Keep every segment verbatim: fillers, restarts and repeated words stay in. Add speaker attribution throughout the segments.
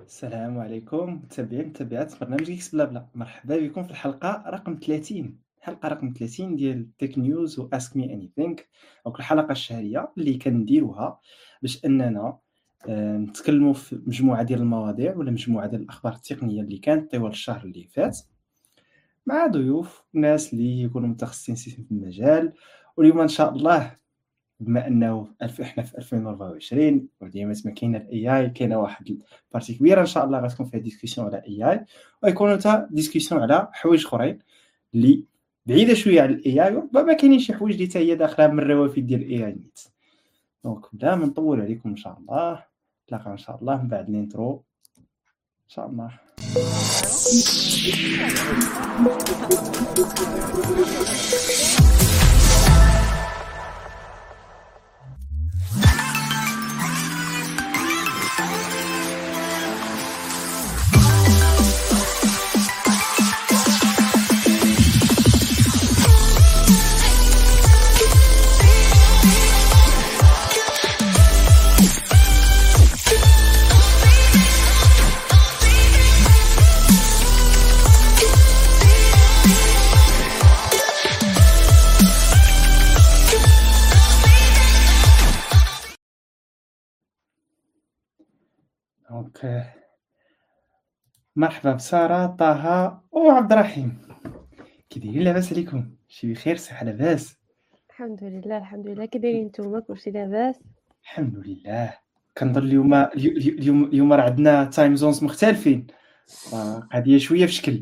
Speaker 1: السلام عليكم متابعين متابعات برنامج إكس بلا بلا، مرحبا بكم في الحلقة رقم ثلاثين. الحلقة رقم ثلاثين ديال تك نيوز و اسك مي اني ثينك، دونك الحلقة الشهرية اللي كنديروها باش اننا آه، نتكلموا في مجموعة ديال المواضيع ولا مجموعة ديال الاخبار التقنية اللي كانت طوال الشهر اللي فات مع ضيوف ناس اللي يكونوا متخصصين في المجال. واليوم ان شاء الله بما انه الف احنا في ألفين وأربعة وعشرين وديما ما كاينه الاي اي، كاينه واحد البارتي كبيره ان شاء الله غتكون فيها ديسكسيون على اي اي، ويكونوا حتى ديسكسيون على حوايج اخرين اللي بعيده شويه على الاي اي، وربما كاينين شي حوايج اللي حتى هي داخله من الروافد ديال الاي اي نيت. دونك بلا ما نطول عليكم ان شاء الله نتلاقاو ان شاء الله من بعد الانترو ان شاء الله. دونك مرحبا بسارة طه وعبد الرحيم، كي دايرين؟ لاباس عليكم؟ شي بخير؟ صحه لاباس؟
Speaker 2: الحمد لله الحمد لله. كي دايرين نتوما؟ كلشي لاباس؟
Speaker 1: الحمد لله. كنظن اليوم اليوم اليوم راه عندنا تايم زونز مختلفين، قضيه شويه في شكل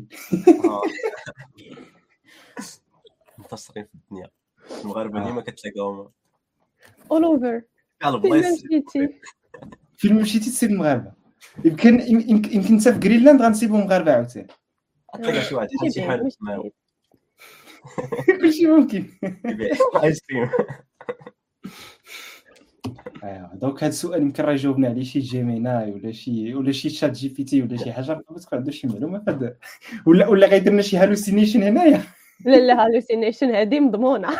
Speaker 3: منتصرين في الدنيا. المغاربه ديما كتلاقاهم
Speaker 2: اول اوفر
Speaker 3: قال
Speaker 2: فين
Speaker 3: بلايص
Speaker 2: مشيتي.
Speaker 1: فين مشيتي تسيب المغاربه؟ يمكن يمكن يمكن انت في جرينلاند غنسيبهم مغاربه عاوتاني.
Speaker 3: تلقى شي واحد
Speaker 2: ماشي
Speaker 3: شي
Speaker 2: بعيد،
Speaker 3: حال
Speaker 2: ماشي
Speaker 3: ما
Speaker 2: بعيد.
Speaker 1: كلشي ممكن.
Speaker 3: يبيع ايس كريم.
Speaker 1: ايوا دونك هذا السؤال يمكن راه يجاوبنا عليه شي جيميناي ولا شي ولا شي شات جي بي تي ولا شي حاجه، ما تكون عنده شي معلومه هذا، ولا ولا غيدير لنا شي هالوسينيشن هنايا.
Speaker 2: لا لا هالوسينيشن هذه مضمونه.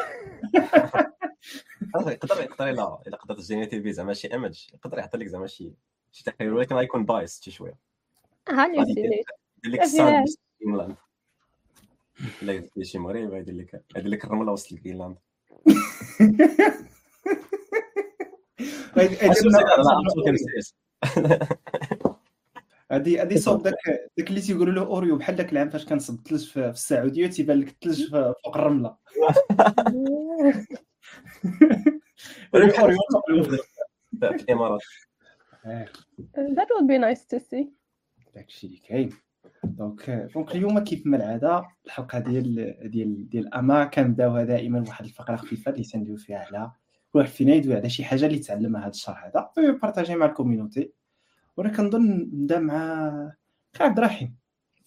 Speaker 3: يقدر يقدر الا الا قدرت جينيتيف بي زعما شي ايمج يقدر يعطي لك زعما شي شي تخيل، ولكن غيكون بايس شي شويه.
Speaker 2: هالوسينيشن
Speaker 3: يدير لك الساوند جرينلاند، لا يدير شي مغرب يدير لك يدير لك الرمله وسط جرينلاند.
Speaker 1: هادي هادي صوب داك داك اللي تيقولوا له اوريو، بحال داك العام فاش كنصب الثلج في السعوديه تيبان لك الثلج فوق الرمله.
Speaker 3: اوريو في الامارات.
Speaker 2: That would be nice to see.
Speaker 1: داكشي اللي كاين. دونك دونك اليوم كيف ما العاده الحلقه ديال ديال ديال اما كنبداوها دائما بواحد الفقره خفيفه اللي تندويو فيها على كل واحد فينا يدوي على شي حاجه اللي تعلمها هذا الشهر هذا ويبارطاجي مع الكوميونيتي. وانا كنظن نبدا مع عبد الرحيم.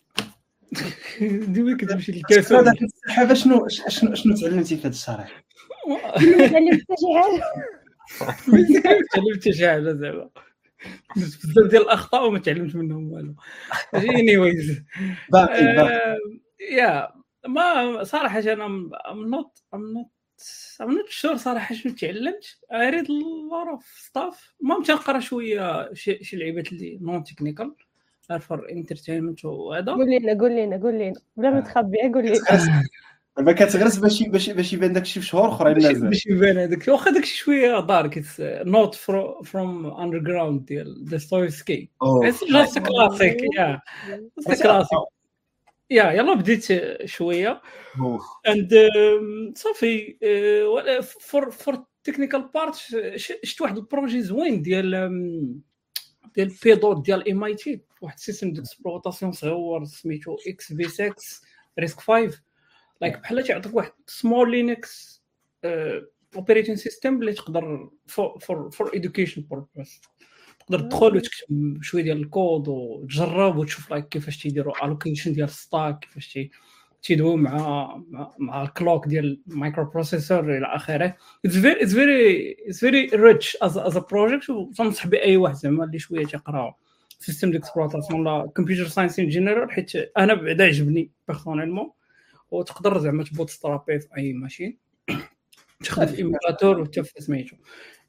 Speaker 4: ديما كتمشي للكاسه
Speaker 1: هذا السحابه. شنو شنو شنو تعلمتي في هذا الشهر؟
Speaker 2: ما تعلمت شي حاجه.
Speaker 4: ما تعلمت شي حاجه زعما بزاف ديال الاخطاء وما تعلمت منهم والو. اني ويز
Speaker 1: باقي باقي
Speaker 4: يا ما صراحه انا ام نوت ام نوت ام نوت شور صراحه شنو تعلمت. اريد لور اوف ستاف. المهم تنقرا شويه شي شي لعيبات اللي نون تكنيكال فور انترتينمنت وهذا.
Speaker 2: قول لنا قول لنا قول لنا بلا ما تخبي، قول لنا.
Speaker 1: ما كتغرس باش باش باش يبان داكشي في شهور اخرين مازال
Speaker 4: باش يبان هذاك واخا داكشي شويه دارك. نوت فروم اندرغراوند ديال دوستويفسكي. اتس جاست كلاسيك. يا اتس كلاسيك. يا يلا بديت شويه اند صافي. فور فور تكنيكال بارت شفت واحد البروجي زوين ديال ديال بيدور ديال ام اي تي، واحد سيستم ديكسبلوطاسيون صغيور سميتو اكس في ستة ريسك خمسة. لايك بحال تعطيك واحد سمول لينكس اوبريتين سيستم اللي تقدر فور فور فور اديوكيشن بوربوس تقدر تدخل وتكتب شويه ديال الكود وتجرب وتشوف لايك كيفاش تيديروا الوكيشن ديال ستاك، كيفاش تي تيدويو مع مع, مع الكلوك ديال المايكرو بروسيسور الى اخره. اتس فيري اتس فيري اتس فيري ريتش از از ا بروجيكت. وتنصح باي واحد زعما اللي شويه تيقرا سيستم ديكسبلوطاسيون ولا كمبيوتر ساينس ان جينيرال، حيت انا بعدا عجبني بيرسونيلمون. وتقدر زعما تبوت سترابي في اي ماشين، تخدم في ايمولاتور وحتى في سميتو.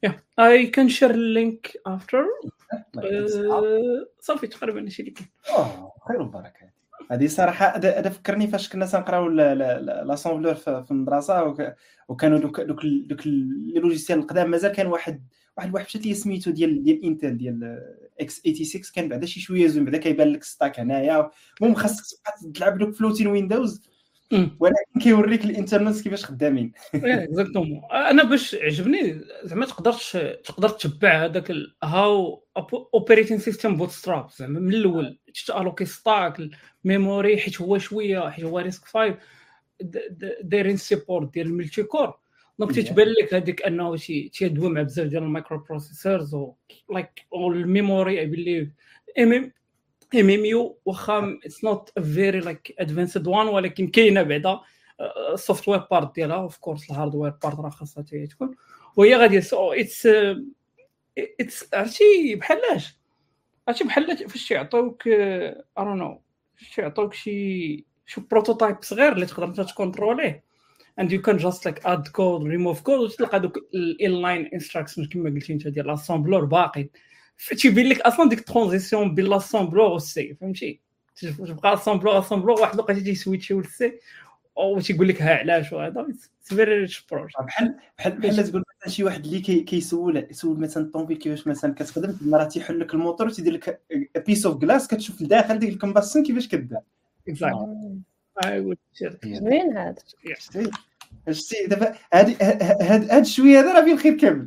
Speaker 4: yeah I can share link after
Speaker 1: الله يعطيك الصحة.
Speaker 4: آه، صافي تقريبا هادشي اللي كاين.
Speaker 1: اه خير وبركة. هذه صراحة هذا هذا فكرني فاش كنا تنقراو لاسامبلور في في المدرسة وك- وكانوا دوك دوك ال- دوك ال- لي لوجيسيال القدام مازال كان واحد واحد الواحد مشات لي سميتو ديال ديال انتل ديال اكس ستة وثمانين كان بعدا شي شويه زوين بعدا كيبان لك ستاك هنايا المهم خاصك تبقى تلعب دوك فلوتين ويندوز
Speaker 4: أمم.
Speaker 1: ولكن كيوريك الانترنت كيفاش خدامين.
Speaker 4: اكزاكتومون انا باش عجبني زعما تقدرش تقدر تتبع هذاك هاو اوبريتين سيستم بوت ستراب زعما من الاول تالوكي ستاك الميموري حيت هو شويه حيت هو ريسك خمسة دايرين سيبورت ديال الملتي كور دونك تتبان لك هذيك انه شي تيدوي مع بزاف ديال المايكرو بروسيسورز و لايك الميموري اي بليف ام ام ام ام يو واخا اتس نوت ا فيري لايك ادفانسد وان ولكن كاينه بعدا السوفت وير بارت ديالها اوف كورس الهاردوير بارت راه خاصها تكون وهي غادي سو اتس اتس عرفتي بحالاش عرفتي بحال فاش تيعطيوك اي دون نو فاش تيعطيوك شي شي بروتوتايب صغير اللي تقدر انت تكونتروليه and you can just like add code remove code وتلقى دوك اللاين انستراكشنز كما قلتي انت ديال لاسامبلور باقي تيبين لك اصلا ديك الترانزيسيون بين لاسامبلور والسي فهمتي تبقى لاسامبلور لاسامبلور واحد لقيتي تيسويتشي والسي او تيقول لك ها علاش وهذا فيري بروج
Speaker 1: بحال بحال بحال تقول مثلا شي واحد اللي كي كيسول يسول مثلا الطوموبيل كيفاش مثلا كتخدم المره تيحل لك الموتور وتيدير لك بيس اوف جلاس كتشوف لداخل ديك الكومباسيون كيفاش كدير.
Speaker 4: اكزاكتلي اي وود شير
Speaker 2: زوين هذا.
Speaker 1: شتي دابا هادي هاد هاد شويه هذا راه فيه الخير كامل.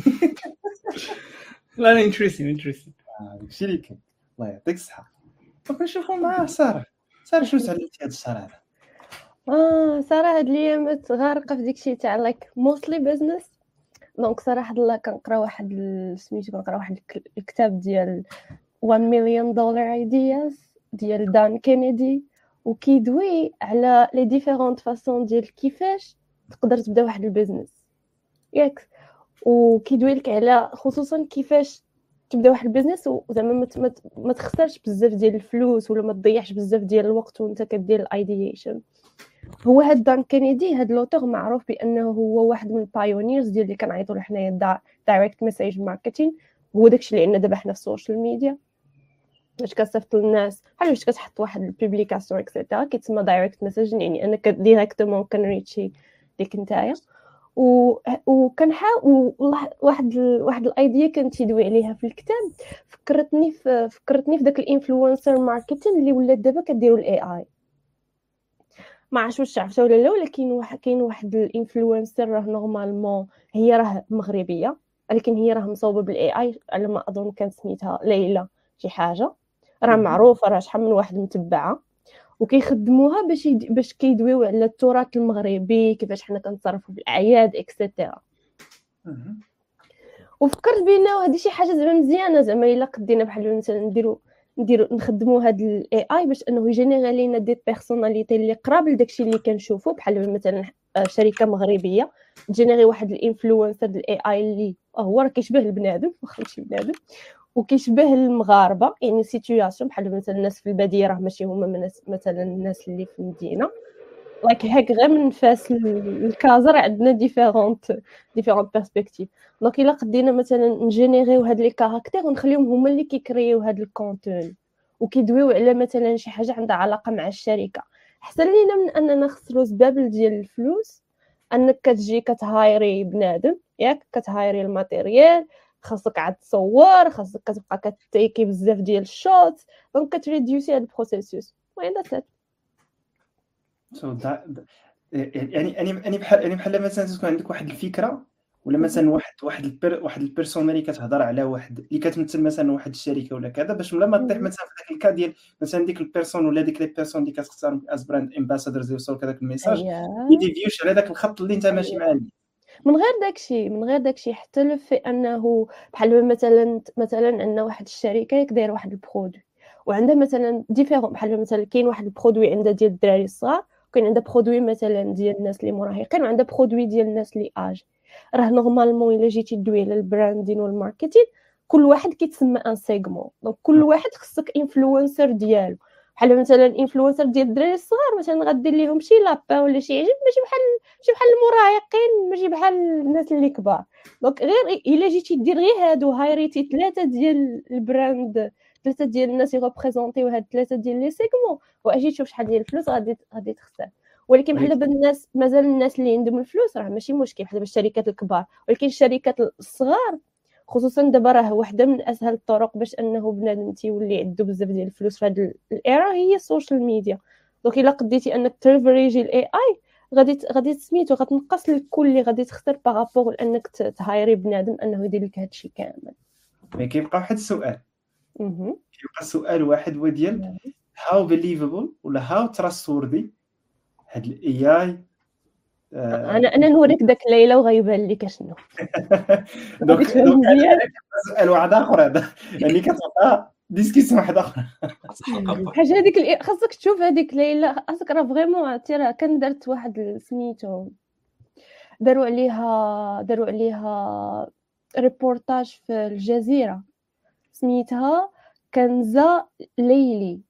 Speaker 4: لا لا انتريستين انتريستين
Speaker 1: داكشي اللي كاين. الله يعطيك الصحه. دونك نشوفوا مع ساره. ساره شنو تعلمتي هاد الشهر هذا؟
Speaker 2: اه صراحه هاد الايامات غارقه في داكشي تاع لايك موستلي بزنس. دونك صراحه الله كنقرا واحد سميتو كنقرا واحد الكتاب ديال one million dollar ideas ديال دان كينيدي وكيدوي على لي ديفيرونت فاصون ديال كيفاش تقدر تبدا واحد البيزنس ياك وكيدوي لك على خصوصا كيفاش تبدا واحد البيزنس وزعما ما ما تخسرش بزاف ديال الفلوس ولا ما تضيعش بزاف ديال الوقت وانت كدير الايديشن. هو هاد دان كينيدي هاد لوتور معروف بانه هو واحد من البايونيرز ديال اللي كنعيطوا له حنايا دايركت ميساج ماركتين. هو داكشي اللي عندنا دابا حنا في السوشيال ميديا باش كتصيفط للناس بحال باش كتحط واحد البوبليكاسيون اكسيتيرا كيتسمى دايركت ميساج يعني انك ديريكتومون كنريتشي ديك نتايا و وكنحاول واحد ال... واحد الايديا كنت تيدوي عليها في الكتاب فكرتني في فكرتني في داك الانفلونسر ماركتين اللي ولات دابا كديروا الاي اي. ما عرفتش واش عرفتوا ولا لا ولكن واحد كاين واحد الانفلونسر راه نورمالمون هي راه مغربيه ولكن هي راه مصوبه بالاي اي على ما اظن كان سميتها ليلى شي حاجه راه معروفه راه شحال من واحد متبعه وكيخدموها باش يد... باش كيدويو على التراث المغربي كيفاش حنا كنتصرفوا بالاعياد اكسيتيرا. وفكرت بانه هذه شي حاجه زعما مزيانه زعما الا قدينا بحال مثلا نديروا نديروا نخدموا هذا الاي اي باش انه يجينيري لينا دي بيرسوناليتي اللي قراب لداكشي اللي كنشوفوا بحال مثلا شركه مغربيه تجينيري واحد الانفلونسر ديال الاي اي اللي هو راه كيشبه البنادم واخا ماشي بنادم وكيشبه المغاربه يعني سيتوياسيون بحال مثلا الناس في الباديه راه ماشي هما مثلا الناس اللي في المدينه لايك هاك غير من فاس الكازر عندنا ديفيرونت ديفيرونت بيرسبكتيف. دونك الا قدينا مثلا نجينيريو هاد لي كاركتير ونخليهم هما اللي كيكريو هاد الكونتون وكيدويو على مثلا شي حاجه عندها علاقه مع الشركه احسن لينا من اننا نخسروا زبابل ديال الفلوس انك كتجي كتهايري بنادم ياك كتهايري الماتيريال خاصك عاد تصور خاصك كتبقى كتيكي بزاف ديال الشوت دونك كتريديوسي هاد البروسيسوس وين دات
Speaker 1: سو يعني يعني يعني بحال يعني بحال مثلا تكون عندك واحد الفكره ولا مثلا واحد واحد البير واحد البيرسون اللي كتهضر على واحد اللي كتمثل مثلا واحد الشركه ولا كذا باش ملا ما تطيح مثلا في داك الكا ديال مثلا ديك البيرسون ولا ديك لي بيرسون اللي كتختار از براند امباسادورز يوصل كذاك الميساج يديفيوش على داك الخط اللي انت ماشي معاه
Speaker 2: من غير داكشي من غير داكشي حتى لو في انه بحال مثلا مثلا عندنا واحد الشركه داير واحد البرودوي وعندها مثلا ديفيرون بحال مثلا كاين واحد البرودوي عندها ديال الدراري الصغار وكاين عندها برودوي مثلا ديال الناس اللي مراهقين وعندها برودوي ديال الناس اللي اج راه نورمالمون الا جيتي تدوي على البراندين والماركتين كل واحد كيتسمى ان سيغمون دونك كل واحد خصك انفلونسر ديالو بحال مثلا الانفلونسر ديال الدراري الصغار مثلا غدير لهم شي لابان ولا شي عجب ماشي بحال ماشي بحال المراهقين ماشي بحال الناس اللي كبار. دونك غير الا جيتي دير غير هادو هايريتي ثلاثه ديال البراند ثلاثه ديال الناس يغوبريزونطيو هاد ثلاثه ديال لي سيغمون واجي تشوف شحال ديال الفلوس غادي غادي تخسر. ولكن بحال دابا الناس مازال الناس اللي عندهم الفلوس راه ماشي مشكل بحال دابا الشركات الكبار، ولكن الشركات الصغار خصوصا دابا راه واحده من اسهل الطرق باش انه بنادم تيولي عنده بزاف ديال الفلوس في هذه الايرا هي السوشيال ميديا. دونك الا قديتي انك تريفريجي الاي اي غادي غادي تسميتو غتنقص لك كل اللي غادي تخسر باغابور لانك تهايري بنادم انه يدير لك هادشي كامل.
Speaker 1: مي كيبقى واحد السؤال
Speaker 2: اها
Speaker 1: كيبقى سؤال واحد هو ديال هاو بيليفبل ولا هاو تراستوردي هاد الاي اي.
Speaker 2: انا انا نوريك داك ليله وغيبان لك شنو.
Speaker 1: دونك سؤال واحد اخر هذا يعني كتبقى ديسكيسيون واحده اخرى.
Speaker 2: حاجه هذيك خاصك تشوف هذيك ليله خاصك راه فريمون عرفتي كان درت واحد سميتو داروا عليها داروا عليها ريبورتاج في الجزيره سميتها كنزه ليلي.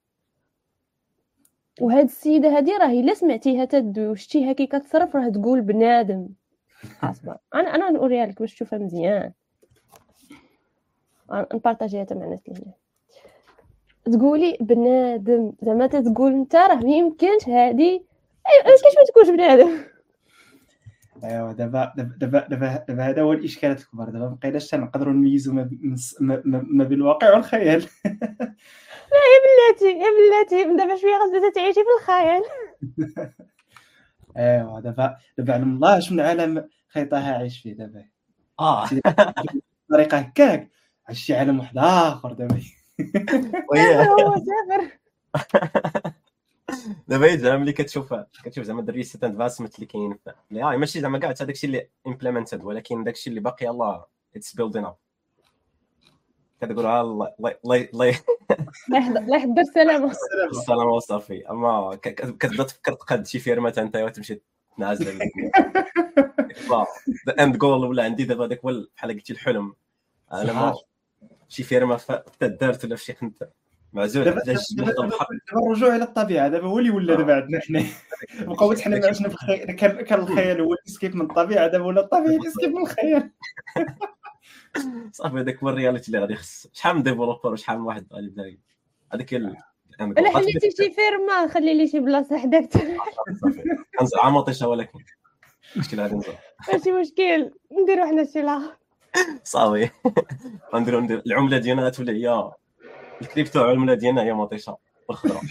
Speaker 2: وهاد السيده هذه راه الا سمعتيها تدوي وشتيها كي كتصرف راه تقول بنادم. حاسبه انا انا نوريها لك باش تشوفها مزيان نبارطاجيها مع الناس اللي هنا. تقولي بنادم زعما تقول انت راه ما يمكنش هذه كيفاش ما تقولش بنادم.
Speaker 1: ايوا دابا دابا دابا دابا هذا هو الاشكال الكبير. دابا ما بقيناش نقدروا نميزوا ما, ما, ما بين الواقع والخيال.
Speaker 2: لا يا بلاتي يا بلاتي دابا شويه غادي تعيشي في الخيال.
Speaker 1: ايوا دابا دابا علم الله شنو عالم خيطها عايش فيه دابا.
Speaker 3: اه
Speaker 1: بطريقه هكاك عايش عالم واحد اخر دابا.
Speaker 2: وياه هو سافر
Speaker 3: دابا زعما ملي كتشوف كتشوف زعما الريسيت ادفانسمنت اللي كاين في لا ماشي زعما كاع هذاك الشيء اللي امبليمنتد ولكن داك الشيء اللي باقي يلاه اتس بيلدين اب كتقول الله الله الله
Speaker 2: لا يحضر سلامه
Speaker 3: السلامه وصافي. اما كتبدا تفكر تقاد شي فيرما انت وتمشي تنعزل ذا اند جول ولا عندي دابا داك هو بحال قلتي الحلم انا شي فيرما دارت ولا شي خنت معزول على
Speaker 1: دابا الرجوع الى الطبيعه دابا هو اللي ولا دابا عندنا حنا بقاو حنا عشنا في الخيال. كان كان الخيال هو الاسكيب من الطبيعه دابا ولا الطبيعه الاسكيب من الخيال.
Speaker 3: صافي هذاك هو الرياليتي اللي غادي يخص شحال من ديفلوبر وشحال من واحد غادي يبدا هذاك
Speaker 2: الا حليتي شي فيرما خلي لي شي بلاصه حداك
Speaker 3: صافي كنزرع مطيشه ولكن المشكل غادي نزرع
Speaker 2: ماشي مشكل نديرو حنا شي لاخر صافي
Speaker 3: نديرو ندير العمله ديالنا تولي هي الكريبتو العمله ديالنا هي مطيشه والخضره.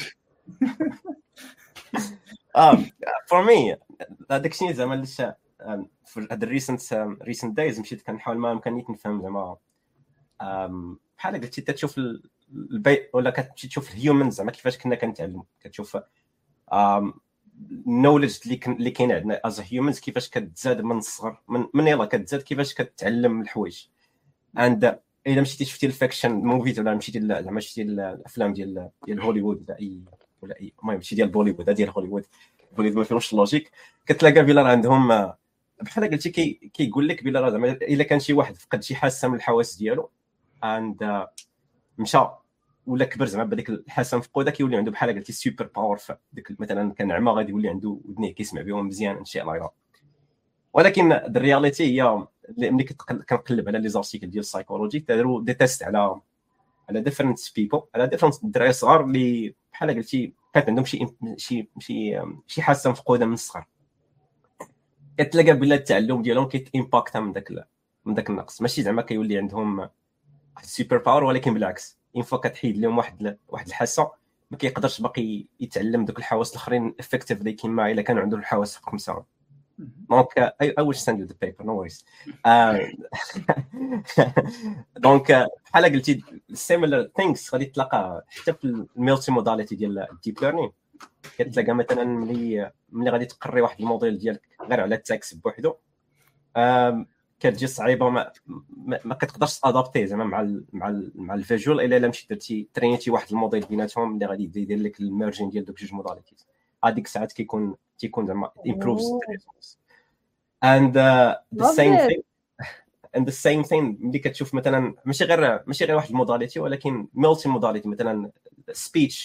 Speaker 3: اه فور مي هذاك الشيء زعما لسه في هاد الريسنت ريسنت دايز مشيت كنحاول ما امكانيت نفهم زعما بحال قلتي تشوف البيت ولا كتمشي تشوف الهيومنز زعما كيفاش كنا كنتعلموا كتشوف النوليدج اللي اللي كاين عندنا از هيومنز كيفاش كتزاد من الصغر من من يلا كتزاد كيفاش كتعلم الحوايج. عند الا مشيتي شفتي الفاكشن موفيز ولا مشيتي زعما شفتي الافلام ديال ديال هوليوود ولا اي ولا اي المهم شي ديال بوليوود ديال هوليوود بوليوود ما فيهمش اللوجيك كتلاقى بلا راه عندهم بحال قلتي كي كيقول لك بلا راه زعما الا كان شي واحد فقد شي حاسه من الحواس ديالو عند مشى ولا كبر زعما بهذيك الحاسه مفقوده كيولي عنده بحال قلتي سوبر باور ديك مثلا كان عما غادي يولي عنده ودنيه كيسمع بهم مزيان ان شاء الله. ولكن الرياليتي هي ملي كنقلب على لي زارتيكل ديال السايكولوجي داروا دي تيست على على ديفرنت بيبل على ديفرنت دراري صغار اللي بحال قلتي كانت عندهم شي شي شي شي حاسه مفقوده من الصغر كتلقى بلا التعلم ديالهم كيت امباكت من داك من داك النقص ماشي زعما كيولي عندهم سوبر باور ولكن بالعكس ان فوا كتحيد لهم واحد واحد الحاسه ما كيقدرش باقي يتعلم دوك الحواس الاخرين افكتيفلي كما الا كانوا عنده الحواس خمسه. دونك اي اي واش ساند ذا بيبر نو وريز دونك بحال قلتي سيميلر ثينكس غادي تلاقى حتى في الملتي موداليتي ديال الديب ليرنينغ كتلاقى مثلا ملي ملي غادي تقري واحد الموديل ديالك غير على التكست بوحدو كتجي صعيبه ما, ما, ما كتقدرش ادابتي زعما مع ال مع ال مع الفيجوال الا مشيتي درتي ترينيتي واحد الموديل بيناتهم اللي غادي يدير لك الميرجين ديال دوك جوج موداليتيز هذيك الساعات كيكون تيكون زعما improves the results and uh, the same thing and the same thing ملي كتشوف مثلا ماشي غير ماشي غير واحد الموداليتي ولكن ملتي موداليتي مثلا سبيتش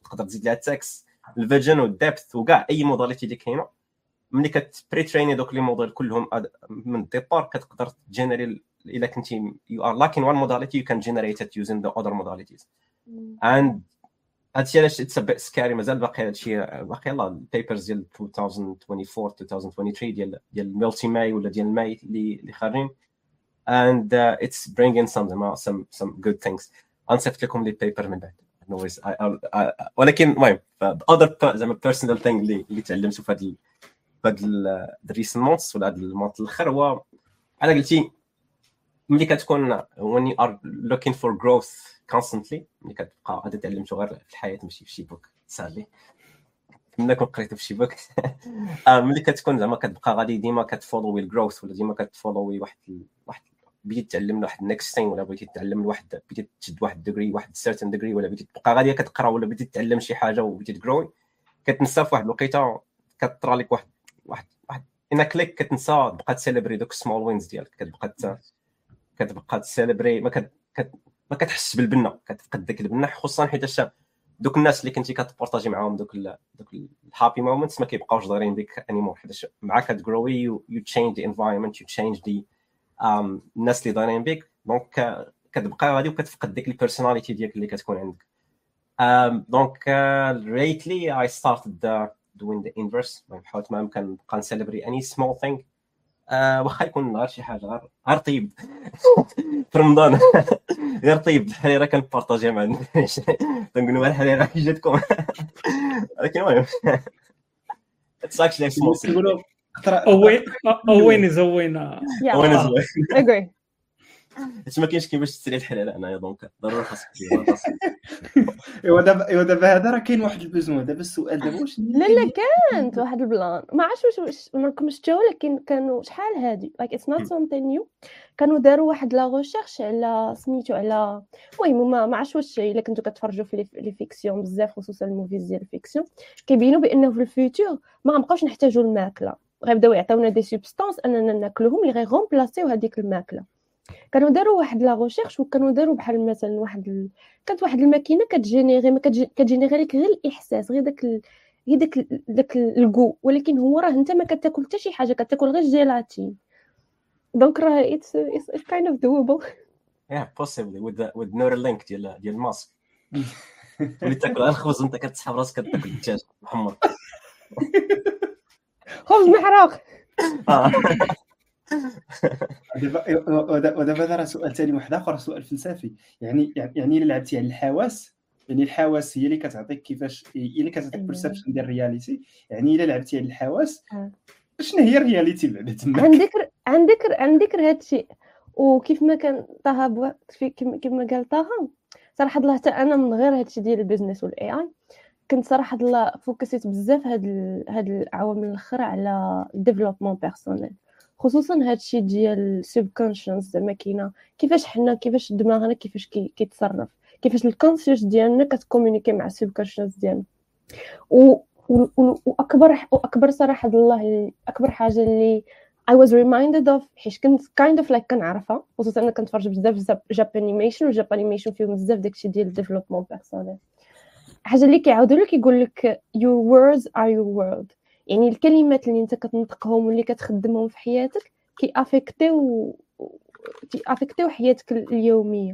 Speaker 3: تقدر تزيد لها التكست الفيجن والديبث وكاع اي موداليتي اللي كاينه. ملي كتبري تريني دوك لي موديل كلهم من الديبار كتقدر تجينيري الا كنتي you are lacking one modality you can generate it using the other modalities and هادشي علاش اتس بيت سكاري. مازال باقي هادشي باقي يلاه البيبرز ديال ألفين وأربعة وعشرين ألفين وثلاثة وعشرين ديال ديال الملتي ماي ولا ديال ماي اللي اللي خارجين and uh, it's bringing some some some good things. انصيفط لكم لي بيبر من بعد no worries I, I, I, ولكن المهم other زعما personal thing اللي اللي تعلمته في هاد هاد الريسن مونثs ولا هاد المونث الاخر هو على قلتي ملي كتكون when you are looking for growth constantly ملي كتبقى غادي تعلمتو غير في الحياه ماشي في شي بوك سالي ملي كنت قريتو في شي بوك ملي كتكون زعما كتبقى غادي ديما كتفولوي الجروث ولا ديما كتفولوي واحد واحد بديتي تعلم واحد النكست ثينغ ولا بغيتي تعلم لواحد بديتي تشد واحد ديجري واحد سيرتن ديجري ولا بديتي تبقى غادي كتقرا ولا بديتي تعلم شي حاجه وبديتي تجروي كتنسى في واحد الوقيته كطرا لك واحد واحد واحد انا كليك كتنسى تبقى تسيليبري دوك سمول وينز ديالك كتبقى كتبقى تسيليبري ما كت ما كتحس بالبنه كتفقد داك البنه خصوصا حيت دوك الناس اللي كنتي كتبارطاجي معاهم دوك دوك الهابي مومنتس ما كيبقاوش ضارين بك انيمور حيت معاك كتجروي يو تشينج ذا انفايرمنت يو تشينج ذا الناس اللي ضارين بك دونك كتبقى غادي وكتفقد ديك البيرسوناليتي ديالك اللي كتكون عندك. دونك lately I started uh, doing the inverse حاولت ما امكن نبقى نسيلبري any small thing آه واخا يكون غير شي حاجه غير غير طيب في رمضان غير طيب الحريره كنبارطاجيها مع الناس تنقولوا الحريره كي جاتكم ولكن المهم اتس اكشلي سمول
Speaker 1: كيقولوا
Speaker 4: اوين اوين از اوين
Speaker 3: اوين از
Speaker 2: اغري
Speaker 3: ما كاينش كيفاش تسري الحريره هنايا دونك ضروري خاصك
Speaker 1: ايوا دابا ايوا دابا هذا راه كاين واحد البزون. دابا السؤال دابا واش
Speaker 2: لا لا كانت واحد البلان ما عرفتش واش ماكم شفتوه ولكن كانوا شحال هادي like it's not something new كانوا داروا واحد لا ريشيرش على سميتو على المهم ما ما عرفتش واش الا كنتو كتفرجوا في لي فيكسيون بزاف خصوصا الموفيز ديال الفيكسيون كيبينوا بانه في الفيوتور ما غنبقاوش نحتاجوا الماكله غيبداو يعطيونا دي سبستانس اننا ناكلوهم اللي غيغومبلاسيو هذيك الماكله. كانوا داروا واحد لا ريشيرش وكانوا داروا بحال مثلا واحد ال... كانت واحد الماكينه كتجينيري ما كتجينيري لك غير الاحساس غير داك ال... غير داك داك الكو ولكن هو راه انت ما كتاكل حتى شي حاجه كتاكل غير جيلاتين دونك راه اتس اتس كايند اوف دوبل
Speaker 3: يا possibly with the with Neuralink ديال ديال الماسك اللي تاكل الخبز وانت كتسحب راسك كتاكل الدجاج محمر
Speaker 2: خبز محروق.
Speaker 1: دابا ودابا راه سؤال ثاني واحد اخر سؤال فلسفي يعني يعني الا لعبتي على الحواس يعني الحواس هي اللي كتعطيك كيفاش هي اللي كتعطيك بيرسبشن ديال الرياليتي يعني الا لعبتي على الحواس شنو هي الرياليتي بعدا تما
Speaker 2: عندك عندك عندك هذا الشيء وكيف ما كان طه كيف ما قال طه صراحه الله حتى انا من غير هذا الشيء ديال البيزنس والاي اي كنت صراحه الله فوكسيت بزاف هاد هاد العوامل الاخرى على ديفلوبمون بيرسونيل خصوصا هاد الشيء ديال السبكونشنس زعما كاينه كيفاش حنا كيفاش دماغنا كيفاش كيتصرف كيفاش الكونسيوس ديالنا كتكومونيكي مع السبكونشنس ديالنا و واكبر واكبر صراحه الله اكبر حاجه اللي I was reminded of حيت كنت kind of like كنعرفها خصوصا انا كنتفرج بزاف جابان انيميشن وجابان انيميشن فيهم بزاف داكشي ديال الديفلوبمون بيرسونيل حاجه اللي كيعاودوا لك يقول لك your words are your world يعني الكلمات اللي انت كتنطقهم واللي كتخدمهم في حياتك كي افيكتيو كي افيكتيو حياتك اليوميه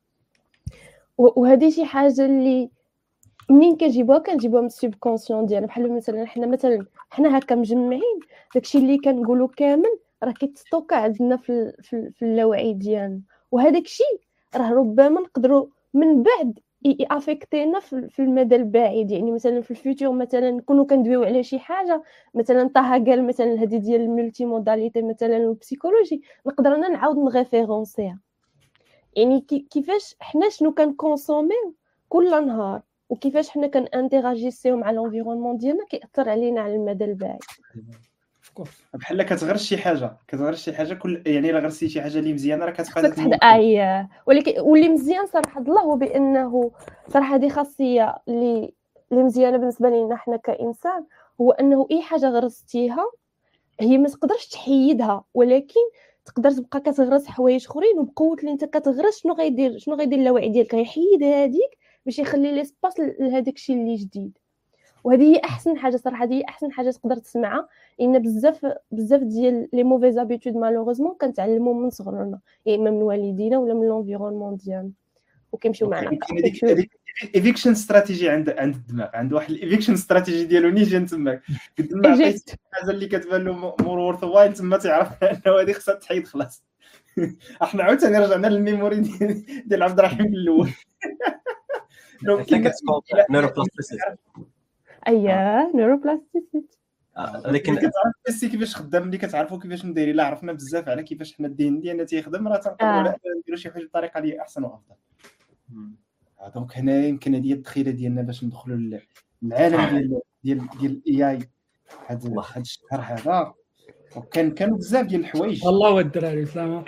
Speaker 2: وهذه شي حاجه اللي منين كنجيبوها كنجيبوها من السبكونسيون ديالنا بحال مثلا حنا مثلا حنا هكا مجمعين داكشي اللي كنقولوا كامل راه كيتستوكا عندنا في في اللاوعي ديالنا وهذاك الشيء راه ربما نقدروا من بعد افيكتينا في المدى البعيد يعني مثلا في الفيوتور مثلا نكونوا كندويو على شي حاجه مثلا طه قال مثلا هذه ديال الملتي موداليتي مثلا البسيكولوجي نقدر انا نعاود نغيفيرونسيها يعني كيفاش حنا شنو كنكونسوميو كل نهار وكيفاش حنا كنانتيراجيسيو مع الانفيرونمون ديالنا كيأثر علينا على المدى البعيد
Speaker 1: بحال كتغرس شي حاجه كتغرس شي حاجه كل يعني الا غرستي شي حاجه اللي مزيانه راه كتبقى
Speaker 2: داك الموضوع اي ولكن واللي مزيان صراحه الله هو بانه صراحه هذه خاصيه اللي اللي مزيانه بالنسبه لنا حنا كانسان هو انه اي حاجه غرستيها هي ما تقدرش تحيدها ولكن تقدر تبقى كتغرس حوايج اخرين وبقوه اللي انت كتغرس شنو غيدير شنو غيدير اللاوعي ديالك غيحيد هذيك باش يخلي لي سباس لهداك الشيء اللي جديد. وهذه هي احسن حاجه صراحه، هذه هي احسن حاجه تقدر تسمعها، لان بزاف بزاف ديال لي موفيز ابيتود مالوغوزمون كنتعلموا من صغرنا، يا اما من والدينا ولا من لونفيرونمون ديالنا وكيمشيو معنا.
Speaker 1: هذيك هذيك ايفيكشن استراتيجي عند عند الدماغ، عنده واحد الايفيكشن استراتيجي ديالو نيجي تماك قد ما عطيت الحاجه اللي كتبان له مور وورث وايل تما تيعرف انه هذه خصها تحيد خلاص. احنا عاوتاني رجعنا للميموري ديال ديال عبد الرحيم الاول.
Speaker 3: دونك كتكون نيوروبلاستيسيتي.
Speaker 2: اييه نيوروبلاستيسيتي.
Speaker 3: لكن
Speaker 1: كتعرف السي كيفاش خدام، اللي كتعرفوا كيفاش ندير. الا عرفنا بزاف على كيفاش حنا الدي ان ديالنا تيخدم راه تنقدروا نديروا شي حاجه بطريقه اللي احسن وافضل. دونك هنا يمكن هذه الدخيله ديالنا باش ندخلوا للعالم ديال ديال ديال الاي اي هذا هذا الشهر هذا. وكان كانوا بزاف ديال الحوايج.
Speaker 4: والله والدراري سلامه.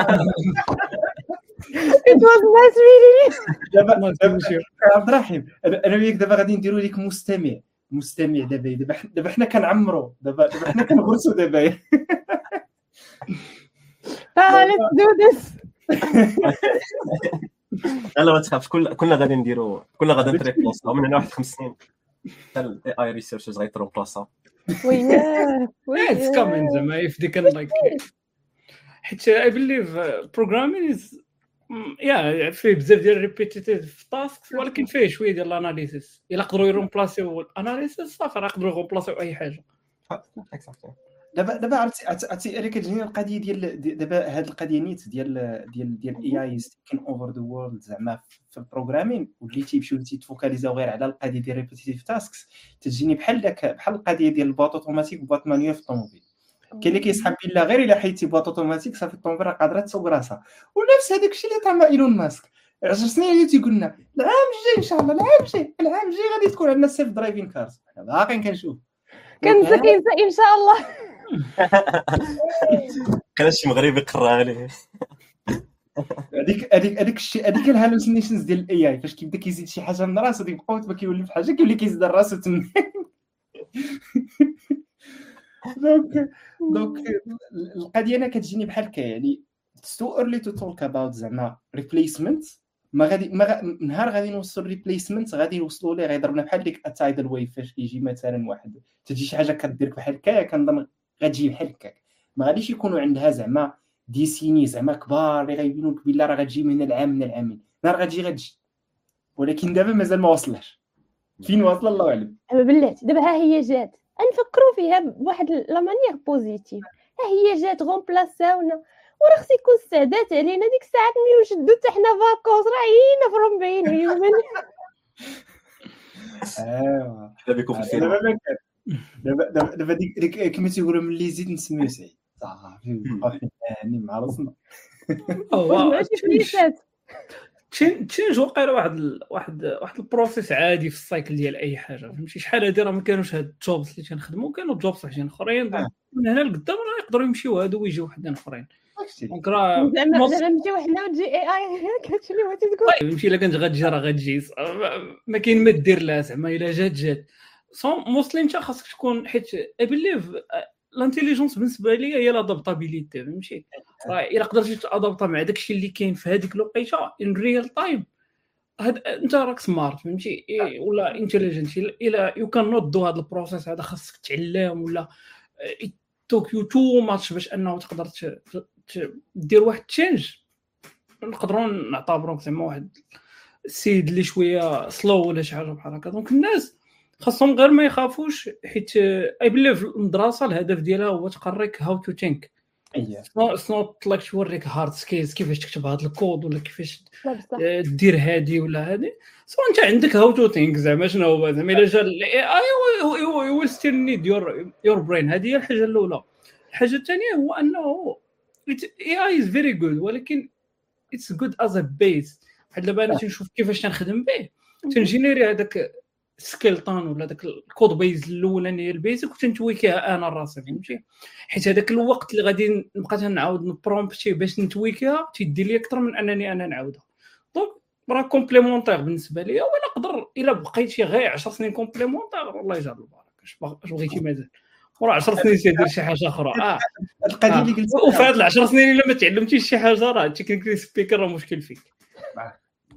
Speaker 2: It was nice reading.
Speaker 1: دابا عبد الرحيم انا وياك دابا غادي نديروا لك مستمع مستمع دابا دابا دابا حنا كنعمروا دابا دابا حنا كنغرسوا دابا.
Speaker 2: اه let's do this.
Speaker 3: لا ما تخافش، كل كنا غادي نديروا كنا غادي نتريبلاسا من هنا واحد خمس سنين حتى الاي اي ريسيرشرز غيتريبلاسا.
Speaker 2: وياه
Speaker 4: It's coming زعما if they can like حيت I believe programming is يا فيه بزاف ديال ريبيتيتيف تاسكس، ولكن فيه شويه ديال الاناليسيس. الا قدروا يرومبلاسيو الاناليسيس صافي راه يقدروا يرومبلاسيو اي حاجه.
Speaker 1: دابا دابا عرفتي عرفتي انا كتجيني القضيه ديال دابا هاد القضيه نيت ديال ديال ديال الاي اي تيكن اوفر ذا وورلد زعما في البروغرامين، واللي تيمشيو تيتفوكاليزاو غير على القضيه ديال ريبيتيتيف تاسكس. تجيني بحال داك بحال القضيه ديال الباط اوتوماتيك وباط مانيوال في الطوموبيل. كاين اللي كيسحب بالله غير الا حيدتي باط اوتوماتيك صافي الطوموبيل راه قادره تسوق راسها. ونفس هذاك الشيء اللي طرا ايلون ماسك عشر سنين اللي تيقول لنا العام الجاي ان شاء الله العام الجاي العام الجاي غادي تكون عندنا سيلف درايفين كارز. حنا باقيين كنشوف
Speaker 2: كنسى كنسى ان شاء الله.
Speaker 3: كان شي مغربي قرا عليه
Speaker 1: هذيك هذيك هذيك الشيء هذيك الهالوسينيشنز ديال الاي اي فاش كيبدا كيزيد شي حاجه من راسو ديك بقاوت ما كيولي بحاجه كيولي كيزيد راسو تما. دونك دونك القضيه انا كتجيني بحال هكا يعني so early to talk about زعما replacement. ما غادي ما نهار غادي نوصل ريبليسمنت غادي نوصلوا ليه غيضربنا بحال ديك التايدل ويف فاش كيجي مثلا واحد تجي شي حاجه كديرك بحال هكا كنظن غتجي بحال هكا. ما غاديش يكونوا عندها زعما ديسيني زعما كبار اللي غيبينوا لك بلا راه غتجي من العام من العامين. نهار غتجي غتجي، ولكن دابا مازال ما وصلش. فين واصله الله اعلم.
Speaker 2: دابا بلاتي دابا ها هي جات نفكروا فيها بواحد لا مانيير بوزيتيف. ها هي جات غومبلاساونا وراه خص يكون السعادات علينا ديك الساعات ملي وجدوا حتى حنا فاكونس راه عينا في أربعين يوم.
Speaker 1: ايوا
Speaker 3: دابا يكون في
Speaker 1: دابا
Speaker 3: الفيلم
Speaker 1: دابا دابا دابا ديك كما تيقولوا ملي زيد نسميو سعيد صافي بقى يعني مع راسنا.
Speaker 2: ماشي فليسات
Speaker 4: تشينج وقيله واحد ال... واحد واحد البروسيس عادي في السايكل ديال اي حاجه. فهمتي شحال هادي راه ما كانوش هاد الجوبز اللي تنخدموا، كانوا جوبز وحدين اخرين من هنا لقدام راه يقدروا يمشيو هادو ويجيو وحدين اخرين. دونك راه
Speaker 2: زعما زعما نمشيو حنا وتجي اي اي كتشوفي واش تقول.
Speaker 4: فهمتي الا كانت غتجي راه غتجي ما كاين ما دير لها زعما الا جات جات سون موصلين. انت خاصك تكون حيت اي بليف الانتيليجنس بالنسبه لي هي لادابطابيليتي. فهمتي راه الا قدرتي تادابطا مع داكشي اللي كاين في هذيك الوقيته ان ريال تايم هاد انت راك سمارت. فهمتي ولا انتيليجنت الا يو كان نوت دو هذا البروسيس هذا خاصك تعلم ولا توك يو تو ماتش باش انه تقدر دير واحد تشينج. نقدروا نعتبروك زعما واحد السيد اللي شويه سلو ولا شي حاجه بحال هكا. دونك الناس خاصهم غير ما يخافوش حيت اي بليف المدرسه الهدف ديالها هو تقريك هاو تو ثينك.
Speaker 1: اييه
Speaker 4: سنوت لايك توريك هارد سكيلز كيفاش تكتب هذا الكود ولا كيفاش دير هادي ولا هادي. سو انت عندك هاو تو ثينك زعما شنو هو زعما الا جا الاي اي هو ويل ستيل نيد يور يور برين. هذه هي الحاجه الاولى. الحاجه الثانيه هو انه اي اي از فيري جود ولكن اتس جود از ا بيس. بحال دابا انا تنشوف كيفاش تنخدم به تنجينيري هذاك سكيلتون ولا داك الكود بيز الاولاني البيزك وتنتويكيها انا راسي. فهمتي حيت هذاك الوقت اللي غادي نبقى تنعاود نبرومبتي باش نتويكيها تيدير لي اكثر من انني انا نعاودها. دونك راه كومبليمونتير بالنسبه ليا. ولا نقدر الا بقيتي غير عشر سنين كومبليمونتير والله يجعل البركه اش بغيتي مازال وراه عشر سنين تيدير شي حاجه اخرى. اه
Speaker 1: القضيه اللي قلت
Speaker 4: وفي هاد العشر سنين الا ما تعلمتيش شي حاجه راه تكنيكلي سبيكر راه مشكل فيك.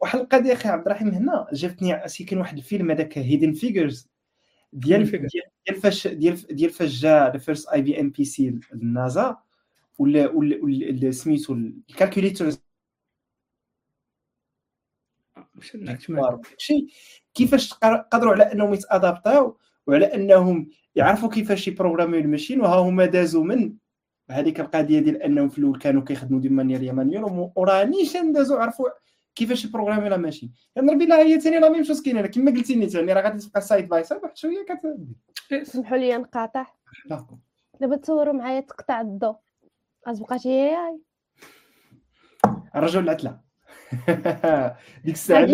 Speaker 1: واحد القضيه اخي عبد الرحيم هنا جاتني اسي كان واحد الفيلم هذاك هيدن فيجرز ديال ديال ديال فاش ديال ديال فاش جا الفيرست اي بي ام بي سي للنازا ولا ولا سميتو الكالكوليتور شي كيفاش قدروا على انهم يتادابطاو وعلى انهم يعرفوا كيفاش يبروغراميو الماشين، وها هما دازوا من هذيك القضيه ديال انهم في الاول كانوا كيخدموا دي مانيير يمانيور وراني شان دازوا عرفوا كيفاش يبروغراميو لا ماشين. يعني ربي الله هي ثاني لا ميم شوز كاينه كما قلتي ني ثاني راه غادي تبقى سايد باي سايد واحد شويه كت
Speaker 2: سمحوا لي نقاطع دابا تصوروا معايا تقطع الضو غتبقى هي
Speaker 1: الرجل العتله ديك الساعه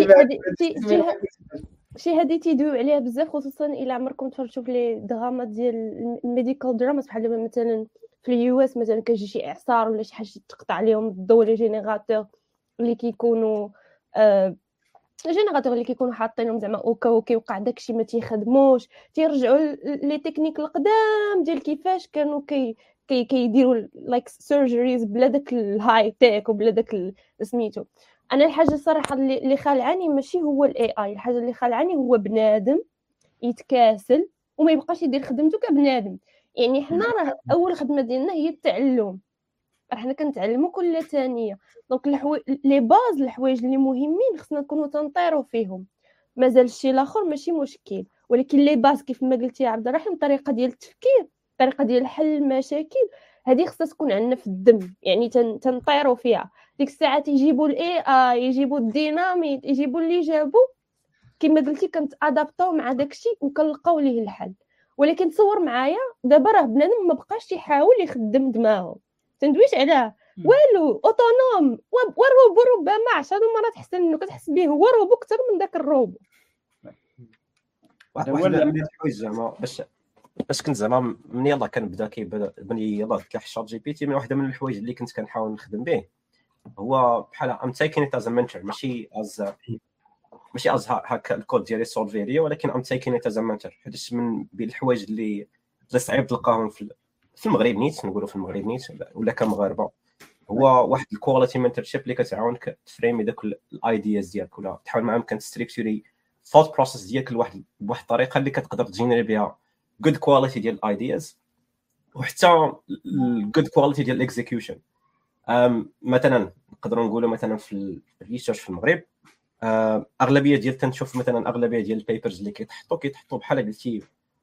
Speaker 2: شي هادي تيدويو عليها بزاف، خصوصا الا عمركم تفرجتوا في لي دراما ديال الميديكال دراما بحال مثلا في اليو اس مثلا كيجي شي اعصار ولا شي حاجه تقطع عليهم الضو ولا جينيراتور اللي كيكونوا آه جينيراتور اللي كيكونوا حاطينهم زعما اوكا وكيوقع داكشي ما تيخدموش، تيرجعوا لي تكنيك القدام ديال كيفاش كانوا كي كي كيديروا لايك سيرجريز بلا داك الهاي تيك وبلا داك سميتو. انا الحاجه الصراحه اللي اللي خالعاني ماشي هو الاي اي، الحاجه اللي خالعاني هو بنادم يتكاسل وما يبقاش يدير خدمته كبنادم. يعني حنا راه اول خدمه ديالنا هي التعلم، حنا كنتعلموا كل ثانيه، دونك الحوايج لي باز الحوايج اللي مهمين خصنا نكونوا تنطيروا فيهم. مازال الشيء الاخر ماشي مشكل، ولكن لي باز كيف ما قلتي يا عبد الرحيم الطريقه ديال التفكير، الطريقه ديال حل المشاكل هذه خصها تكون عندنا في الدم، يعني تنطيروا فيها. ديك الساعات يجيبوا الاي اي يجيبوا الديناميت يجيبوا اللي جابوا كما قلتي كنت ادابطاو مع داكشي وكنلقاو ليه الحل. ولكن تصور معايا دابا راه بنادم ما بقاش يحاول يخدم دماغه، تندويش عليه والو اوتونوم والروبو ربما عشرة مرات احسن انه كتحس به هو روبو اكثر من داك الروبو.
Speaker 3: واحد من الحوايج زعما باش باش كنت زعما من يلاه كنبدا كيبدا بني يلاه كيحشر جي بي تي، من واحده من الحوايج اللي كنت كنحاول نخدم به هو بحال ام تايكين از منتور، ماشي از ماشي از هاك الكود ديالي سولفيريا، ولكن ام تايكين از منتور حيت من بين الحوايج اللي اللي صعيب تلقاهم في في المغرب نيت نقولوا في المغرب نيت ولا كمغاربه هو واحد الكواليتي منتورشيب اللي كتعاونك تفريمي داك الايدياز ديالك ولا تحاول معاهم كنستركتوري ثوت بروسيس ديالك لواحد بواحد الطريقه اللي كتقدر تجينيري بها جود كواليتي ديال الايدياز وحتى الجود كواليتي ديال الاكزيكيوشن. مثلا نقدروا نقولوا مثلا في الريسيرش في المغرب اغلبيه ديال تنشوف مثلا اغلبيه ديال البيبرز اللي كيتحطوا كيتحطوا بحال قلتي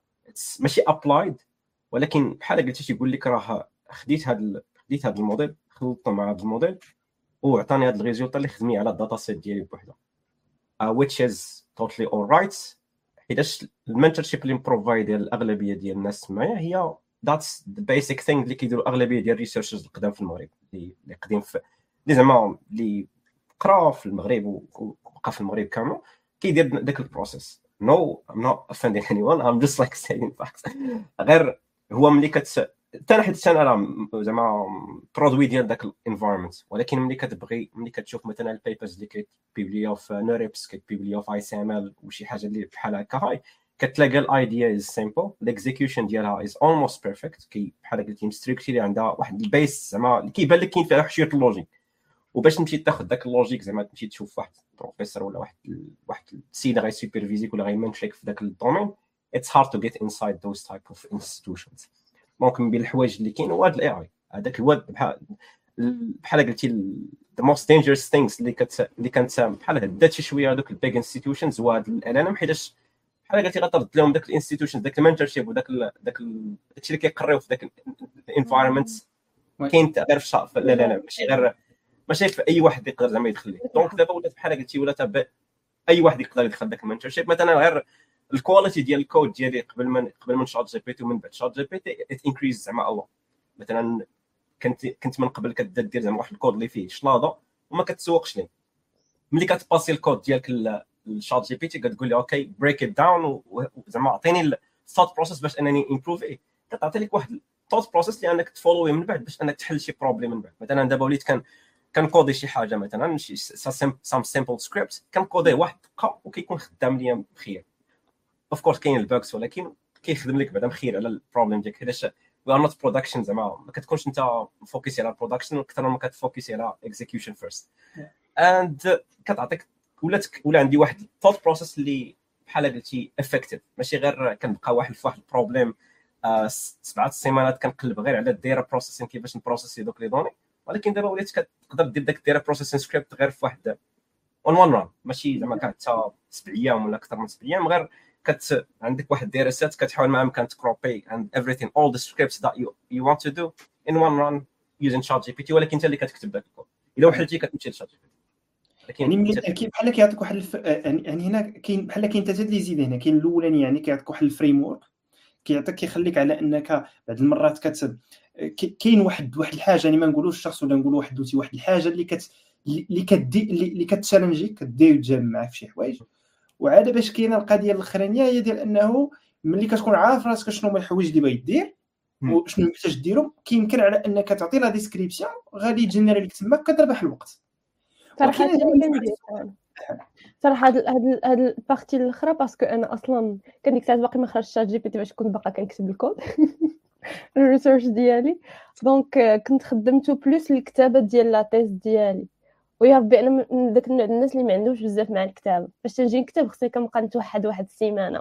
Speaker 3: ماشي ابلايد، ولكن بحال قلتي تيقول لك راه خديت هذا خديت هذا الموديل خلطته مع هذا الموديل وعطاني هذا الريزولت اللي خدمي على الداتا سيت ديالي بوحده uh, which is totally all right. حيتاش المنتورشيب اللي مبروفايد ديال الاغلبيه ديال الناس معايا هي that's the basic thing اللي كيديروا اغلبيه ديال الريسيرشرز القدام في المغرب اللي قديم في اللي زعما اللي قرا في المغرب وبقى في المغرب كامل كيدير داك البروسيس. no I'm not offending anyone, I'm just like saying facts. غير هو ملي كت حتى حيت انا راه زعما برودوي ديال داك الانفايرمنت، ولكن ملي كتبغي ملي كتشوف مثلا البيبرز اللي كيبيبليو في نوريبس كيبيبليو في اي سي ام ال وشي حاجه اللي بحال هكا هاي كتلاقى الايديا از سيمبل الاكزيكيوشن ديالها از اولموست بيرفكت كي بحال قلتي مستركتوري عندها واحد البيس زعما كيبان لك كاين فيها شويه اللوجيك، وباش تمشي تاخذ داك اللوجيك زعما تمشي تشوف واحد بروفيسور ولا واحد واحد السيد غاي سوبرفيزيك ولا غيمنتريك في داك الدومين it's hard to get inside those type of institutions. ممكن بين الحوايج اللي كاين هو هذا الاي اي هذاك هو بحال بحال قلتي the most dangerous things اللي كت اللي كانت بحال هدات شي شويه هذوك البيج انستيتيوشنز وهاد ال ام حيتاش بحال قلتي غترد لهم داك الانستيتيوشنز داك المنتورشيب وداك داك الشيء اللي كيقريو في داك الانفايرمنت كاين غير في لا لا لا ماشي غير ماشي في اي واحد يقدر زعما يدخل ليه. دونك دابا ولات بحال قلتي ولات اي واحد يقدر يدخل داك المنتورشيب. مثلا غير الكواليتي ديال الكود ديالي قبل من قبل من شات جي بي تي ومن بعد شات جي بي تي ات انكريز زعما الله. مثلا كنت كنت من قبل كدير زعما واحد الكود اللي فيه شلاضه وما كتسوقش ليه، ملي كتباسي الكود ديالك للشات جي بي تي كتقول لي اوكي بريك ات داون وزعما عطيني الثوت بروسيس باش انني امبروفي، كتعطي لك واحد الثوت بروسيس اللي انك تفولوي من بعد باش انك تحل شي بروبليم من بعد. مثلا دابا وليت كان كنكودي شي حاجه مثلا شي سام سامبل سكريبت كنكودي واحد الدقه وكيكون خدام ليا بخير. اوف كورس كاين الباكس ولكن كيخدم لك بعدا بخير على البروبليم ديالك حيت وي ار نوت برودكشن زعما ما كتكونش انت فوكسي على البرودكشن اكثر ما كتفوكسي على اكزيكيوشن فيرست اند كتعطيك ولات ولا عندي واحد الثوت بروسيس اللي بحال قلتي افكتيف، ماشي غير كنبقى واحد في واحد البروبليم آه سبعه السيمانات كنقلب غير على الدايره بروسيسين كيفاش نبروسيسي دوك لي دوني، ولكن دابا وليت كتقدر دير داك الدايره بروسيسين سكريبت غير في واحد اون وان ران، ماشي زعما حتى سبع ايام ولا اكثر من سبع ايام، غير كت عندك واحد الدايره سيت كتحاول مع امكان تكروبي and everything all the scripts that you you want to do in one run using ChatGPT، ولكن انت اللي كتكتب داك الكود. الا وحدتي كتمشي لشات جي بي تي.
Speaker 1: يعني ملي كاين بحال كيعطيك واحد الف... يعني هنا كاين بحال كاين ثلاثه اللي يزيد هنا. كاين الاولاني يعني كيعطيك واحد الفريم ورك، كيعطيك كيخليك على انك بعض المرات كت كاين واحد واحد الحاجه، يعني ما نقولوش الشخص ولا نقولوا واحد دوتي، واحد الحاجه اللي كت اللي كدي اللي كتشالنجيك كدير وتجمع معاك في شي حوايج. وعاده باش كاينه القضيه الاخرانيه هي ديال انه ملي كتكون عارف راسك شنو هما الحوايج اللي باغي دير وشنو محتاج ديرهم، كيمكن على انك تعطي لا ديسكريبسيون غادي يجينيري لك تما كتربح الوقت.
Speaker 2: صراحه كندير صراحه هاد هاد هاد البارتي الاخرى باسكو انا اصلا كان ديك الساعه باقي ما خرجتش شات جي بي تي باش كنت باقا كنكتب الكود الريسيرش ديالي، دونك كنت خدمته بلوس الكتابه ديال لا تيست ديالي. ويا ربي انا من داك النوع الناس اللي ما عندوش بزاف مع الكتابه، باش تنجي نكتب خصني كنبقى نتوحد واحد السيمانه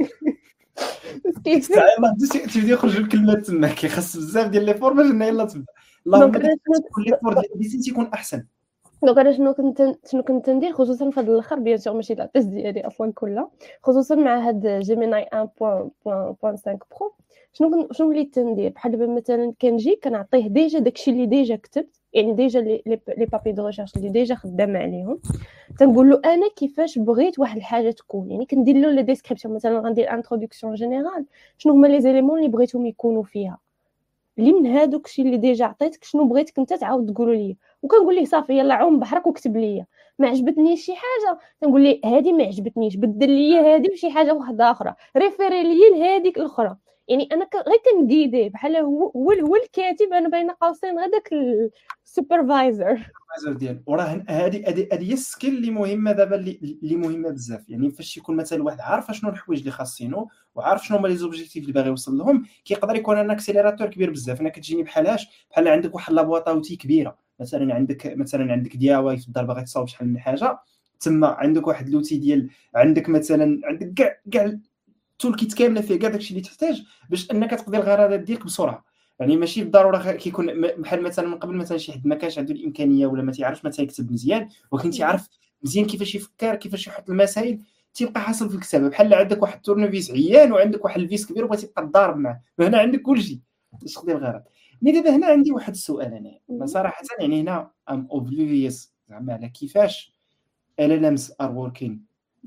Speaker 2: كيف
Speaker 1: يلاه تبدي يخرج الكلمات تما كيخص بزاف ديال لي فور باش يلاه تبدا. اللهم كل لي فور ديال تيكون احسن.
Speaker 2: دونك انا شنو كنت شنو كنت ندير خصوصا في هذا الاخر بيان سور ماشي لا تيست ديالي اصلا كلها، خصوصا مع هاد جيميناي واحد نقطة خمسة برو. شنو كن شنو وليت ندير بحال دابا مثلا كنجي كنعطيه ديجا داكشي اللي ديجا كتبت، يعني ديجا لي لي بابي دو ريشيرش اللي ديجا خدام عليهم، تنقول له انا كيفاش بغيت واحد الحاجه تكون، يعني كندير له لي ديسكريبسيون. مثلا غندير انتروداكسيون جينيرال شنو هما لي زيليمون اللي بغيتهم يكونوا فيها، اللي من هادوك الشيء اللي ديجا عطيتك شنو بغيتك انت تعاود تقولوا لي، وكنقول ليه صافي يلا عوم بحرك وكتب لي. ما عجبتنيش شي حاجه تنقول ليه هذه ما عجبتنيش، بدل لي هذه بشي حاجه واحده اخرى، ريفيري لي لهذيك الاخرى. يعني انا غير كنجيديه بحال هو هو هو الكاتب، انا بين قوسين غير داك السوبرفايزر
Speaker 1: ديال. وراه هذه هذه هي السكيل اللي مهمه دابا اللي اللي مهمه بزاف. يعني فاش يكون مثلا واحد عارف شنو الحوايج اللي خاصينو وعارف شنو هما لي زوبجيكتيف اللي باغي يوصل لهم، كيقدر يكون ان اكسيليراتور كبير بزاف. انا كتجيني بحالاش بحال عندك واحد لابواطاوتي كبيره، مثلا عندك مثلا عندك دياواي في الدار باغي تصاوب شحال من حاجه، تما عندك واحد لوتي ديال عندك مثلا عندك كاع كاع التول كيت كامله فيه كاع داكشي اللي تحتاج باش انك تقضي الغرضات ديالك بسرعه. يعني ماشي بالضروره كيكون بحال مثلا من قبل مثلا شي حد ما كانش عنده الامكانيه ولا ما تيعرفش مثلا يكتب مزيان، ولكن تيعرف مزيان كيفاش يفكر كيفاش يحط المسائل، تيبقى حاصل في الكتابه. بحال عندك واحد التورنفيس عيان وعندك واحد الفيس كبير وبغيتي تبقى تضارب معاه، فهنا عندك كلشي باش تقضي الغرض. مي دابا هنا عندي واحد السؤال انا صراحه، يعني هنا ام اوبليفيوس زعما على كيفاش ال ال امز ار وركين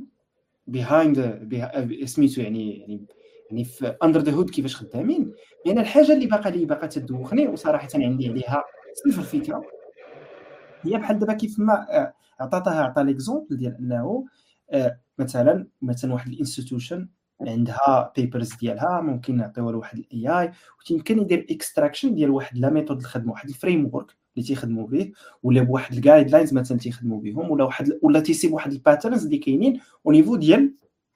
Speaker 1: بيهايند سميتو، يعني يعني يعني في اندر ذا هود كيفاش خدامين. لان الحاجه اللي باقا لي باقا تدوخني وصراحه عندي عليها صفر فكره، هي بحال دابا كيف ما عطاتها عطا ليكزومبل ديال انه مثلا مثلا واحد الانستيتيوشن عندها بيبرز ديالها ممكن نعطيوها لواحد الاي اي ويمكن يدير اكستراكشن ديال واحد لا ميثود الخدمه، واحد الفريم ورك اللي تيخدموا به، ولا بواحد الجايد لاينز مثلا تيخدموا بهم، ولا واحد ولا تيسيب واحد الباترنز اللي كاينين او نيفو ديال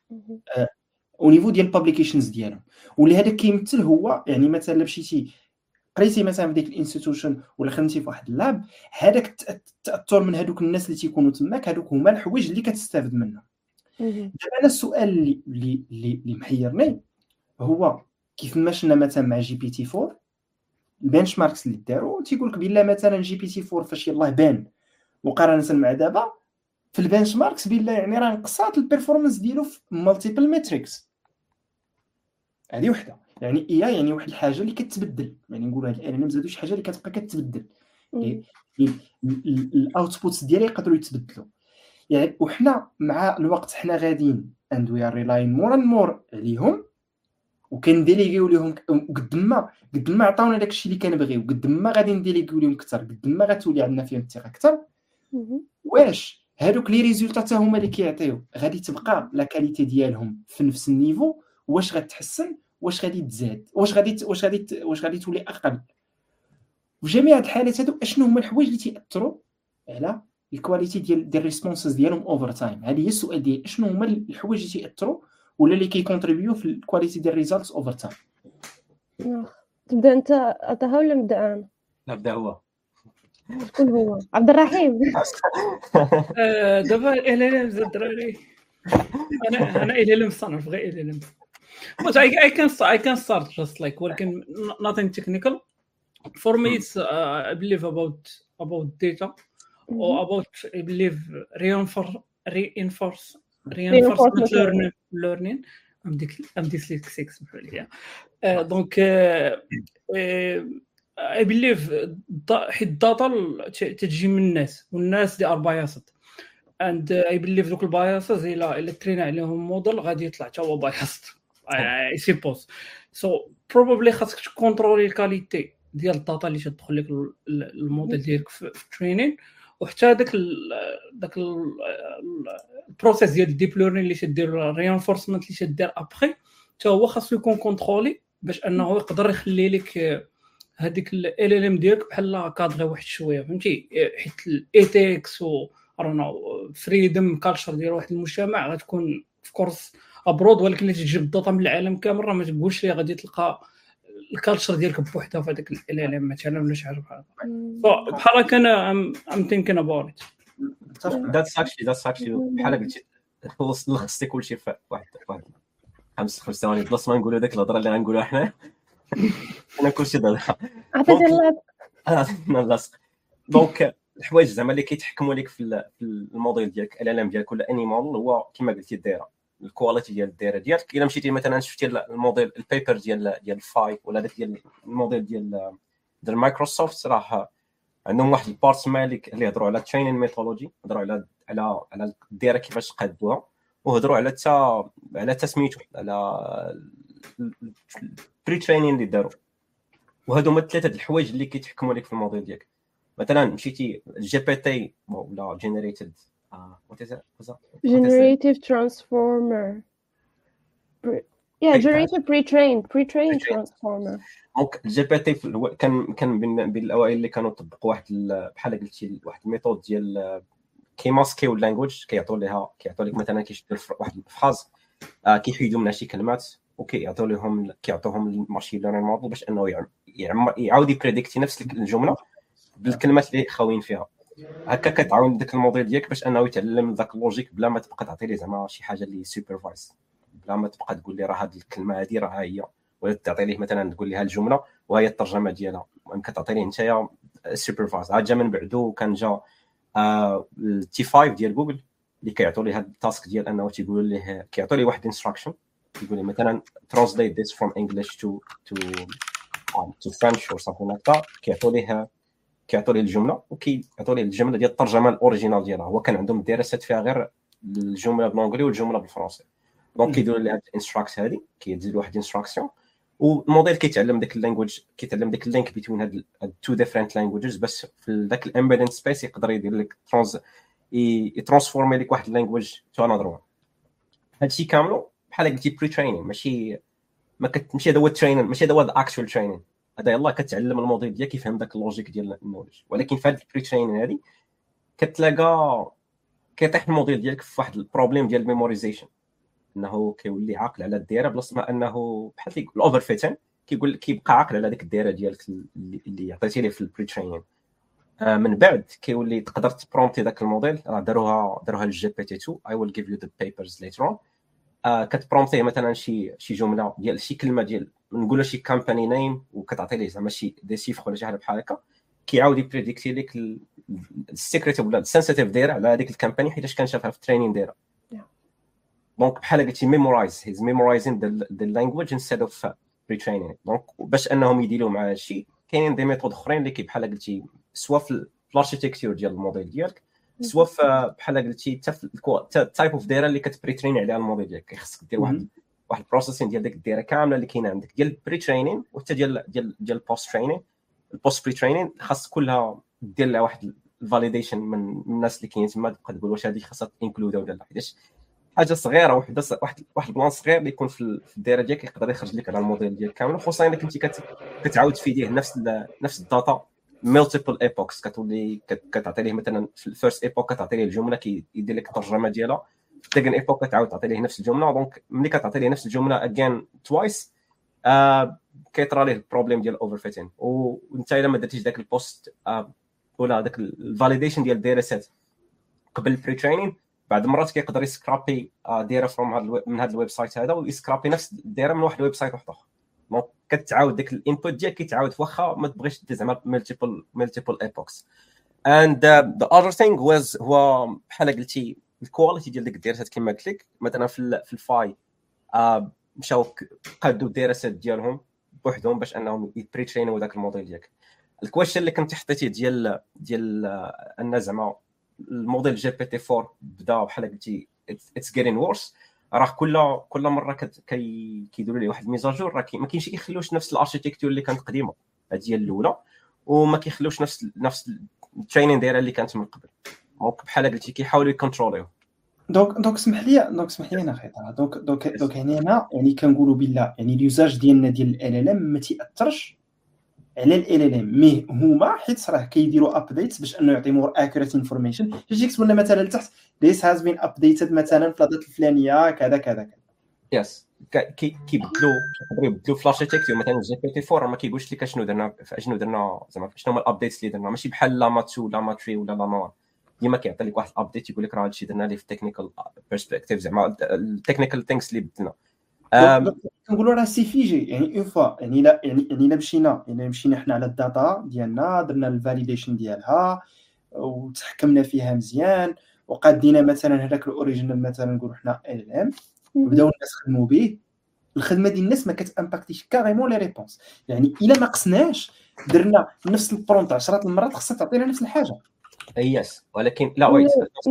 Speaker 1: او نيفو ديال البابليكيشنز ديالهم. واللي هذا كيمثل هو يعني مثلا مشيتي قريتي مثلا في ديك الانستيتيوشن ولا خدمتي في واحد اللاب، هذاك التاثر من هذوك الناس اللي تيكونوا تماك، هذوك هما الحوايج اللي كتستافد منهم. دابا انا السؤال اللي اللي اللي محيرني هو كيف ما شفنا مثلا مع جي بي تي فور البنش ماركس اللي داروا تيقول لك بلا مثلا جي بي تي فور فاش يلاه بان مقارنه مع دابا في البنش ماركس بلا يعني راه نقصات البيرفورمانس ديالو في مالتيبل ماتريكس. هذه وحده يعني اي يعني واحد الحاجه اللي كتبدل، يعني نقولوا هاد انا مازالوا شي حاجه اللي كتبقى كتبدل، الاوتبوتس ديالها يقدروا يتبدلوا. يعني وحنا مع الوقت حنا غاديين اند وي ار ريلاين مور اند مور عليهم وكنديليغيو ليهم قد ما قد ما عطاونا داكشي اللي كنبغيو قد ما غادي نديليغيو ليهم اكثر قد ما غتولي عندنا فيهم الثقه اكثر. واش هادوك لي ريزولطا حتى هما اللي كيعطيو غادي تبقى لا كاليتي ديالهم في نفس النيفو؟ واش غتحسن؟ واش غادي تزاد؟ واش غادي واش غادي واش غادي تولي اقل؟ في جميع الحالات هادو اشنو هما الحوايج اللي تياثروا على الكواليتي ديال ديال الريسبونسز ديالهم اوفر تايم؟ هذه هي السؤال ديال اشنو هما الحوايج اللي تياثروا ولا اللي كيكونتريبيو في الكواليتي ديال الريزالتس اوفر تايم.
Speaker 2: تبدا انت عطاها ولا نبدا انا؟
Speaker 3: نبدا هو.
Speaker 2: شكون هو عبد الرحيم؟
Speaker 4: آه، دابا ال ال ام الدراري انا انا ال ال ام صنف غير ال ال ام but I, I can I can start just like ولكن nothing technical for me it's uh, I believe about about data or about I believe reinforce reinforce reinforcement learning learning I'm I'm dyslexic yeah uh, donc uh, uh, I believe حيت الداتا تجي من الناس والناس دي ار باياسد and uh, I believe دوك الباياسز الا الا ترينا عليهم موديل غادي يطلع حتى هو باياسد I suppose so probably خاصك تكونترولي الكاليتي ديال الداتا اللي تدخل لك الموديل ديالك في الترينين وحتى داك داك البروسيس ديال الديب ليرنين اللي تدير رينفورسمنت اللي تدير ابري حتى هو خاصو يكون كونترولي باش انه يقدر يخلي لك هذيك ال ال ام ديالك بحال كادغي واحد شويه فهمتي حيت الايثيكس و ارونا فريدم كالتشر ديال واحد المجتمع غتكون في كورس ابرود ولكن اللي تجيب الداتا من العالم كامل راه ما تقولش لي غادي تلقى الكالتشر ديالك بوحدها في هذاك ال ال ام مثلا ولا شي حاجه بحال هكا بحال هكا انا ام ثينكين اباوت
Speaker 3: ذاتس اكشلي ذاتس اكشلي بحال قلتي خلص لخصتي كلشي في واحد واحد خمس خمس ثواني بلاص ما نقولوا داك الهضره اللي غنقولوها حنا انا كلشي ضربها
Speaker 2: عطيتي الله
Speaker 3: انا لاصق دونك الحوايج زعما اللي كيتحكموا لك في الموديل ديالك ال ال ام ديالك ولا اني موديل هو كما قلتي الدايره الكواليتي ديال الدايره ديالك الا مشيتي مثلا شفتي الموديل البيبر ديال ديال الفاي ولا داك ديال الموديل ديال ديال مايكروسوفت راه عندهم واحد البارت مالك اللي يهضروا على ترينين ميثودولوجي يهضروا على على على الدايره كيفاش قادوها وهضروا على حتى على تسميتو على بري ترينين اللي داروا وهادو هما ثلاثه د الحوايج اللي كيتحكموا لك في الموديل ديالك مثلا مشيتي جي بي تي ولا جينيريتد اه وات از ات
Speaker 2: generative transformer yeah generative pre-trained pre-trained transformer
Speaker 3: دونك الجي بي تي كان كان بين الاوائل اللي كانوا طبقوا واحد بحال قلتي واحد الميثود ديال كيماسكيو اللانجويج كيعطوا ليها كيعطوا لك مثلا كيشدوا واحد الفراز آه كيحيدوا منها شي كلمات وكيعطوا لهم كيعطوهم الماشين ليرنين موديل باش انه يعاود يبريديكتي نفس الجمله بالكلمات اللي خاويين فيها هكا كتعاون داك الموديل ديالك باش انه يتعلم داك اللوجيك بلا ما تبقى تعطي ليه زعما شي حاجه اللي سوبرفايز بلا ما تبقى تقول لي راه هذه الكلمه هذه راه هي ولا تعطي ليه مثلا تقول ليه الجمله وهي الترجمه ديالها ممكن تعطي ليه نتايا سوبرفايز عاد جا من بعدو كان جا التي خمسة ديال جوجل اللي كيعطوا ليه هذا التاسك ديال انه تيقولوا ليه كيعطوا ليه واحد انستراكشن يقول لي مثلا translate this from English to to um, to French or something like that كيعطوا ليه كيعطوا ليه الجمله وكيعطوا ليه الجمله ديال الترجمه الاوريجينال ديالها هو كان عندهم دراسات فيها غير الجمله بالانجلي والجمله بالفرنسي دونك كيديروا ليه هاد الانستراكت هذه كيديروا واحد انستراكسيون والموديل كيتعلم داك اللانجويج كيتعلم داك اللينك بين هاد تو ديفرنت لانجويجز بس في ذاك الامبيدنت سبيس يقدر يدير لك ترانز يترانسفورمي لك واحد اللانجويج تو انذر وان هادشي كاملو بحال قلتي بري ترينين ماشي ما كتمشي هذا هو الترينين ماشي هذا هو الاكشوال ترينين هذا يلاه كتعلم الموديل ديالك كيفهم داك اللوجيك ديال النولج ولكن في هذا البري ترينين هذه كتلاقى كيطيح الموديل ديالك في واحد البروبليم ديال الميموريزيشن انه كيولي عاقل على الدائره بلاصه ما انه بحال الاوفر فيتن كيقول كيبقى عاقل على ديك الدائره ديالك اللي عطيتي ليه في البري ترينين آه من بعد كيولي تقدر تبرومبتي داك الموديل راه داروها داروها للجي بي تي اثنين I will give you the papers later on آه كتبرومبتيه مثلا شي شي جمله ديال شي كلمه ديال نقولوا شي كامباني نيم وكتعطي ليه زعما شي دي سيفر ولا شي حاجه بحال هكا كيعاود يبريديكتي لك السيكريت ولا السنسيتيف دايره على هذيك الكامباني حيت كان شافها في الترينين دايره دونك بحال قلتي ميمورايز هيز ميمورايزين ذا لانجويج انستيد اوف بري ترينين دونك باش انهم يديروا مع هادشي كاينين دي ميثود اخرين اللي بحال قلتي سوا في الاركيتكتور ديال الموديل ديالك سوا في بحال قلتي حتى في التايب اوف دايره اللي كتبري ترين عليها الموديل ديالك خصك دير واحد واحد البروسيسين ديال ديك الدايره كامله اللي كاينه عندك ديال بري ترينين وحتى ديال ديال ديال البوست ترينين البوست بري ترينين خاص كلها دير لها واحد الفاليديشن من الناس اللي كاينين تما تبقى تقول واش هذه خاصها انكلود ولا لا حيتاش حاجه صغيره وحده واحد واحد البلان صغير اللي يكون في الدايره ديالك يقدر يخرج لك على الموديل ديالك كامل خصوصا انك انت كتعاود تفيديه نفس نفس الداتا مالتيبل ايبوكس كتولي كتعطي ليه مثلا في الفيرست ايبوك كتعطي ليه الجمله كيدير لك الترجمه ديالها في الثاني ايبوك كتعاود تعطي ليه نفس الجمله دونك ملي كتعطي ليه نفس الجمله اجين توايس آه كيطرا ليه البروبليم ديال اوفر فيتين وانت الا ما درتيش داك البوست ولا داك الفاليديشن ديال الداتا سيت قبل البري ترينين، بعد مرات كيقدر يسكرابي دايره فروم هذا من هذا الويب سايت هذا ويسكرابي نفس الدايره من واحد الويب سايت واحد اخر. دونك كتعاود داك الانبوت ديالك كيتعاود واخا ما تبغيش دير زعما ملتيبل ملتيبل ايبوكس. and ذا اذر ثينغ واز هو بحال قلتي الكواليتي ديال ديك الدايرات كما قلت لك. مثلا في في الفاي آه مشاو قادوا الدايرات ديالهم بوحدهم باش انهم يبري ترينوا داك الموديل ديالك. الكويشن اللي كنت حطيتيه ديال ديال ان زعما الموديل جي بي تي فور بدا بحال قلتي اتس جيتين وورس، راه كل كل مره كي كيديروا ليه واحد ميزاجور راه ما كاينش كيخلوش نفس الاركيتكتور اللي كانت قديمه هذه هي الاولى، وما كيخلوش نفس نفس الترينين دايره اللي كانت من قبل. دونك بحال قلتي كيحاولوا يكونتروليو.
Speaker 1: دونك دونك اسمح لي دونك اسمح لي انا خيط دونك دونك دونك يعني انا يعني كنقولوا بالله يعني اليوزاج ديالنا ديال ال ال ام ما تياثرش على ال ال ام، مي هما حيت راه كيديروا ابديت باش انه يعطي مور اكيوريت انفورميشن. جيتي كتبنا مثلا لتحت this has been updated مثلا في الدات الفلانيه كذا كذا كذا.
Speaker 3: يس كي كيبدلوا يقدروا يبدلوا في لاركيتكتور. مثلا جي بي تي فور ما كيقولش لك اشنو درنا اشنو درنا زعما شنو هما الابديتس اللي درنا، ماشي بحال لاما اثنين لاما ثلاثة ولا لاما واحد. ديما كيعطي لك واحد الابديت يقول لك راه هادشي درنا ليه في التكنيكال بيرسبكتيف زعما التكنيكال ثينكس اللي بدلنا.
Speaker 1: كنقولوا راه سي فيجي يعني اون فوا يعني لا يعني يعني الا مشينا يعني مشينا حنا على الداتا ديالنا درنا الفاليديشن ديالها وتحكمنا فيها مزيان وقادينا مثلا هذاك الاوريجينال مثلا نقولوا حنا ال ام وبداو الناس خدموا به. الخدمه ديال الناس ما كتامباكتيش كاريمون لي ريبونس. يعني الا ما قسناش درنا نفس البرونت عشرات المرات خصها تعطينا نفس الحاجه.
Speaker 3: يس ولكن لا ويت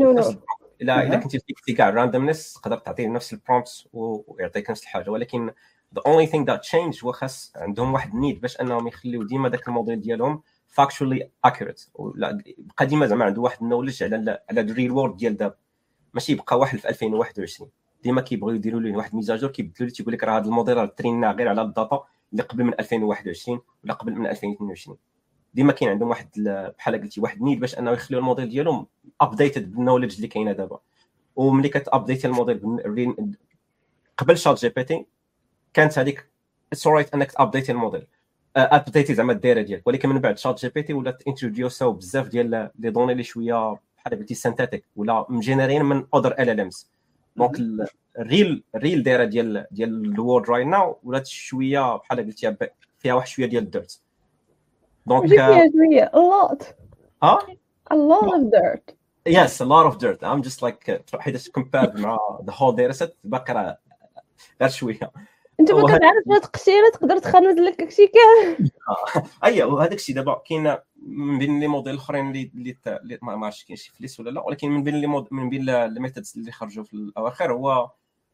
Speaker 3: لا الا كنتي تكتي كاع راندومنس تقدر تعطيه نفس البرومبت ويعطيك نفس الحاجه. ولكن the only thing that changed هو خاص عندهم واحد نيد باش انهم يخليو ديما داك الموديل ديالهم factually accurate. ولا بقى ديما زعما عنده واحد النولج على على الريل وورد ديال دابا، ماشي يبقى واحد في ألفين وواحد وعشرين. ديما كيبغيو يديروا ليه واحد ميزاجور كيبدلوا ليه تيقول لك راه هذا الموديل راه ترينا غير على الداتا اللي قبل من ألفين وواحد وعشرين ولا قبل من ألفين واثنين وعشرين. ديما كاين عندهم واحد بحال قلتي واحد نيد باش انه يخليو الموديل ديالهم ابديتد بالنولج اللي كاينه دابا. وملي كتابديت الموديل قبل شات جي بي تي كانت هذيك اتس انك تابديت الموديل ابديتي زعما الدايره ديالك. ولكن من بعد شات جي بي تي ولات انتروديوساو بزاف ديال لي دوني اللي شويه بحال قلتي سينثيتيك ولا مجينيرين من اودر ال ال امز. دونك الريل الريل دايره ديال ديال الوورد رايت ناو ولات شويه بحال قلتي فيها واحد شويه ديال الديرت. دونك
Speaker 2: فيها شويه a lot
Speaker 3: اه
Speaker 2: a lot of dirt.
Speaker 3: yes a lot of dirt. I'm just like حيت compared مع the whole data set باقي راه غير شويه.
Speaker 2: انت ما كتعرف هاد القشيره تقدر تخرج لك داكشي كامل.
Speaker 3: اييه وهذاك الشيء دابا كاين من بين لي موديل الاخرين اللي اللي ما عرفتش كاين شي فليس ولا لا. ولكن من بين لي مود من بين لي ميثودز اللي خرجوا في الاواخر هو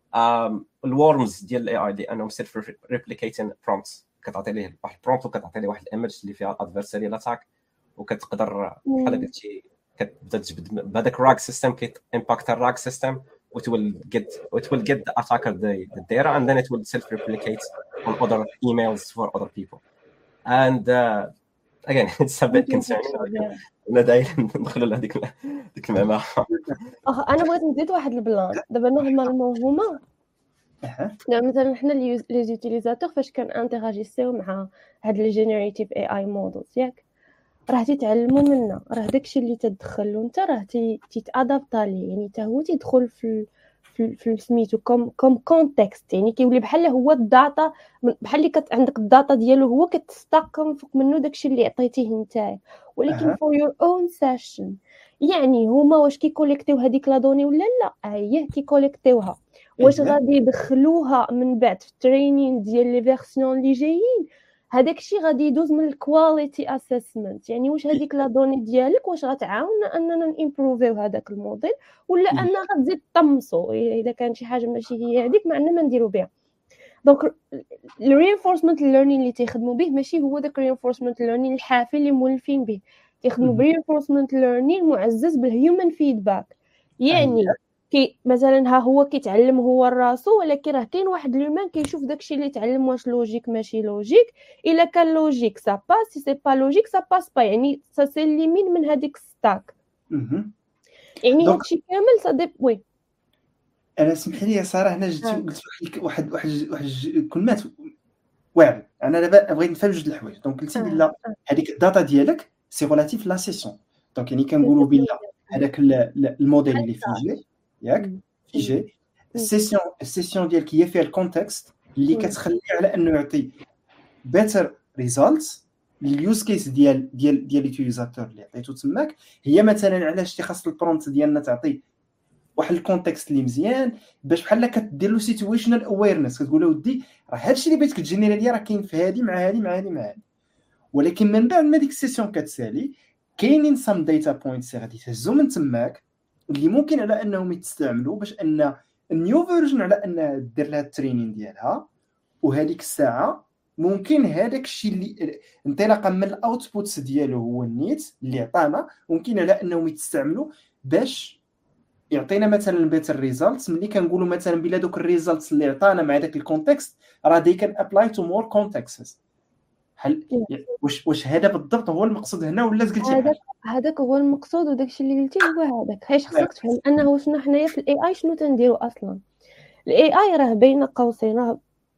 Speaker 3: الورمز ديال الاي اي لانهم سيلف ريبليكيتين برومبتس. كتعطي ليه واحد البرومبت وكتعطي ليه واحد الايمج اللي فيها ادفيرساري اتاك وكتقدر بحال قلتي كتبدا تجبد بهذاك راك سيستم كيت امباكت الراك سيستم it will get it will get the attacker the, the data and then it will self-replicate on other emails for other people. And uh, again it's a bit concerning. انا داير ندخلوا لهذيك ديك المعمعه.
Speaker 2: اه انا بغيت نزيد واحد البلان دابا نورمالمون هما يعني مثلا حنا لي زوتيليزاتور فاش كان انتراجيسيو مع هاد لي جينيريتيف اي اي مودلز ياك راه تيتعلموا منا راه داكشي اللي تدخل له انت راه تيتادابط ليه يعني حتى هو تيدخل في في في سميتو كوم كوم كونتكست يعني كيولي بحال هو الداتا بحال اللي كت عندك الداتا ديالو هو كتستقم فوق منه داكشي اللي عطيتيه نتايا. ولكن فور يور اون سيشن يعني هما واش كيكوليكتيو هذيك لا دوني ولا لا اييه كيكوليكتيوها. واش غادي يدخلوها من بعد في الترينين ديال لي فيرسيون اللي جايين هذاك الشيء غادي يدوز من الكواليتي اسسمنت يعني واش هذيك لا دوني ديالك واش غتعاوننا اننا نيمبروفيو هذاك الموديل ولا ان غتزيد طمسو الا كان شي حاجه ماشي هي هذيك ما عندنا ما نديرو بها. دونك الرينفورسمنت ليرنين اللي تيخدموا به ماشي هو داك الرينفورسمنت ليرنين الحافل اللي مولفين به تيخدموا برينفورسمنت ليرنين معزز بالهيومن فيدباك. يعني كي مثلا ها هو كيتعلم هو راسو ولكن راه كاين واحد لومان كيشوف داكشي اللي تعلم واش لوجيك ماشي لوجيك. الا كان لوجيك سا باس سي سي با لوجيك سا باس با يعني سا سي ليمين من هذيك ستاك. يعني هادشي كامل صديق وي
Speaker 1: انا سمح لي صراحه انا جيت قلت واحد واحد واحد كلمات واعر. انا دابا بغيت نفهم جوج الحوايج. دونك قلتي بلا هذيك الداتا ديالك سي ريلاتيف لا سيسيون. دونك يعني كنقولوا بلا هذاك الموديل اللي فيجي ياك فيجي السيسيون السيسيون ديالك هي فيها الكونتكست اللي كتخلي على انه يعطي بيتر ريزولتس اليوز كيس ديال ديال ديال اليوتيليزاتور اللي عطيتو تماك. هي مثلا علاش تيخاص البرومبت ديالنا تعطي واحد الكونتكست اللي مزيان باش بحال كدير له سيتويشنال اويرنس، كتقول له ودي راه هادشي اللي بغيت كتجينيري ليا راه كاين في هادي مع هادي مع هادي مع هادي. ولكن من بعد ما ديك السيسيون كتسالي كاينين سام داتا بوينتس غادي تهزو من تماك اللي ممكن على انهم يتستعملوا باش ان النيو فيرجن على انها دير لها الترينين ديالها. وهذيك الساعه ممكن هذاك الشيء اللي انطلاقا من الاوتبوتس ديالو هو النيت اللي عطانا ممكن على انهم يتستعملوا باش يعطينا مثلا بيتر ريزلتس. ملي كنقولوا مثلا بلا دوك الريزلتس اللي عطانا مع داك الكونتكست راه دي كان ابلاي تو مور كونتكستس. هل واش واش هذا بالضبط هو المقصود هنا ولا قلتي
Speaker 2: هذاك هذاك هو المقصود وداك الشيء اللي قلتي هو هذاك. حيت خصك تفهم انه شنو حنايا في الاي اي شنو تنديرو اصلا. الاي اي راه بين قوسين راه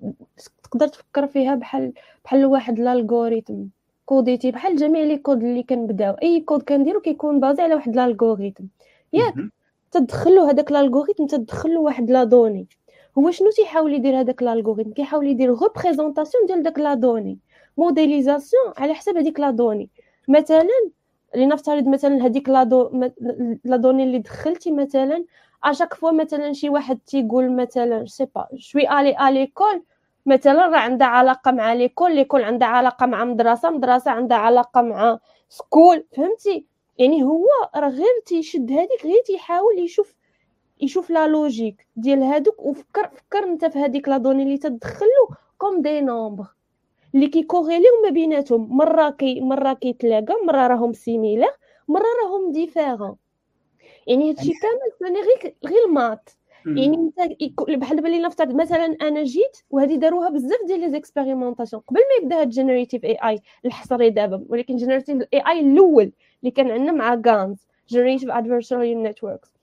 Speaker 2: تقدر تفكر فيها بحال بحال واحد الالغوريثم كوديتي بحال جميع لي كود اللي كنبداو. اي كود كنديرو كيكون بازي على واحد الالغوريثم ياك تدخلوا هذاك الالغوريثم تدخلوا واحد لا دوني. هو شنو تيحاول يدير هذاك الالغوريثم؟ كيحاول يدير ريبريزونطاسيون ديال داك لا دوني، موديليزاسيون على حسب هذيك لا دوني. مثلا لنفترض مثلا هذيك لا دو لا دوني اللي دخلتي مثلا اشاك فوا مثلا شي واحد تيقول مثلا سي با شوي الي اليكول مثلا راه عندها علاقه مع ليكول، ليكول عندها علاقه مع مدرسه، مدرسه عندها علاقه مع سكول. فهمتي؟ يعني هو راه غير تيشد هذيك غير تيحاول يشوف يشوف لا لوجيك ديال هذوك. وفكر فكر انت في هذيك لا دوني اللي تدخلو كوم دي نومبر اللي كيكوريليو ما بيناتهم. مره كي مره كيتلاقاو، مره راهم سيميلير، مره راهم ديفيرون. يعني هادشي كامل ثاني غير غير المات. يعني انت بحال دابا اللي نفترض مثلا انا جيت وهذه داروها بزاف ديال لي زيكسبيريمونطاسيون قبل ما يبدا هاد جينيريتيف اي اي الحصري دابا، ولكن جينيريتيف اي اي الاول اللي كان عندنا مع غانز جينيريتيف ادفيرساريال نيتوركس.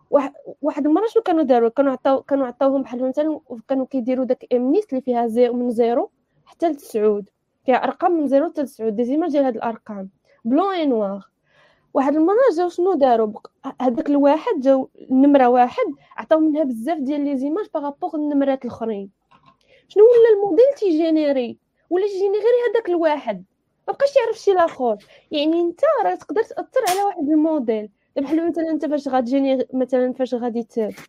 Speaker 2: واحد المره شنو كانوا داروا؟ كانوا عطاو كانوا عطاوهم بحال مثلا كانوا كيديروا داك امنيست اللي فيها زيرو من زيرو حتى لتسعود، فيها ارقام من زيرو حتى لتسعود ديزيمال ديال هاد الارقام بلون اي نوار. واحد المره جاو شنو داروا هذاك الواحد جاو النمره واحد عطاو منها بزاف ديال لي زيماج بارابور النمرات الاخرين. شنو ولا الموديل تيجينيري ولا جينيري هذاك الواحد ما بقاش يعرف شي الاخر. يعني انت راه تقدر تاثر على واحد الموديل بحال مثلا انت فاش غتجيني مثلا فاش غادي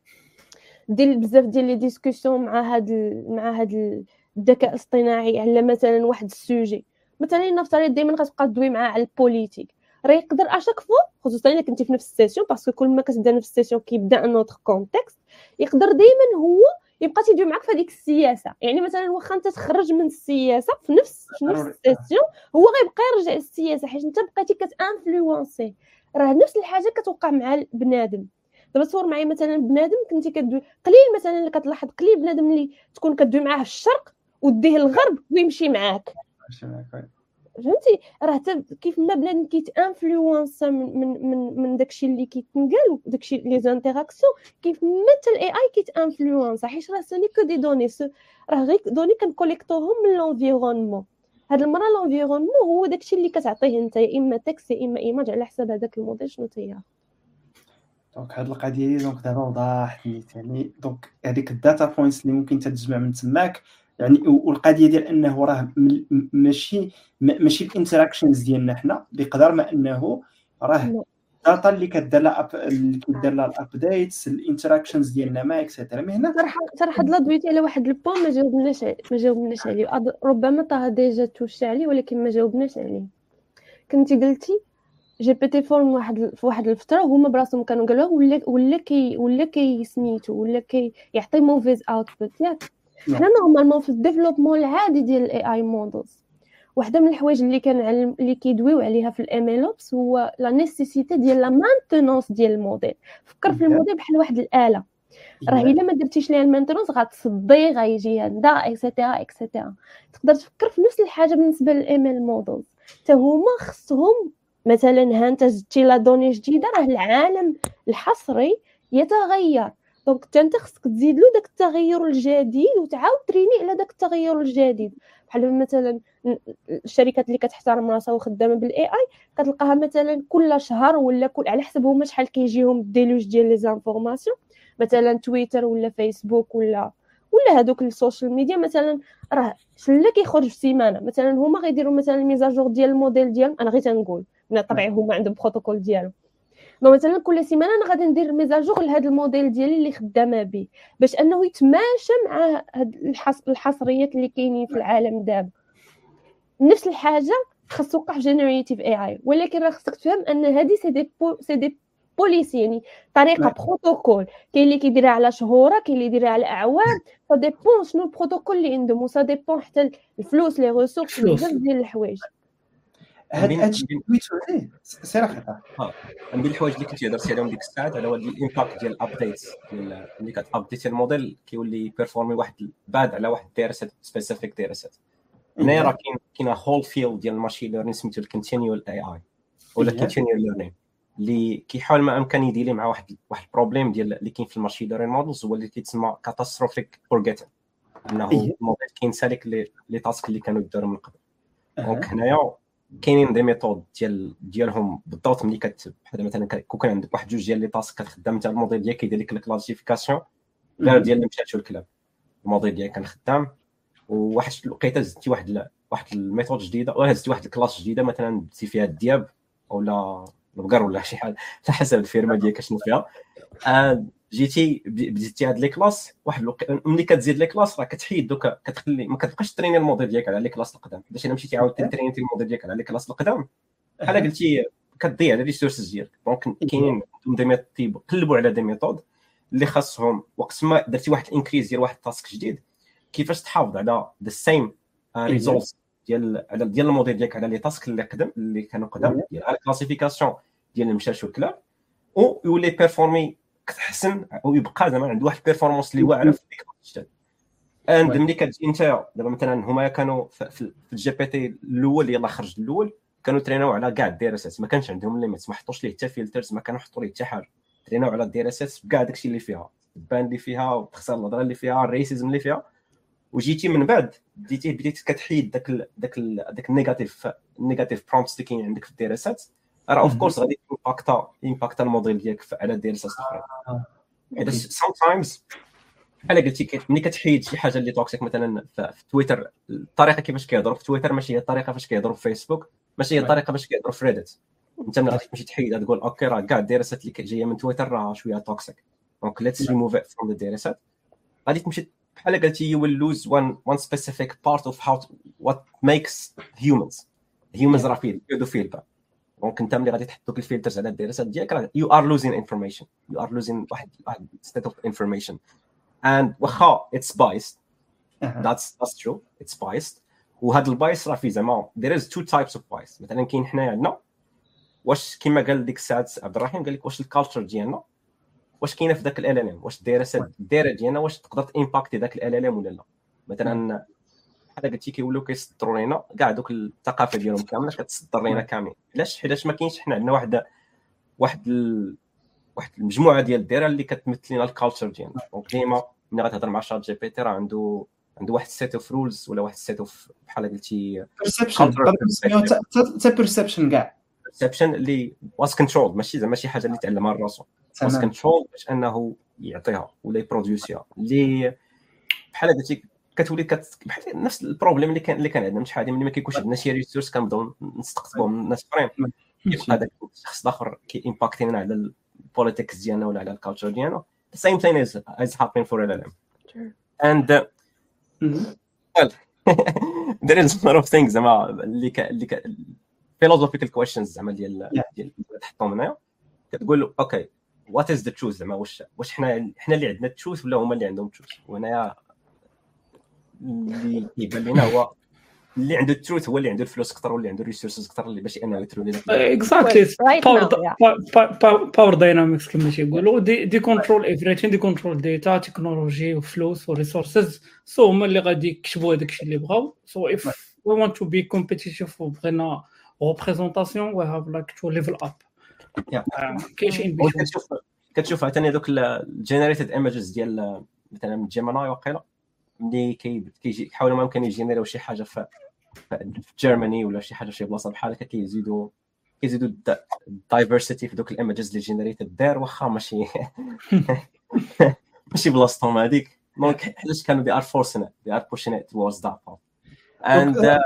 Speaker 2: دير بزاف ديال لي ديسكوسيون مع هاد مع هاد الذكاء الاصطناعي على مثلا واحد السوجي. مثلا نفترض دائما غتبقى تدوي معاه على البوليتيك، راه يقدر اشاك فوا خصوصا الا كنتي في نفس السيسيون باسكو كل ما كتبدا نفس السيسيون كيبدا ان اوتر كونتكست، يقدر دائما هو يبقى تيدوي معاك في هذيك السياسه. يعني مثلا واخا انت تخرج من السياسه في نفس في نفس السيسيون هو غيبقى يرجع للسياسه حيت انت بقيتي كتانفلونسي. راه نفس الحاجه كتوقع مع البنادم. دابا تصور معايا مثلا بنادم كنتي كدوي قليل مثلا اللي كتلاحظ قليل بنادم اللي تكون كدوي معاه في الشرق وديه الغرب ويمشي معاك. فهمتي؟ راه كيف ما بنادم كيتانفلونس من من من, من داكشي اللي كيتنقال وداكشي لي زانتيراكسيون كيف ما حتى الاي اي كيتانفلونس حيت راه سوني كو دي دوني راه غير دوني كنكوليكتوهم من لونفيرونمون. هاد المره لونفيرونمون هو داكشي اللي كتعطيه انت يا اما تكست يا اما ايماج على حساب هذاك الموديل شنو تيا.
Speaker 1: دونك هاد القضيه دونك دابا وضحت لي يعني دونك هذيك الداتا بوينتس اللي ممكن تتجمع من تماك يعني. والقضيه ديال انه راه ماشي ماشي الانتراكشنز ديالنا حنا بقدر ما انه راه الداتا اللي كدير لها اللي كدير لها الابديتس الانتراكشنز ديالنا ما اكسترا. مي هنا
Speaker 2: صراحه صراحه لا دويتي على واحد البوين ما جاوبناش ما جاوبناش عليه. ربما طه ديجا توش عليه ولكن ما جاوبناش عليه. كنتي قلتي جي بي تي فورم واحد في واحد الفتره هما براسهم كانوا قالوا ولا ولا كي ولا كي سميتو ولا كي يعطي موفيز اوتبوت ياك. حنا نورمالمون في الديفلوبمون العادي ديال الاي اي مودلز واحده من الحوايج اللي كنعلم اللي كيدويو عليها في الام ال اوبس هو لا نيسيسيتي ديال لا مانتينونس ديال الموديل. فكر في الموديل بحال واحد الاله، راه الا ما درتيش ليها المانتينونس غتصدي غيجي هذا اكسيتيرا اكسيتيرا. تقدر تفكر في نفس الحاجه بالنسبه للام ال مودلز حتى هما خصهم مثلا ها انت جبتي لا دوني جديده راه العالم الحصري يتغير. دونك حتى انت خصك تزيد له داك التغير الجديد وتعاود تريني على داك التغير الجديد. بحال مثلا الشركات اللي كتحترم راسها وخدامه بالاي اي كتلقاها مثلا كل شهر ولا كل على حسب هما شحال كيجيهم الديلوج ديال لي زانفورماسيون، مثلا تويتر ولا فيسبوك ولا ولا هذوك السوشيال ميديا مثلا راه شلا كيخرج في سيمانه، مثلا هما غيديروا مثلا الميزاجور ديال الموديل ديال انا غير تنقول من طبيعي هما عندهم بروتوكول ديالهم. دونك مثلا كل سيمانه انا غادي ندير ميزاجور لهذا الموديل ديالي اللي خدامه به باش انه يتماشى مع هاد الحص... الحصريات اللي كاينين في العالم دابا. نفس الحاجه خاص توقع في جينيريتيف اي اي، ولكن راه خصك تفهم ان هذه سي دي بو... سي دي بوليسي، يعني طريقه بروتوكول. كاين اللي كيديرها على شهوره، كاين اللي يديرها على اعوام، سا ديبون شنو البروتوكول اللي عندهم، وسا ديبون حتى الفلوس لي ريسورس بزاف ديال الحوايج.
Speaker 1: هاد هادشي تويتر ايه سير اخي.
Speaker 3: ها من بين الحوايج اللي كنتي هضرتي عليهم ديك الساعه على هو الامباكت ديال الابديت ديال ملي كتابديتي الموديل كيولي بيرفورمي واحد بعد على واحد الديراسات سبيسيفيك ديراسات. هنايا راه كاين كاين هول فيلد ديال الماشين ليرنين سميتو الكونتينيوال اي اي ولا الكونتينيوال ليرنين اللي كيحاول ما امكن يدير مع واحد واحد البروبليم ديال اللي كاين في الماشين ليرنين مودلز هو اللي كيتسمى كاتاستروفيك فورغيتين، انه الموديل كينسى لك لي تاسك اللي كانوا يداروا من قبل. دونك هنايا كاينين دي ميثود ديال ديالهم بالضبط. ملي كت بحال مثلا كون كان عندك واحد جوج ديال لي تاسك كتخدم انت الموديل ديالك كيدير لك الكلاسيفيكاسيون غير ديال اللي مشات الكلام الموديل ديالك كان خدام، وواحد الوقيته زدتي واحد واحد الميثود جديده ولا زدتي واحد الكلاس جديده مثلا درتي فيها الدياب ولا البقر ولا شي حاجه على حسب الفيرما ديالك شنو فيها. آه جيتي بديتي هاد لي كلاس واحد الوقت ملي كتزيد لي كلاس راه كتحيد دوك كتخلي ما كتبقاش تريني الموديل ديالك على لي كلاس القدام. باش الا مشيتي عاود تريني الموديل ديالك على لي كلاس القدام بحال قلتي كتضيع على الريسورسز ديالك. دونك كاينين دي ميثود قلبوا على دي ميثود اللي خاصهم وقت ما درتي واحد الانكريز ديال واحد التاسك جديد كيفاش تحافظ على ذا سيم ريزولتس ديال على ديال الموديل ديالك على لي تاسك اللي قدام اللي كانوا قدام ديال الكلاسيفيكاسيون ديال المشاش والكلام، ويولي بيرفورمي كتحسن ويبقى زعما عنده واحد البيرفورمانس اللي واعره في ديك الجديد. اند ملي كتجي انت دابا مثلا هما كانوا في الجي بي تي الاول اللي يلاه خرج الاول كانوا تريناو على كاع الديراسات، ما كانش عندهم ليميت، ما حطوش ليه حتى فلترز، ما كانوا حطوا ليه حتى حاجه، تريناو على الديراسات بكاع داكشي اللي فيها البان اللي فيها وتخسر الهضره اللي فيها الريسيزم اللي فيها. وجيتي من بعد بديتي بديتي كتحيد داك ال داك ال داك النيجاتيف النيجاتيف برومبتس اللي كاين عندك في الديراسات، راه اوف كورس غادي امباكتا امباكتا الموديل ديالك على الديراسات الاخرين. حيت سام تايمز بحال قلتي ملي كتحيد شي حاجه اللي توكسيك مثلا في تويتر، الطريقه كيفاش كيهضروا في تويتر ماشي هي الطريقه فاش كيهضروا في فيسبوك، ماشي هي الطريقه باش كيهضروا في ريدت. انت ملي غادي تمشي تحيد تقول اوكي راه كاع الديراسات اللي جايه من تويتر راه شويه توكسيك، دونك ليتس ريموف ات فروم ذا ديراسات. غادي تمشي بحال قلتي you will lose one one specific part of how to, what makes humans humans راه فيه يدو فيلتر. دونك انت ملي غادي تحط دوك الفلترز على الديراسات ديالك راه you are losing information you are losing واحد واحد state of information and واخا it's biased that's that's true it's biased. وهذا البايس راه فيه زعما there is two types of bias. مثلا كاين حنايا عندنا واش كما قال ديك الساعه عبد الرحيم قال لك واش الكالتشر ديالنا واش كاينه في داك ال ال ام، واش الدراسات الدايره ديالنا واش تقدر تامباكتي داك ال ال ام ولا لا. مثلا بحال قلتي كيولوا كيصدروا لينا كاع دوك الثقافه ديالهم كامله كتصدر لينا كاملين. علاش؟ حيت ما كاينش حنا عندنا واحد واحد ال... واحد المجموعه ديال الدائره اللي كتمثل لنا الكالتشر ديالنا. دونك ديما ملي غتهضر مع شات جي بي تي راه عنده عنده واحد السيت اوف رولز ولا واحد السيت اوف بحال قلتي
Speaker 1: بيرسبشن تا بيرسبشن كاع
Speaker 3: بيرسبشن اللي واس كنترول، ماشي زعما شي حاجه اللي تعلمها راسو، واس كنترول باش انه يعطيها ولا يبروديوسيها. اللي بحال قلتي كتولي كت... بحال نفس البروبليم اللي كان اللي كان عندنا شحال ملي ما كيكونش عندنا شي ريسورس كنبداو نستقطبوا من الناس اخرين، يبقى داك الشخص الاخر كي امباكتينا على البوليتيكس ديالنا ولا على الكالتشر ديالنا. the same thing is is happening for L L M sure. and uh, mm-hmm. well there is a lot of things زعما اللي ك... اللي ك... philosophical questions زعما ديال yeah. ديال تحطهم هنايا كتقول اوكي وات از ذا تروث زعما واش واش حنا حنا اللي عندنا التروث ولا هما اللي عندهم التروث. وهنايا اللي يبان لنا هو اللي عنده التروث هو اللي عنده الفلوس اكثر واللي عنده الريسورسز اكثر اللي باش انه يثرو لنا
Speaker 4: اكزاكتلي باور داينامكس كما تيقولوا دي دي كنترول ايفريثين دي كنترول داتا تكنولوجي وفلوس وريسورسز سو هما اللي غادي يكتبوا هذاك الشيء اللي بغاو. سو اف وي وانت تو بي كومبيتيتيف وبغينا representation we have like to level up.
Speaker 3: Yeah.
Speaker 4: كاين شي امبيشن
Speaker 3: كتشوف عاوتاني دوك الجينيريتد ايمجز ديال مثلا جيميناي وقيله ملي كيجي كيحاولوا ما يمكن يجينيريو شي حاجه في في جيرماني ولا شي حاجه في شي بلاصه بحال هكا كيزيدوا كيزيدوا الدايفرسيتي في دوك الايمجز اللي جينيريتد دار واخا ماشي ماشي بلاصتهم هذيك دونك حيتاش كانوا دي ار فورسنا دي ار بوشين ات towards that part and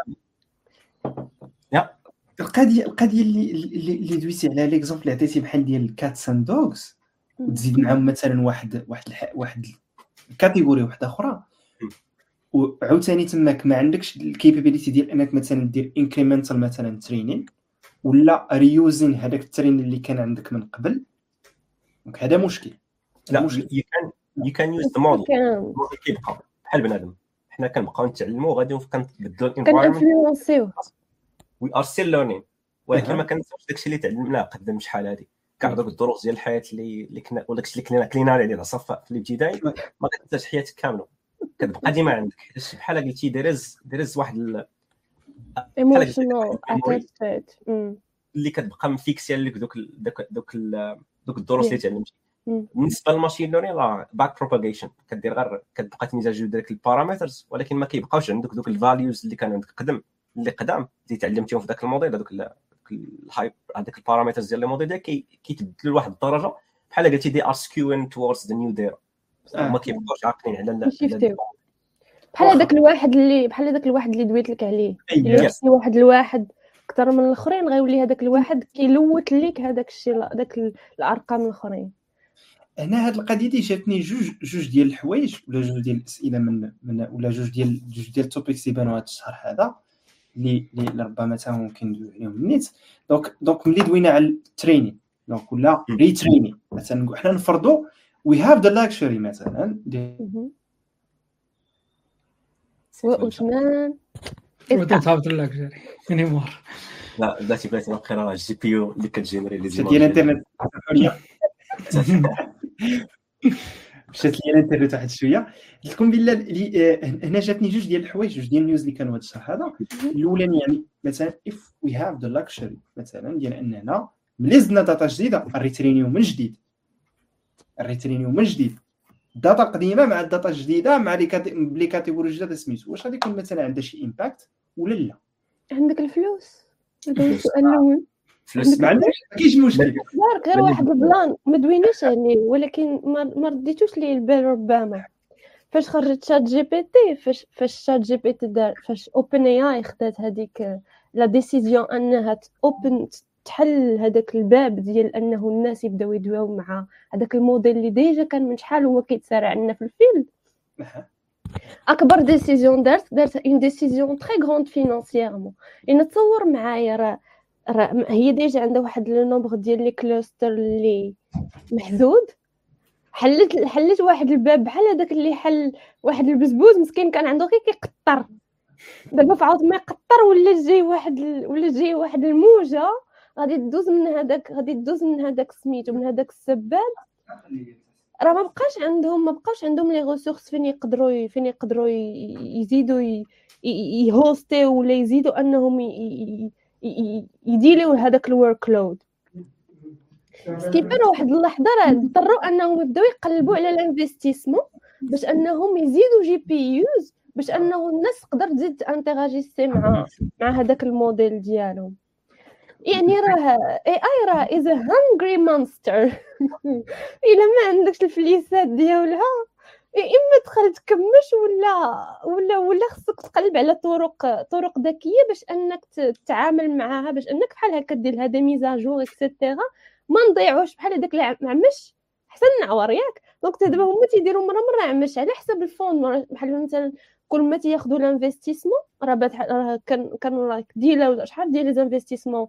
Speaker 3: يا
Speaker 1: القضيه القضيه اللي اللي اللي دويتي على ليكزامبل اللي عطيتي بحال ديال كاتس اند دوغز وتزيد معاهم مثلا واحد واحد الح... واحد الكاتيجوري واحده اخرى وعاوتاني تماك ما عندكش الكيبابيليتي ديال انك مثلا دير انكريمنتال مثلا ترينين ولا ريوزين هذاك الترين اللي كان عندك من قبل دونك هذا مشكل.
Speaker 3: لا you can you can use the model الموديل كيبقى بحال بنادم حنا كنبقاو نتعلموا غادي كنبدلوا الانفايرمنت we are still learning ولكن ما كنساوش داكشي اللي تعلمناه قدام شحال هادي كاع دوك الدروس ديال الحياه اللي اللي كنا ولا داكشي اللي كنا كلينا عليه العصا في الابتدائي ما كتنساش حياتك كامله كتبقى ديما عندك حيت بحال قلتي ديرز ديرز واحد ال...
Speaker 2: ايموشنال اتاتشمنت
Speaker 3: اللي كتبقى مفيكسيه لك دوك دوك دوك دوك الدروس اللي تعلمتي. بالنسبه للماشين ليرنين راه باك بروباغيشن كدير غير كتبقى تميزاج داك البارامترز ولكن ما كيبقاوش عندك دوك الفاليوز اللي كانوا عندك قدم اللي قدام اللي تعلمتيهم في داك الموديل هذوك الهايب هذاك البارامترز ديال الموديل ديال كيتبدلوا لواحد الدرجه بحال قلتي دي ار سكيوين towards the new data ما كيبقاوش عاقلين على
Speaker 2: بحال هذاك الواحد اللي بحال هذاك الواحد اللي دويت لك عليه اللي شي واحد الواحد اكثر من الاخرين غيولي هذاك الواحد كيلوت لك هذاك الشيء داك الارقام الاخرين.
Speaker 1: هنا هاد القضيه دي جاتني جوج جوج ديال الحوايج ولا جوج ديال الاسئله من, من ولا جوج ديال جوج ديال التوبيكس اللي بانوا هذا الشهر هذا اللي اللي ربما تا ممكن ندوي عليهم النيت. دونك دونك ملي دوينا على الترينين دونك ولا ري ترينين مثلا حنا نفرضوا وي هاف ذا لاكشري مثلا
Speaker 2: وعثمان
Speaker 4: ودات هاف ذا لاكشري انيمور
Speaker 3: لا بلاتي بلاتي نقرا الجي بي يو اللي كتجينيري لي
Speaker 1: زيماج ديال الانترنت حريه مشات لي الانترنت واحد شويه لكم بالله هنا جاتني جوج ديال الحوايج جوج ديال النيوز اللي كانوا هذا الشهر هذا. الاولاني يعني مثلا اف وي هاف ذا لاكشري مثلا ديال اننا ملي زدنا داتا جديده ريترينيو من جديد ريترينيو من جديد الداتا القديمه مع الداتا الجديده مع لي كاتيجوري جديده سميتو واش غادي يكون مثلا عندها شي امباكت ولا لا؟
Speaker 2: عندك الفلوس هذا السؤال الاول.
Speaker 1: فلوس ما عندكش كاينش مشكل
Speaker 2: غير واحد البلان ما دويناش عليه ولكن ما رديتوش ليه البال ربما فاش خرجت شات جي بي تي فاش فاش شات جي بي تي دار فاش اوبن اي اي خدات هذيك لا ديسيزيون انها اوبن تحل هذاك الباب ديال انه الناس يبداو يدويو مع هذاك الموديل اللي ديجا كان من شحال هو كيتسارع عندنا في الفيلد. اكبر ديسيزيون دارت دارت اون ديسيزيون تري غروند فينانسييرمون ان تصور معايا راه راه هي ديجا عندها واحد لو نومبر ديال لي كلوستر اللي محدود حلت حلت واحد الباب بحال هذاك اللي حل واحد البزبوز مسكين كان عنده غير كيقطر دابا فعاود ما يقطر ولا جاي واحد ال... ولا جاي واحد الموجه غادي تدوز من هذاك غادي تدوز من هذاك سميتو من هذاك السباب راه ما بقاش عندهم ما بقاش عندهم لي ريسورس فين يقدروا فين يقدروا يزيدوا يهوستي ولا يزيدوا انهم ي... يديروا هذاك الورك لود. كيفاش واحد اللحظه راه اضطروا انهم يبداو يقلبوا على الانفستيسمون باش انهم يزيدوا جي بي يوز باش انه الناس تقدر تزيد انتراجيسي مع مع هذاك الموديل ديالهم. يعني راه اي اي راه از هانغري مونستر الا ما عندكش الفليسات ديالها اما تخلي تكمش ولا ولا ولا خصك تقلب على طرق طرق ذكيه باش انك تتعامل معها باش انك بحال هكا دير هذا ميزاجور اكسيتيرا ما نضيعوش بحال هذاك اللي عمش حسن نعور ياك. دونك دابا هما تيديروا مره مره عمش على حساب الفون بحال مثلا كل ما تياخذوا الانفستيسمون راه كان كانوا لايك ديلا شحال ديال لي انفستيسمون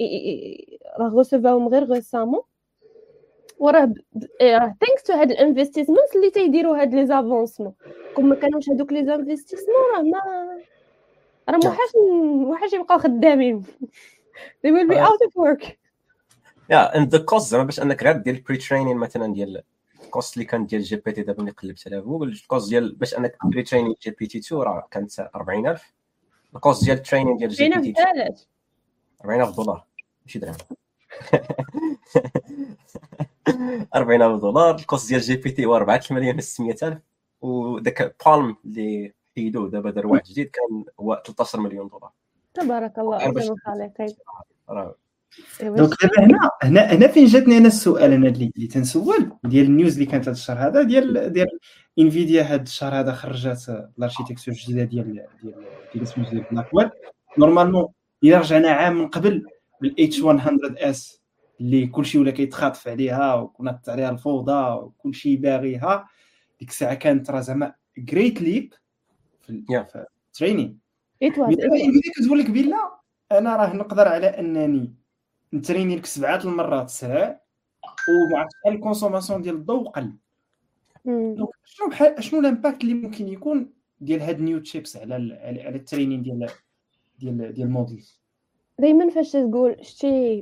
Speaker 2: راه غوسوفاهم غير ريسامون وراه ثانكس تو هاد الانفستيسمنت اللي تيديروا هاد لي زافونسمون كون ما كانوش هذوك لي انفستيسمون راه ما راه موحاش موحاش يبقاو خدامين they will be out of work.
Speaker 3: يا and the cost زعما باش انك غير دير بري ترينين مثلا ديال الكوست اللي كان ديال جي بي تي دابا اللي قلبت على جوجل الكوست ديال باش انك بري ترينين جي بي تي اثنين راه كانت أربعين ألف الكوست ديال الترينين ديال جي بي تي أربعين ألف دولار ماشي درهم أربعين ألف دولار. الكوست ديال جي بي تي هو أربعة مليون وستمية ألف، وداك بالم اللي حيدوه دابا دار واحد جديد كان هو ثلاثة عشر مليون دولار.
Speaker 2: تبارك الله.
Speaker 3: غير باش
Speaker 2: أحسن الخالقين.
Speaker 3: راه
Speaker 1: دونك دابا هنا هنا هنا فين جاتني انا السؤال انا اللي اللي تنسول ديال النيوز اللي كانت هذا الشهر هذا ديال ديال انفيديا. هذا الشهر هذا خرجت الاركيتكتور الجديده ديال ديال ديال اسمه ديال بلاكويل. نورمالمون الا رجعنا عام من قبل بالاتش مية اس اللي كلشي ولا كيتخاطف عليها وكونت عليها الفوضى وكلشي باغيها، ديك الساعه كانت راه زعما جريت ليب في
Speaker 3: Yeah.
Speaker 1: الترينين.
Speaker 2: إتواز
Speaker 1: مي دابا انفيديا كتقول لك بلا انا راه نقدر على انني نتريني لك سبعه المرات سريع ومع الكونسوماسيون ديال الضوء قل. دونك شنو بحال شنو الامباكت اللي ممكن يكون ديال هاد نيو تشيبس على على, على الترينين ديال ديال ديال الموديلز؟
Speaker 2: دائما فاش تقول شتي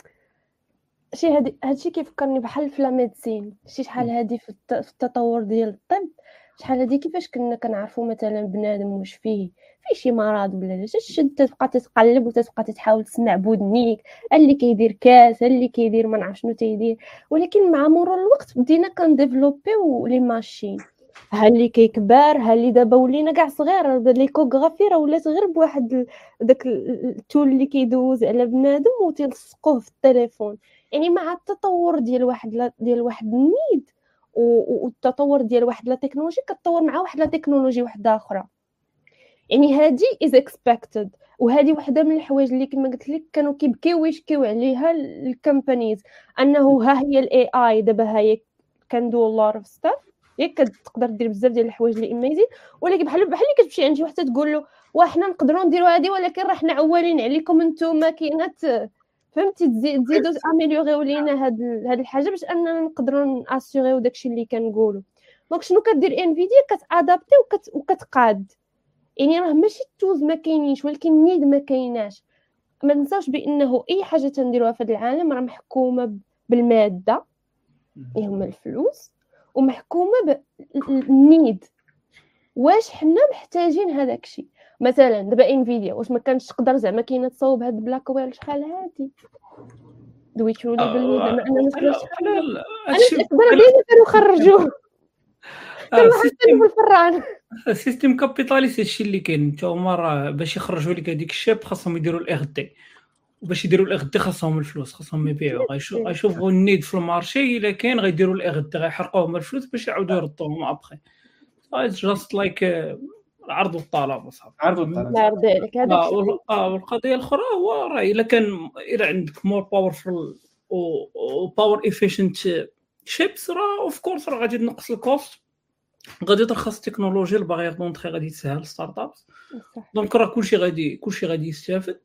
Speaker 2: شي هادي هادشي كيفكرني بحال في لا ميديسين. شي شحال هادي في التطور ديال الطب، شحال هادي كيفاش كنا كنعرفوا مثلا بنادم واش فيه فيه شي مرض ولا لا، شد تبقى تتقلب وتتبقى تحاول تسمع بودنيك اللي كيدير كاس اللي كيدير ما نعرف شنو تيدير. ولكن مع مرور الوقت بدينا كنديفلوبيو لي ماشين، ها اللي كيكبر ها اللي دابا ولينا كاع صغير. ليكوغرافي راه ولات غير بواحد داك التول اللي كيدوز على بنادم وتلصقوه في التليفون. يعني مع التطور ديال واحد ديال واحد النيد والتطور ديال واحد لا تكنولوجي كتطور مع واحد لا تكنولوجي واحده اخرى. يعني هذه از اكسبكتد، وهذه وحده من الحوايج اللي كما قلت لك كانوا كيبكيو ويشكيو عليها الكومبانيز، انه ها هي الاي اي دابا ها هي كندو لور اوف ستاف، ياك كتقدر دير بزاف ديال الحوايج اللي اميزين. ولكن بحال بحال اللي كتمشي عند شي وحده تقول له وحنا نقدروا نديروا هذه ولكن راه حنا عوالين عليكم نتوما كاينات فهمتي تزيد تزيدوا اميليوريو لينا هاد هاد الحاجه باش اننا نقدروا ناسيغيو داكشي اللي كنقولوا. دونك شنو كدير انفيديا؟ كتادابتي وكت وكتقاد. يعني راه ماشي التوز ما كاينينش ولكن النيد ما كايناش. ما ننساوش بانه اي حاجه تنديروها في هذا العالم راه محكومه بالماده اللي هما الفلوس ومحكومه بالنيد. واش حنا محتاجين هذاك الشيء؟ مثلا دابا انفيديا واش ما كانش تقدر زعما كاينه تصاوب هاد بلاكويل شحال هادي دويتو لي باللي زعما انا نقدر انا اكبر ديالي كانوا خرجوه كانوا حاطينه بالفران.
Speaker 4: السيستم كابيتاليست هادشي اللي كاين حتى هما راه باش يخرجوا لك هذيك الشيب خاصهم يديروا الاغ دي، وباش يديروا الاغ دي خاصهم الفلوس، خاصهم يبيعوا. غيشوفوا النيد في المارشي الا كاين غيديروا الاغ دي غيحرقوهم الفلوس باش يعاودوا يردوهم ابخي. اتس جاست لايك العرض والطلب وصافي.
Speaker 1: عرض والطلب
Speaker 2: عرض عليك هذاك
Speaker 4: اه والقضيه الاخرى هو راه الا كان الا عندك مور باورفول و باور افيشنت شيبس راه اوف كورس راه غادي تنقص الكوست، غادي ترخص التكنولوجيا اللي باغي دونطري غادي تسهل ستارت ابس. دونك راه كلشي غادي كلشي غادي يستافد.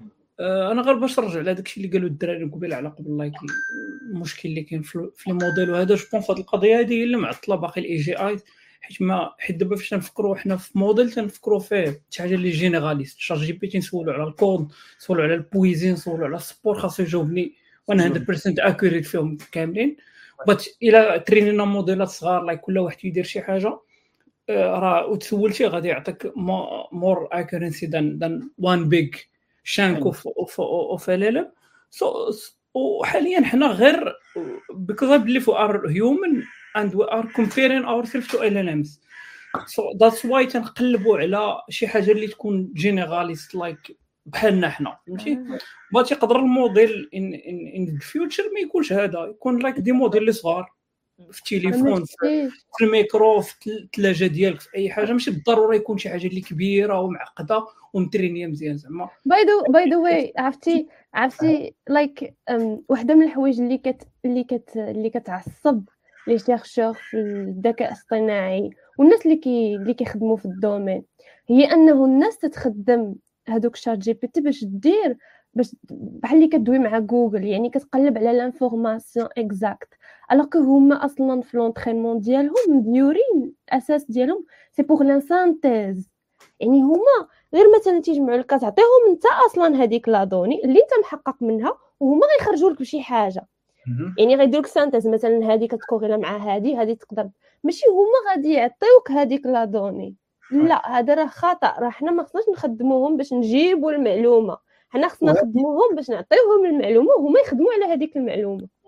Speaker 4: آه انا غير باش نرجع على داكشي اللي قالوا الدراري قبيله على قبل لايك المشكل اللي كاين في لي موديل وهذا. جو بونس هاد القضيه هذه هي اللي معطله باقي الاي جي اي، حيت ما حيت دابا فاش نفكروا حنا في موديل تنفكروا فيه شي حاجه اللي جينيراليست. شارج جي بي تي نسولوا على الكود، نسولوا على البويزين، نسولوا على السبور، خاصو يجاوبني وانا مية بالمية اكوريت فيهم كاملين. بات الى ترينينا موديلات صغار لايك كل واحد يدير شي حاجه راه وتسول شي غادي يعطيك مور اكورنسي دان دان وان بيج شانك اوف اوف اوف ال ال. سو وحاليا حنا غير because I believe we are human and we are comparing ourselves to L L Ms. So that's why تنقلبوا على شي حاجه اللي تكون جينيراليست لايك بحالنا حنا، فهمتي؟ باش يقدر الموديل ان ان الفيوتشر ما يكونش هذا، يكون لايك دي موديل اللي صغار في التليفون في الميكرو في الثلاجه ديالك في اي حاجه. ماشي بالضروره يكون شي حاجه اللي كبيره ومعقده ومترينيه مزيان زعما.
Speaker 2: باي ذا باي ذا واي عرفتي عرفتي لايك وحده من الحوايج اللي كت اللي كت اللي كتعصب لي شيرشور في الذكاء الاصطناعي والناس اللي كي اللي كيخدموا في الدومين هي انه الناس تتخدم هذوك شات جي بي تي باش دير باش بحال اللي كدوي مع جوجل، يعني كتقلب على لانفورماسيون اكزاكت alors que هما اصلا في لونطرينمون ديالهم مديورين الاساس ديالهم سي بور لا سانتيز. يعني هما غير مثلا تيجمعوا لك تعطيهم انت اصلا هذيك لا دوني اللي انت محقق منها وهما غيخرجوا لك بشي حاجه. يعني غيديروا لك سانتيز مثلا هذه كتكوريلا مع هذه هذه تقدر ماشي هما غادي يعطيوك هذيك لا دوني. لا هذا راه خطا، راه حنا ما خصناش نخدموهم باش نجيبوا المعلومه، حنا خصنا نخدموهم باش نعطيوهم المعلومه وهما يخدموا على هذيك المعلومه.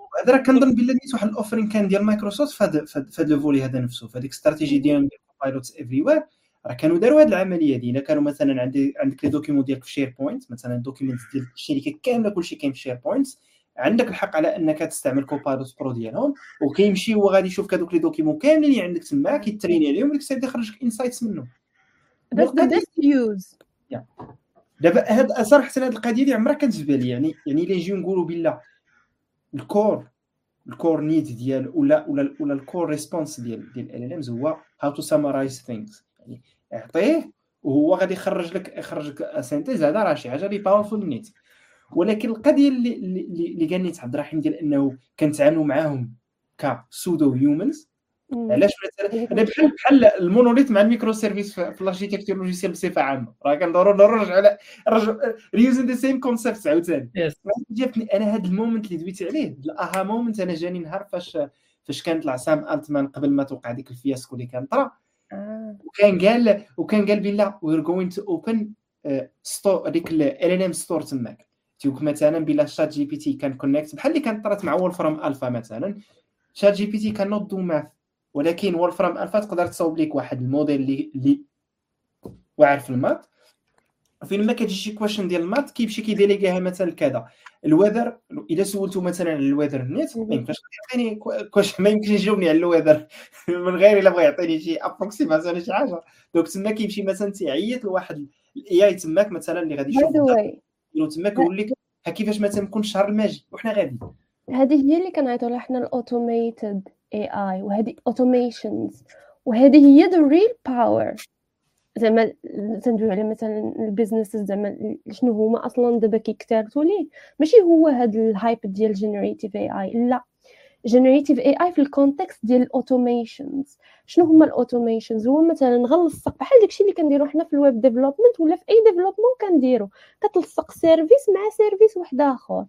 Speaker 1: هذا راه كنظن بلا نيت واحد الاوفرين كان ديال مايكروسوفت فهاد فهاد لو فولي هذا نفسه فهاديك استراتيجي ديالهم ديال بايلوتس افري وير راه كانوا داروا هاد العمليه دي. الا كانوا مثلا عندي عندك لي دوكيمون ديالك في شير بوينت مثلا دوكيمنت ديال الشركه كامله كلشي كاين في شير بوينت عندك الحق على انك تستعمل كوبايلوت برو ديالهم وكيمشي هو غادي يشوف هذوك لي دوكيمون كاملين اللي عندك تما كيتريني عليهم وديك الساعه يخرج لك انسايتس منه.
Speaker 2: That's the best use.
Speaker 1: دابا هاد صراحه هاد القضيه دي عمرها كانت في بالي يعني يعني الا نجيو نقولوا بالله الكور الكور نيد ديال ولا ولا ولا الكور ريسبونس ديال ديال ال ال امز هو هاو تو سامرايز ثينكس يعني اعطيه وهو غادي يخرج لك يخرج لك سينتيز. هذا راه شي حاجه اللي باورفول نيت. ولكن القضيه اللي اللي اللي قال نيت عبد الرحيم ديال انه كنتعاملوا معاهم كسودو هيومنز علاش مثلا انا بحال بحال المونوليث مع الميكرو سيرفيس في الاركيتكتور لوجيسيال بصفه عامه راه كندوروا نرجع على ريوزين ذا سيم كونسيبت عاوتاني. جاتني انا هذا المومنت اللي دويت عليه الاها مومنت انا جاني نهار فاش فاش كانت العصام التمان قبل ما توقع ديك الفياسكو اللي كان طرا وكان قال وكان قال بالله وير جوين تو اوبن ستور هذيك ال ال ام ستور تماك تيوك مثلا بالله شات جي بي تي كان كونيكت بحال اللي كانت طرات مع وولفرام الفا مثلا. شات جي بي تي كان نوت دو ماث ولكن وولفرام الفا تقدر تصاوب لك واحد الموديل اللي اللي واعر في المات فين ما كتجي شي كويشن ديال المات كيمشي كيديليغيها مثلا كذا الويذر. الا سولتو مثلا على الويذر نيت ما يمكنش يعطيني كويشن ما يمكنش يجاوبني على الويذر من غير الا بغى يعطيني شي ابروكسيماسيون ولا شي حاجه. دونك تما كيمشي مثلا تيعيط لواحد الاي اي تماك مثلا اللي غادي يشوف لو تماك يقول لك ها كيفاش مثلا يكون الشهر الماجي وحنا غادي.
Speaker 2: هذه هي اللي كنعيطوا لها حنا الاوتوميتد اي اي وهذه اوتوميشنز وهذه هي ذا ريل باور. زعما تندوي على مثلا البيزنس زعما شنو هما اصلا دابا كيكتارثوا ليه ماشي هو هذا الهايب ديال جينيريتيف اي اي لا جينيريتيف اي اي في الكونتكست ديال الاوتوميشنز. شنو هما الاوتوميشنز؟ هو مثلا نغلصق بحال داكشي اللي كنديرو حنا في الويب ديفلوبمنت ولا في اي ديفلوبمون كنديرو كتلصق سيرفيس مع سيرفيس واحد اخر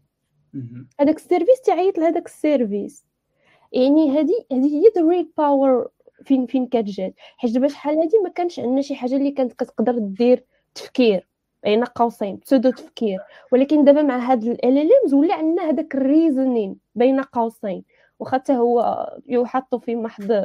Speaker 2: هذاك السيرفيس تعيط لهذاك السيرفيس. يعني هذه هذه هي ذا ريل باور فين فين كتجات. حيت دابا شحال هادي ما كانش عندنا شي حاجه اللي كانت كتقدر دير تفكير بين قوسين بسودو تفكير ولكن دابا مع هاد ال ال امز ولا عندنا هذاك الريزونين بين قوسين واخا حتى هو يحط في محض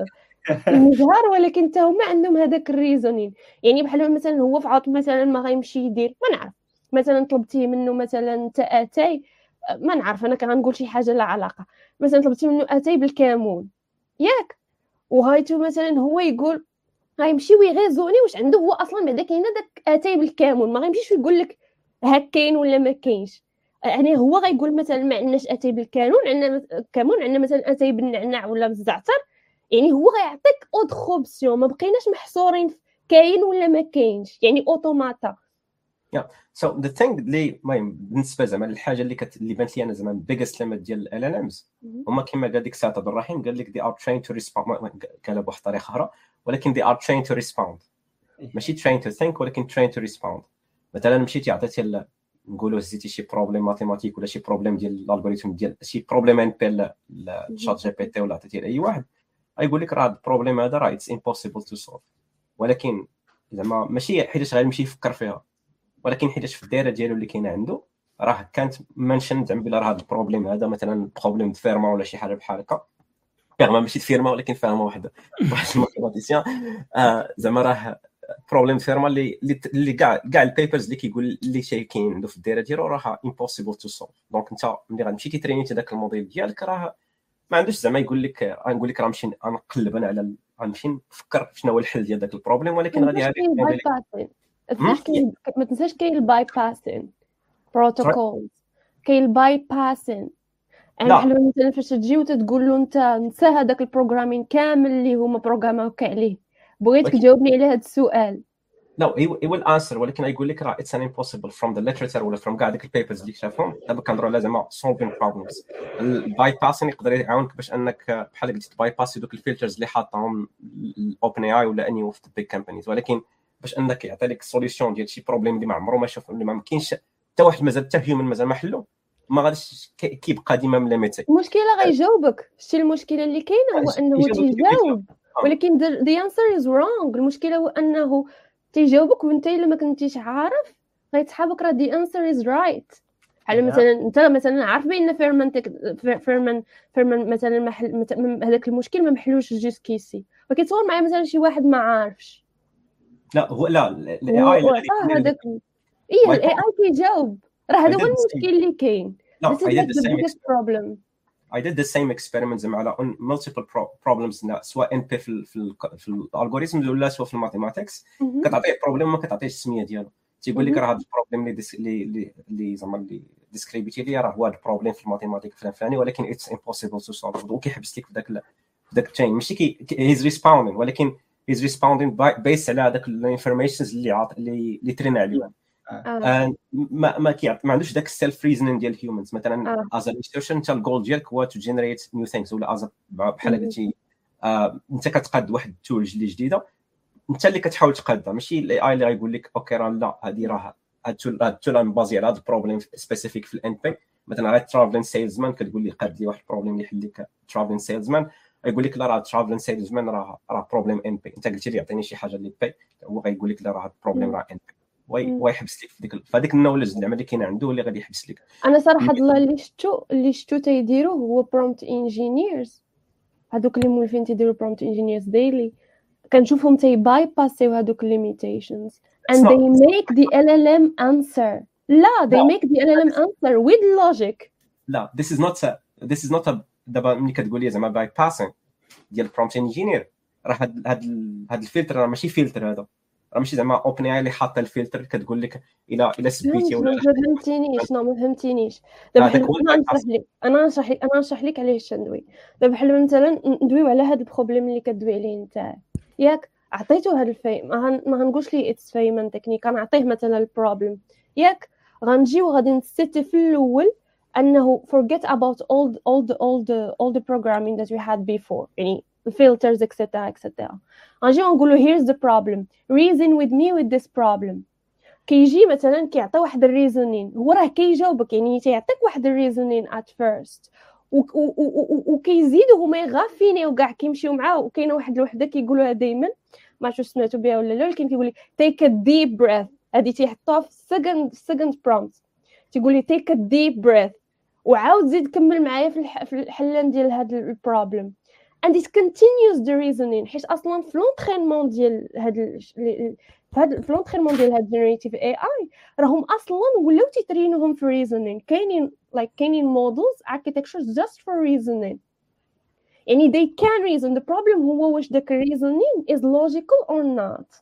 Speaker 2: المجهر ولكن حتى هما عندهم هذاك الريزونين. يعني بحال مثلا هو في عاط مثلا ما غيمشي يدير ما نعرف مثلا طلبتيه منه مثلا تا اتاي ما نعرف انا كنقول شي حاجه لا علاقه مثلا طلبتي منه اتاي بالكامون ياك وهايتو مثلا هو يقول غيمشي ويغيزوني واش عنده هو اصلا بعدا كاين داك اتاي بالكامون ما غيمشيش يقول لك هاك كاين ولا ما كاينش. يعني هو غيقول مثلا ما عندناش اتاي بالكانون عندنا كامون عندنا مثلا اتاي بالنعناع ولا بالزعتر. يعني هو غيعطيك اودر اوبسيون ما بقيناش محصورين في كاين ولا ما كاينش يعني اوتوماتا.
Speaker 3: يا سو ذا ثينغ اللي المهم بالنسبه زعما الحاجه اللي كت... اللي بانت لي انا زعما بيجست ليميت ديال ال ال امز هما كما قال ديك الساعه عبد الرحيم قال لك دي ار ترين تو ريسبوند قالها بواحد الطريقه اخرى ولكن دي ار ترين تو ريسبوند ماشي ترين تو ثينك ولكن ترين تو ريسبوند. مثلا مشيتي عطيتي نقولوا هزيتي شي بروبليم ماتيماتيك ولا شي بروبليم ديال الالغوريثم ديال شي بروبليم ان بي للشات جي بي تي ولا عطيتي لاي واحد غيقول لك راه البروبليم هذا راه اتس امبوسيبل تو سولف. ولكن زعما ماشي حيت غيمشي يفكر فيها ولكن حيت في الدائره ديالو اللي كاينه عنده راه كانت منشن زعما بلا راه هذا البروبليم هذا مثلا بروبليم فيرما ولا شي حاجه بحال هكا فيرما ماشي فيرما ولكن فيرما واحد واحد الماتيماتيسيان آه زعما راه بروبليم فيرما اللي اللي كاع كاع البيبرز اللي كيقول اللي شي كاين عنده في الدائره ديالو راه امبوسيبل تو سولف. دونك انت ملي غتمشي تيترينيتي داك الموديل ديالك راه ما عندوش زعما يقول لك غنقول لك راه نمشي نقلب انا على غنمشي نفكر شنو هو الحل ديال داك البروبليم ولكن غادي عارف
Speaker 2: ما تنساش كاين الباي باسين بروتوكول كاين الباي باسين. يعني بحال مثلا فاش تجي وتقول له انت نسى هذاك البروغرامين كامل اللي هما بروغراماوك عليه بغيتك تجاوبني على هذا السؤال
Speaker 3: لا هي ويل انسر ولكن يقول لك راه اتس ان امبوسيبل فروم ذا ليتريتشر ولا فروم كاع ديك البيبرز اللي شافهم. دابا كنهضروا على زعما سولفين بروبلمز. الباي باسين يقدر يعاونك باش انك بحال قلت باي باسي دوك الفلترز اللي حاطهم الاوبن اي اي ولا اني اوف ذا بيج كامبانيز ولكن باش انك يعطي لك سوليوشن ديال شي بروبليم اللي ما عمره ما شاف اللي ما كاينش حتى واحد مازال حتى هيومن مازال ما حلو ما غاديش كيبقى ديما ملامتي.
Speaker 2: المشكله غيجاوبك شتي المشكله اللي كاينه هو انه تيجاوب ولكن the answer is wrong. المشكله هو انه تيجاوبك وانت الا ما كنتيش عارف غيتحابك راه the answer is right بحال مثلا انت مثلا عارف بان فيرمان فيرمان فيرمان مثلا محل هذاك المشكل ما محلوش جوسكيسي، وكيتصور معايا مثلا شي واحد ما عارفش.
Speaker 3: لا هو لا الاي
Speaker 2: و-
Speaker 3: اي
Speaker 2: وعطاه هذاك ايه
Speaker 3: My
Speaker 2: الاي اي كيجاوب، راه هذا
Speaker 3: I
Speaker 2: هو
Speaker 3: did the same.
Speaker 2: المشكل اللي كاين.
Speaker 3: No,
Speaker 2: This is
Speaker 3: I did
Speaker 2: like
Speaker 3: the
Speaker 2: the
Speaker 3: same
Speaker 2: biggest problem.
Speaker 3: I did the same experiment زعما على on multiple pro- problems نا- سواء ان بي في ال في, ال في الالغوريثم ولا سواء في الماثيماتكس.
Speaker 2: مهم.
Speaker 3: كتعطيه بروبليم ما كتعطيهش السميه ديالو، تيقول لك
Speaker 2: مهم.
Speaker 3: راه هذا البروبليم اللي ديس- اللي اللي اللي زعما اللي ديسكريبيتي لي راه هو هذا البروبليم في الماثيماتيك فلان فلاني، ولكن اتس امبوسيبل تو سولف، وكيحبس لك في ذاك ال- في ذاك التايم ماشي كي هيز ريسبوندين، ولكن هيز ريسبوندين بيس على هذاك الانفورميشنز اللي عاط اللي اللي ترين عليهم.
Speaker 2: آه.
Speaker 3: ما ما كيعط ما عندوش داك السيلف ريزنين ديال الهيومنز. مثلا
Speaker 2: آه.
Speaker 3: از ريسيرشر انت الجول ديالك هو تو جينيريت نيو ثينكس، ولا از بحال
Speaker 2: مهم.
Speaker 3: قلتي آه انت كتقاد واحد التول اللي جديده، انت اللي كتحاول تقادها، ماشي الاي اي اللي غايقول لك اوكي راه لا هذه راه هاد التول هاد التول مبازي على هذا البروبليم سبيسيفيك في الان بي. مثلا غير ترافلين سيلزمان كتقول لي قاد لي واحد البروبليم اللي يحل لك ترافلين سيلزمان، يقول لك لا راه ترافلين سيلزمان راه راه بروبليم ان بي. انت قلتي لي عطيني شي حاجه اللي بي، هو غايقول لك لا راه هاد البروبليم راه ان بي، ويحبس لك في ديك فهذيك النولج زعما اللي كاين عنده اللي غادي يحبس لك.
Speaker 2: انا صراحه الله اللي شفتو اللي شفتو تيديروا هو برومبت انجينيرز، هذوك اللي مولفين تيديروا برومبت انجينيرز ديلي، كنشوفهم تي باي باسيو هذوك الليميتيشنز and
Speaker 3: not-
Speaker 2: they make the L L M answer. لا they
Speaker 3: No.
Speaker 2: make the L L M answer with logic.
Speaker 3: لا this is not a, this is not a دابا ملي كتقول لي زعما باي باسين ديال برومبت انجينير، راه هاد هاد هاد الفلتر راه ماشي فلتر، هذا راه ماشي زعما اوبن اي اللي حاطه الفلتر كتقول لك الى الى سبيتي ولا
Speaker 2: ما فهمتينيش ما فهمتينيش. دابا
Speaker 3: هذاك
Speaker 2: بحال
Speaker 3: هو
Speaker 2: انا
Speaker 3: الbypass.
Speaker 2: نشرح لك انا نشرح لك انا نشرح لك علاش تندوي. دابا بحال مثلا ندويو على هذا البروبليم اللي كدوي عليه نتا، ياك عطيتو هذا الفي ما, هن... ما هنقولش ليه اتس فيمن تكنيك، نعطيه مثلا البروبليم، ياك غنجيو غادي نستي في الاول انه forget about all the, all the, all the, all the programming that we had before، يعني filters etc etc. غنجيو نقولوا here's the problem, reason with me with this problem. كيجي مثلا كيعطي واحد الريزونين، هو راه كيجاوبك يعني تيعطيك واحد الريزونين at first وكيزيدوا هما غافيني وكاع كيمشيو معاه. وكاينه واحد الوحده كيقولوها دائما ما عرفتش سمعتوا بها ولا لا، ولكن كيقول لي take a deep breath. هذه تيحطوها في second second prompt، تيقول لي take a deep breath وعاود زيد كمل معايا في الح... في الحلان ديال هذا البروبليم and it continues the reasoning. حيت اصلا في لونطرينمون ديال هذا فهاد في لونطرينمون ديال هاد جينيريتيف اي اي راهم اصلا ولاو تيترينوهم في ريزونين. كاينين لايك كاينين مودلز architectures just for reasoning، يعني they can reason. the problem هو واش داك reasoning is logical or not.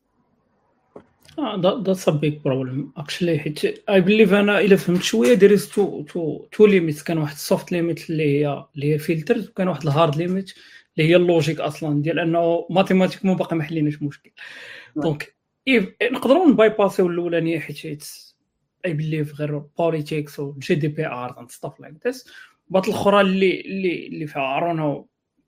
Speaker 4: اه that's a big problem actually. حيت I believe انا الا فهمت شويه there is two two two limits. كان واحد السوفت ليميت اللي هي اللي هي فلترز، وكان واحد الهارد ليميت اللي هي اللوجيك اصلا ديال انه ماتيماتيك مو باقي ما حليناش مشكل. دونك نقدروا نبايباسيو الاولانيه حيت اي بليف غير بوليتيكس و جي دي بي ار اند ستاف لايك ذس. بعض الاخرى اللي اللي اللي فيها عرونا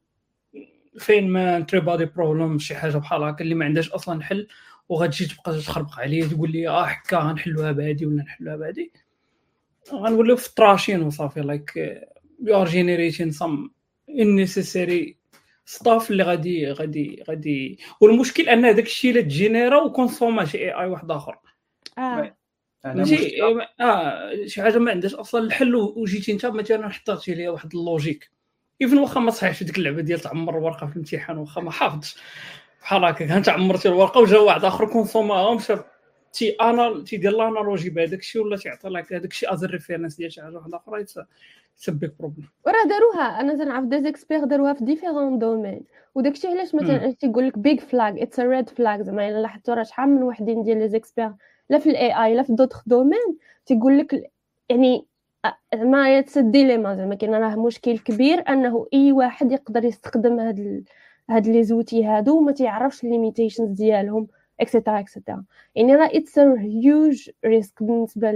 Speaker 4: فين ما تريبادي بروبلم شي حاجه بحال هكا اللي ما عندهاش اصلا حل، وغتجي تبقى تخربق عليا تقول لي اه هكا غنحلوها بهادي ولا نحلوها بهادي، غنوليو في الطراشين وصافي. لايك يو ار جينيريتين سم unnecessary ستاف اللي غادي غادي غادي والمشكل ان هذاك الشيء اللي تجينيرا وكونسوما شي اي اي واحد اخر.
Speaker 2: اه
Speaker 4: ماشي اه شي حاجه ما عندهاش اصلا الحل، وجيتي انت مثلا حطيتي ليا واحد اللوجيك ايفن واخا ما صحيحش ديك اللعبه ديال تعمر الورقه في الامتحان، واخا ما حافظش بحال هكا كان تعمرتي الورقه وجا واحد اخر كونسوماها ومشى تي انا تيدير الانالوجي بهذاك الشيء ولا تيعطي لك هذاك الشيء از ريفيرنس ديال شي حاجه واحده اخرى تسبب بروبليم.
Speaker 2: وراه داروها انا تنعرف دي اكسبير داروها في ديفيرون دومين، وداكشي علاش مثلا تيقول لك بيج فلاج اتس ا ريد فلاج. زعما الا لاحظتوا راه شحال من وحدين ديال لي زيكسبير لا في الاي اي لا في دوطخ دومين تيقول لك يعني ما يتسدي لي ما زعما كاين راه مشكل كبير انه اي واحد يقدر يستخدم هاد ال... هاد لي زوتي هادو وما تيعرفش الليميتيشنز ديالهم اكسيتيرا اكسيتيرا. يعني راه اتس ا هيوج ريسك بالنسبه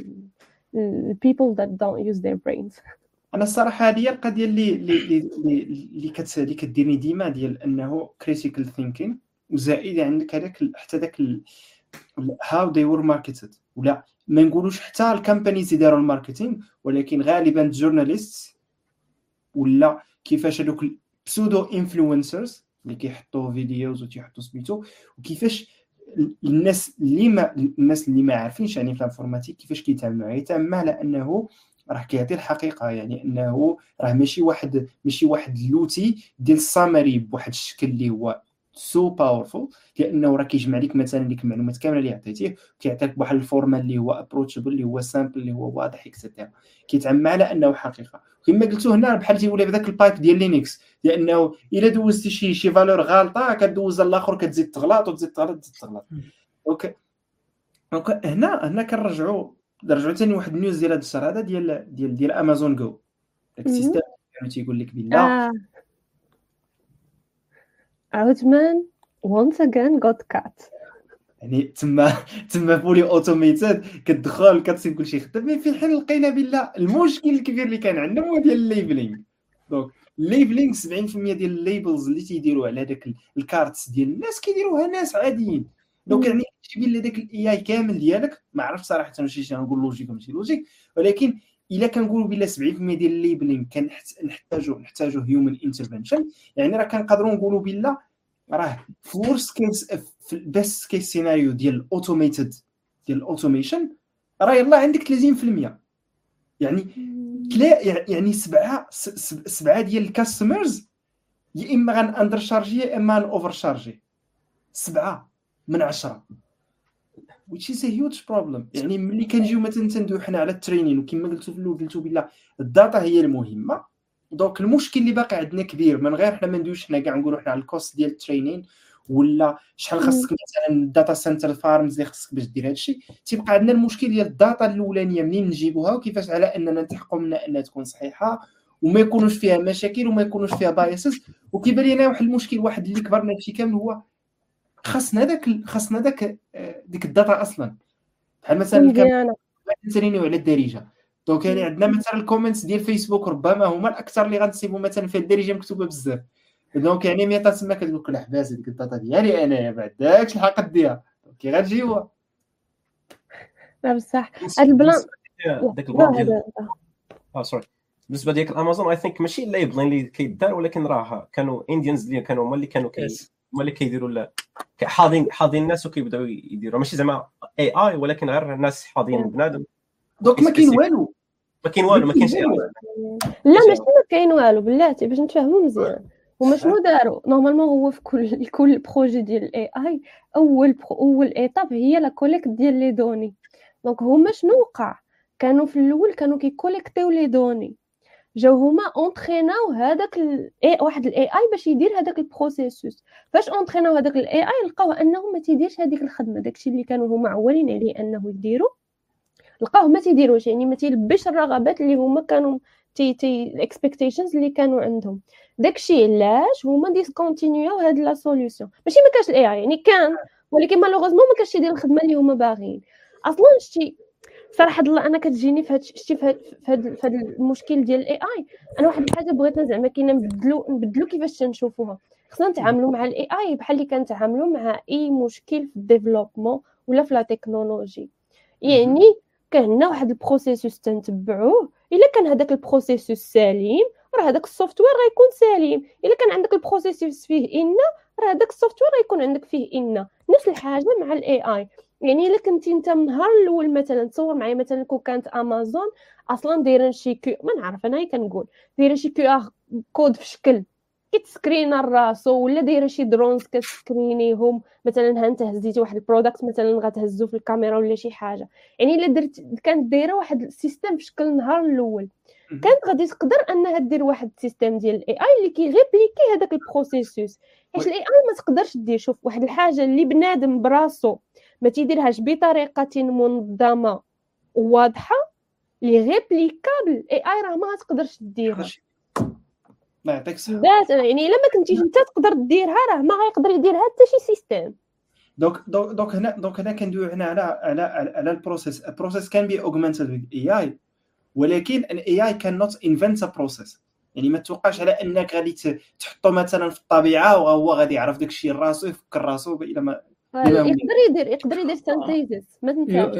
Speaker 2: ل people that don't use their brains.
Speaker 1: انا الصراحه هذه هي القضيه اللي اللي اللي اللي كت اللي كديرني ديما ديال انه كريتيكال ثينكين، وزائد عندك هذاك حتى داك هاو دي ور ماركتد، ولا ما نقولوش حتى الكامبانيز يديروا الماركتينغ، ولكن غالبا الجورناليست ولا كيفاش هذوك البسودو انفلونسرز اللي كيحطوا فيديوز وتيحطوا سميتو، وكيفاش الناس اللي ما الناس اللي ما عارفينش يعني في الانفورماتيك كيفاش كيتعاملوا معاه يتعامل على انه راه كيعطي الحقيقه، يعني انه راه ماشي واحد ماشي واحد لوتي ديال السامري بواحد الشكل اللي هو سو باورفول، لانه راه كيجمع لك مثلا ديك المعلومات كامله اللي عطيتيه كيعطيك بواحد الفورما اللي هو ابروتشابل اللي هو سامبل اللي هو واضح اكسترا، كيتعامل على انه حقيقه. كما قلتو هنا بحال تيولي بداك البايب ديال لينكس، لانه الا دوزتي شي شي فالور غالطه كدوزها الاخر كتزيد تغلط وتزيد تغلط تزيد تغلط. اوكي دونك هنا هنا كنرجعوا نرجعوا ثاني واحد النيوز ديال هذا الشهر هذا ديال ديال ديال امازون جو، داك السيستم كانوا تيقول لك بالله
Speaker 2: آه. عثمان once again got cut.
Speaker 1: يعني تما تما فولي اوتوميتد كتدخل كتسيب كلشي خدام. مي في الحين لقينا بالله المشكل الكبير اللي كان عندهم هو ديال الليبلينغ. دونك الليبلينغ سبعين بالمية ديال الليبلز اللي تيديروا على داك الكارتس ديال الناس كيديروها ناس عاديين. دونك يعني تجيب لي داك الاي اي كامل ديالك، ما عرفتش صراحه ماشي نقول لوجيك ماشي لوجيك، ولكن الا كنقولوا بلا سبعين بالمية ديال الليبلينغ كنحتاجوا نحتاجوا هيومن انترفنشن، يعني راه كنقدروا نقولوا بالله راه في ورست كيس في البيست كيس سيناريو ديال الاوتوميتد ديال الاوتوميشن راه يلاه عندك ثلاثين بالمية. يعني كلا يعني سبعه سبعه ديال الكاستمرز يا اما غان اندر شارجي يا اما اوفر شارجي، سبعه من عشرة which is a huge problem. يعني ملي كنجيو مثلا تندوي حنا على الترينين وكما قلتو في الاول قلتو بالله الداتا هي المهمه. دونك المشكل اللي باقي عندنا كبير من غير حنا ما ندويش حنا كاع نقولوا حنا على الكوست ديال الترينين ولا شحال خاصك مثلا الداتا سنتر فارمز اللي خاصك باش دير هادشي، تيبقى عندنا المشكل ديال الداتا الاولانيه منين نجيبوها وكيفاش على اننا نتحققوا منها انها تكون صحيحه وما يكونوش فيها مشاكل وما يكونوش فيها بايسز. وكيبان لينا واحد المشكل واحد اللي كبرنا فيه كامل هو خاصنا داك خاصنا داك ديك الداتا اصلا. بحال مثلا كان ترينيو على الدارجه، دونك يعني عندنا مثلا الكومنتس ديال فيسبوك ربما هما الاكثر اللي غنسيبوا مثلا في الدارجه مكتوبه بزاف. دونك يعني ميتا تما كتقول لك لحباس ديك الداتا ديالي انايا بعد داكشي الحق ديها كي غتجيوها.
Speaker 2: لا بصح هاد البلان
Speaker 3: داك البلان اه سوري بالنسبه ديك الامازون اي ثينك ماشي الليبلين اللي كيدار، ولكن راه كانوا انديانز اللي كانوا هما اللي كانوا كي هما اللي كيديروا حاضين حاضين الناس وكيبداو يديروا ماشي زعما اي اي ولكن غير الناس حاضين بنادم.
Speaker 1: دونك ما كاين والو
Speaker 3: ما كاين والو ما كاينش
Speaker 2: لا ماشي ما كاين والو بلاتي باش نتفاهموا مزيان. هما شنو داروا نورمالمون هو في كل كل بروجي ديال الاي اي اول برو اول ايطاب هي لا كوليكت ديال لي دوني. دونك هما شنو وقع كانوا في الاول كانوا كيكوليكتيو لي دوني، جاو هما اونتريناو هذاك الاي واحد الاي اي باش يدير هذاك البروسيسوس. فاش اونتريناو هذاك الاي اي لقاو انه ما تيديرش هذيك الخدمه، داكشي اللي كانوا هما عوالين عليه انه يديروا لقاوه ما تيديروش، يعني ما تيلبش الرغبات اللي هما كانوا تي تي الاكسبكتيشنز اللي كانوا عندهم. داكشي علاش هما ديسكونتينيو هاد لا سوليوشن. ماشي ما كانش الاي اي يعني كان، ولكن مالوغوزمون ما كانش يدير الخدمه اللي هما باغيين اصلا. شتي صراحه الله انا كتجيني في هاد شتي في هاد في هاد المشكل ديال الاي اي. انا واحد الحاجه بغيتنا زعما كاينه نبدلوا نبدلوا كيفاش تنشوفوها. خصنا نتعاملوا مع الاي اي بحال اللي كنتعاملوا مع اي مشكل في الديفلوبمون ولا في لا تكنولوجي. يعني كان عندنا واحد البروسيسوس تنتبعوه، الا كان هذاك البروسيسوس سليم راه هذاك السوفتوير غيكون سليم، الا كان عندك البروسيسوس فيه ان راه هذاك السوفتوير غيكون عندك فيه ان. نفس الحاجه مع الاي اي. يعني الا كنتي انت من النهار الاول مثلا تصور معايا مثلا كون كانت امازون اصلا دايره شي كيو ما نعرف انا كنقول دايره شي كيو ار كود في شكل كتسكرينا الراسو، ولا دايره شي درونز كتسكرينيهم مثلا ها انت هزيتي واحد البرودكت مثلا غتهزو في الكاميرا ولا شي حاجه. يعني الا درت كانت دايره واحد السيستم في شكل النهار الاول كانت غادي تقدر انها دير واحد السيستم ديال الاي اي اللي كيغيبليكي هذاك البروسيسوس. حيت الاي اي ما تقدرش دير شوف واحد الحاجه اللي بنادم براسو ما تيديرهاش بطريقه منظمه وواضحه اللي ريبليكابل الاي اي راه ما تقدرش ديرها.
Speaker 1: ما يعطيك الصحه.
Speaker 2: يعني الا ما كنتيش انت تقدر ديرها راه ما غيقدر يديرها حتى شي سيستم.
Speaker 1: دونك دونك هنا دونك هنا كندويو هنا على على على البروسيس. البروسيس كان بي اوغمنتد وذ اي اي، ولكن الاي اي كان نوت انفنت ا بروسيس. يعني ما توقعش على انك غادي تحطه مثلا في الطبيعه وهو غادي يعرف داك الشيء راسو يفكر راسو الا ما
Speaker 2: يقدر يدير يقدر يدير سانتيزيس ما تنساش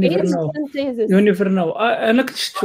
Speaker 4: يونيفر نو. انا كنت شفت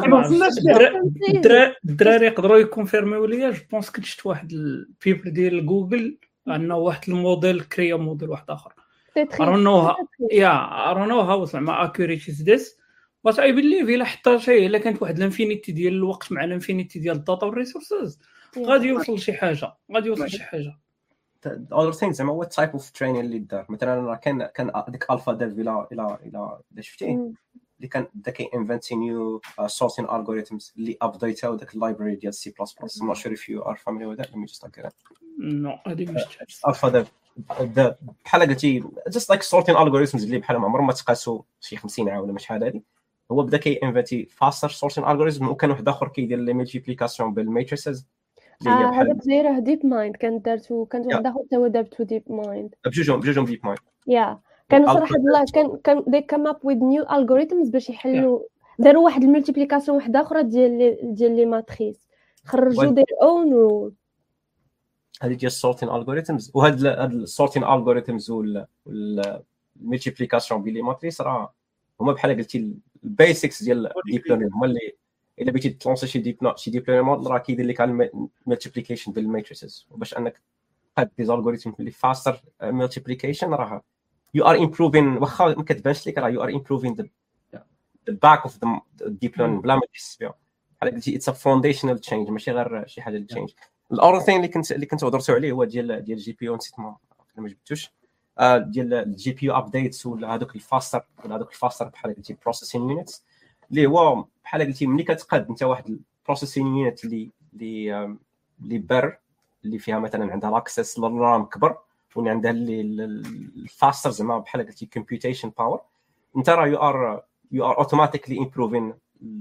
Speaker 4: الدراري يقدروا يكونفيرميو ليا. جو بونس كنت شفت واحد البيبر ديال جوجل انه واحد الموديل كريا موديل واحد اخر
Speaker 2: سي
Speaker 4: I
Speaker 2: تري
Speaker 4: don't know how, yeah I don't know how زعما accurate is this but I believe الا حتى شي الا كانت واحد الانفينيتي ديال الوقت مع الانفينيتي ديال الداتا والريسورسز غادي يوصل لشي حاجه غادي يوصل شي حاجه.
Speaker 3: other things زعما what type of training اللي دار مثلا كان كان ديك الفا ديف الى الى الى الا شفتيه اللي كان بدا كينفنتي نيو sorting algorithms اللي ابديتاو داك اللايبراري ديال سي بلس بلس. I'm not sure if you are familiar with that. Let me just look at it.
Speaker 4: No هادي مش
Speaker 3: الفا ديف بحال قلتي just like sorting algorithms اللي بحال عمرهم ما تقاسوا شي خمسين عام ولا شحال هادي. هو بدا كينفنتي faster sorting algorithm وكان واحد اخر كيدير لي ملتيبليكاسيون بالماتريسز اللي هي
Speaker 2: هذا دايره ديب مايند كانت دارتو كانت واحد اخر تا دارتو ديب مايند
Speaker 3: بجوجهم بجوجهم ديب مايند
Speaker 2: يا كانوا صراحه الله كان كان دي كام اب ويز نيو الجوريثمز باش يحلوا داروا واحد الملتيبليكاسيون واحده اخرى ديال ديال لي ماتريس خرجوا دير اون رول.
Speaker 3: هذه ديال sorting algorithms وهاد هاد sorting algorithms وال الملتيبليكاسيون بين لي ماتريس راه هما بحال قلتي البيسكس ديال الديب ليرنينغ. هما اللي الا بغيتي تلونسي شي ديب نوت شي ديب ليرنينغ موديل راه كيدير لك على الملتيبليكيشن بالماتريسز وباش انك قاد دي الجوريثم اللي فاستر ملتيبليكيشن راه you are improving واخا ما كتبانش لك راه you are improving the the back of the deep learning بلا ما تحس بها. بحال قلتي it's a foundational change ماشي غير شي حاجه تشينج. الاوثر ثين اللي كنت اللي كنت هضرتوا عليه هو ديال ديال الجي بي يو نسيت ما ما جبتوش ديال الجي بي يو ابديتس ولا هذوك الفاستر ولا هذوك الفاستر بحال قلتي بروسيسين يونتس اللي هو بحال قلتي ملي كتقاد انت واحد البروسيسين يونت اللي اللي اللي بر اللي فيها مثلا عندها لاكسس للرام كبر واللي عندها اللي الفاستر زعما بحال قلتي كومبيوتيشن باور انت راه يو ار يو ار اوتوماتيكلي امبروفين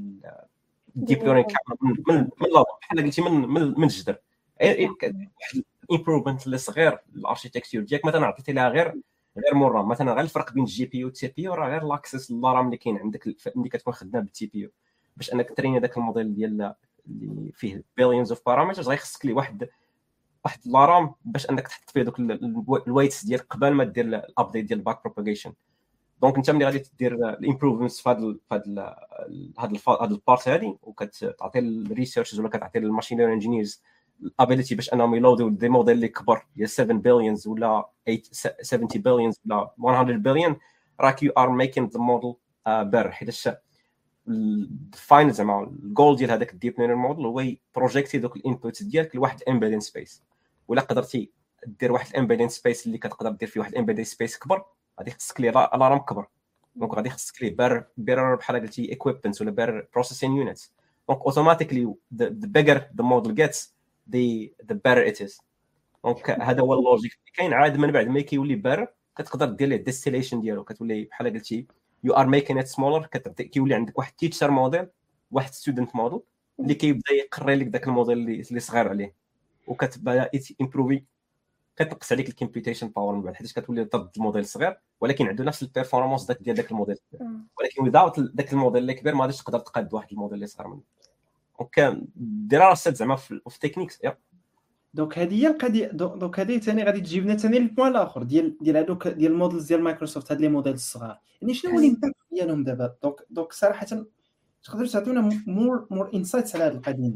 Speaker 3: ديب ليرنينغ من من بحال قلتي من من الجذر واحد امبروفمنت اللي صغير الاركيتكتور ديالك مثلا عطيتي لها غير غير مور مثلا غير الفرق بين الجي بي يو والتي بي يو راه غير لاكسس للرام اللي كاين عندك ملي كتكون خدام بالتي بي يو باش انك تريني داك الموديل ديال اللي فيه بليونز اوف بارامترز غيخصك لي واحد واحد الرام باش انك تحط فيه دوك الويتس ديال قبل ما دير الابديت ديال الباك بروباغيشن. دونك انت ملي غادي دير الامبروفمنتس في هذا هذا هذا هذا البارت هذه وكتعطي الريسيرشرز ولا كتعطي الماشين ليرنينغ انجينيرز الابيليتي باش انهم يلودوا دي موديل اللي كبر ديال سبعة بليونز ولا سبعين بليونز ولا مية بليون راك يو ار ميكين ذا موديل بير حيت الفاينل زعما الجول ديال هذاك الديب ليرنينغ موديل هو بروجيكتي دوك الانبوتس ديالك لواحد امبيدنت سبيس. ولا قدرتي دير واحد الامبيدنت سبيس اللي كتقدر دير فيه واحد الامبيدنت سبيس كبر غادي خصك ليه الارام كبر دونك غادي خصك ليه بير بير بحال قلتي equipment ولا بير processing units. دونك automatically the, the bigger the model gets the the better it is. دونك هذا هو اللوجيك اللي كاين عاد من بعد ما كيولي بير كتقدر دير ليه ديستيليشن ديالو كتولي بحال قلتي you are making it smaller كتعطي كيولي عندك واحد تيتشر موديل واحد ستودنت موديل اللي كيبدا يقري لك داك الموديل اللي اللي صغير عليه وكتبدا امبروفي كتنقص عليك الكمبيوتيشن باور من بعد حيت كتولي ضد الموديل الصغير ولكن عنده نفس البيرفورمانس داك ديال داك الموديل ولكن without داك الموديل اللي كبير ما غاديش تقدر تقاد واحد الموديل اللي صغير منه. دونك دراسات زعما في التكنيكس يا
Speaker 1: دونك هذه هي القضيه. دونك هذه ثاني غادي تجيبنا ثاني البوان الاخر ديال ديال هذوك ديال الموديلز ديال مايكروسوفت هاد لي موديل الصغار يعني شنو هو الامباكت ديالهم دابا. دونك دونك صراحه تقدروا تعطيونا مور مور انسايتس على هذه القضيه.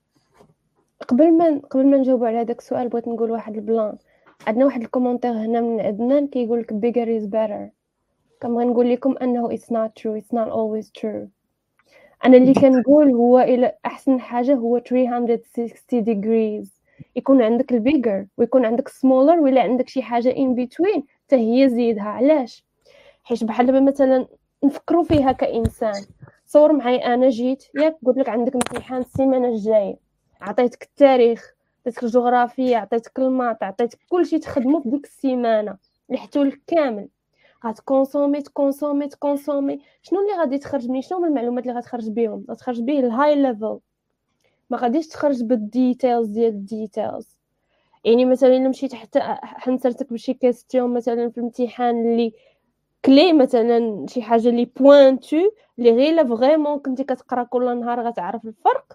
Speaker 2: قبل ما قبل ما نجاوب على هذاك السؤال بغيت نقول واحد البلان. عندنا واحد الكومونتير هنا من عدنان كيقول لك bigger is better. كنبغي نقول لكم انه it's not true, it's not always true. انا اللي كنقول هو الى احسن حاجه هو ثلاثمية وستين degrees يكون عندك البيجر ويكون عندك سمولر ولا عندك شي حاجه ان بيتوين حتى هي زيدها. علاش؟ حيت بحال دابا مثلا نفكروا فيها كانسان. صور معايا انا جيت ياك قلت لك عندك امتحان السيمانه الجايه عطيتك التاريخ عطيتك الجغرافيا عطيتك الماط عطيتك كلشي تخدموا في ديك السيمانه لحتو لك كامل غتكونسومي تكونسومي تكونسومي شنو اللي غادي تخرج مني شنو هما المعلومات اللي غتخرج بهم غتخرج به الهاي ليفل ما غاديش تخرج بالديتيلز ديال الديتيلز. يعني مثلا الا مشيت حتى حنسرتك بشي كاستيون مثلا في الامتحان اللي كلي مثلا شي حاجه اللي بوينتو اللي غير لا فريمون كنتي كتقرا كل نهار غتعرف الفرق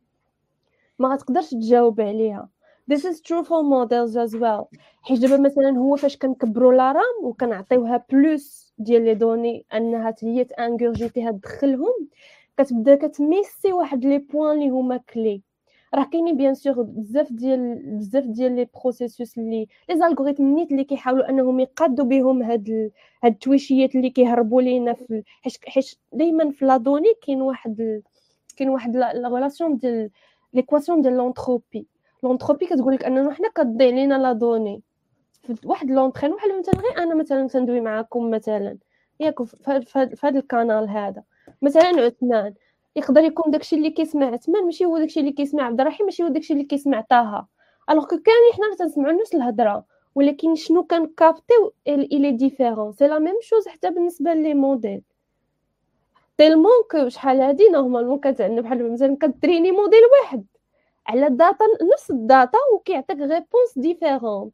Speaker 2: ما غتقدرش تجاوب عليها. This is true for models as well. حيت دابا مثلا هو فاش كنكبروا لا رام وكنعطيوها بلوس ديال لي دوني انها هي تانغورجيتيها تدخلهم كتبدا كتميسي واحد لي بوين اللي هما كلي. راه كاينين بيان سور بزاف ديال بزاف ديال لي بروسيسوس اللي لي زالغوريثم نيت اللي كيحاولوا انهم يقادوا بهم هاد ال... هاد التويشيات اللي كيهربوا لينا في حيت حيت دائما في لا دوني كاين واحد ال... كاين واحد لا ريلاسيون ديال ليكواسيون ديال لونتروبي لونتروبي كتقول لك انه حنا كتضيع لينا لا دوني في واحد لونطرين بحال مثلا غير انا مثلا تندوي معكم مثلا ياك في هذا القناه هذا مثلا عثمان يقدر يكون داكشي اللي كيسمع عثمان ماشي هو داكشي اللي كيسمع عبد الرحيم ماشي هو داكشي اللي كيسمع طه الوغ كو كاملين حنا تنسمعوا نفس الهضره ولكن شنو كنكابتيو الي ديفيرون سي لا ميم شوز حتى بالنسبه لي موديل تيلمون كو شحال هادي نورمالمون كتعندنا بحال مثلا كتريني موديل واحد على الداتا نفس الداتا وكيعطيك ريبونس ديفيرونت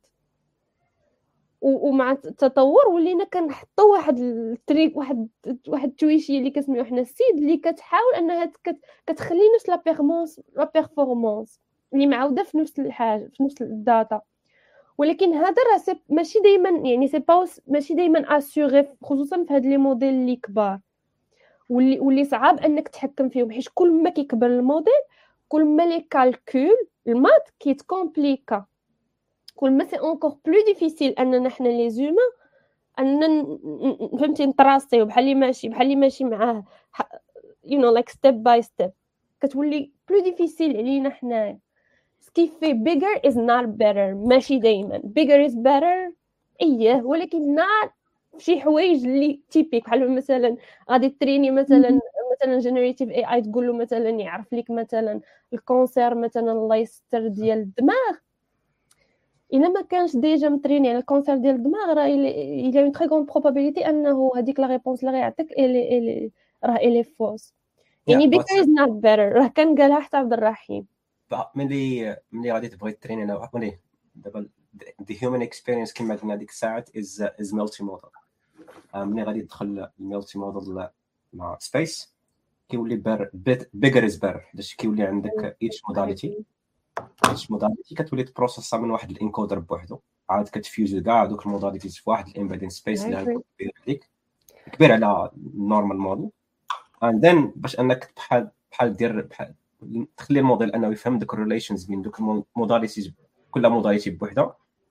Speaker 2: ومع التطور ولينا كنحطوا واحد التريك واحد واحد التويشيه اللي كنسميو حنا السيد اللي كتحاول انها كتخلي نفس لا بيرفورمانس لا بيرفورمانس اللي معاوده في نفس الحاجه في نفس الداتا ولكن هذا راه ماشي دائما يعني سي با ماشي دائما اسيغي خصوصا في هاد لي موديل اللي كبار واللي واللي صعاب انك تحكم فيهم حيت كل ما كيكبر الموديل كل ما لي كالكول المات كيتكومبليكا كل ما سي انكور بلو ديفيسيل اننا حنا لي زومان ان فهمتي نتراستيو بحال اللي ماشي بحال اللي ماشي معاه يو نو لايك ستيب باي ستيب كتولي بلو ديفيسيل علينا حنايا سكيفي bigger is not better ماشي دائما bigger is better اييه ولكن نار شي حوايج اللي تيبيك بحال مثلا غادي تريني مثلا مثلا جينيريتيف اي اي تقول له مثلا يعرف لك مثلا الكونسير مثلا الله يستر ديال الدماغ الا ما كانش ديجا متريني على الكونسير ديال الدماغ راه الى اون تري غون بروبابيليتي انه هذيك لا ريبونس اللي غيعطيك الي راه الي فوز يعني bigger is not better راه كان قالها حتى عبد الرحيم
Speaker 3: ملي ملي غادي تبغي تريني انا ملي دابا the human experience كما قلنا ديك الساعات is is multi model ملي غادي تدخل الملتي موديل مع سبيس كيولي بير bigger is better باش كيولي عندك each modality each modality كتولي تبروسيسا من واحد الانكودر بوحدو عاد كتفيوز كاع دوك الموداليتيز في واحد الامبيدنج سبيس اللي غيكون كبير عليك كبير على النورمال موديل and then باش انك بحال بحال دير بحال تخلي الموديل انه يفهم دوك الريليشنز بين دوك الموداليتيز كل موداليتي بوحدها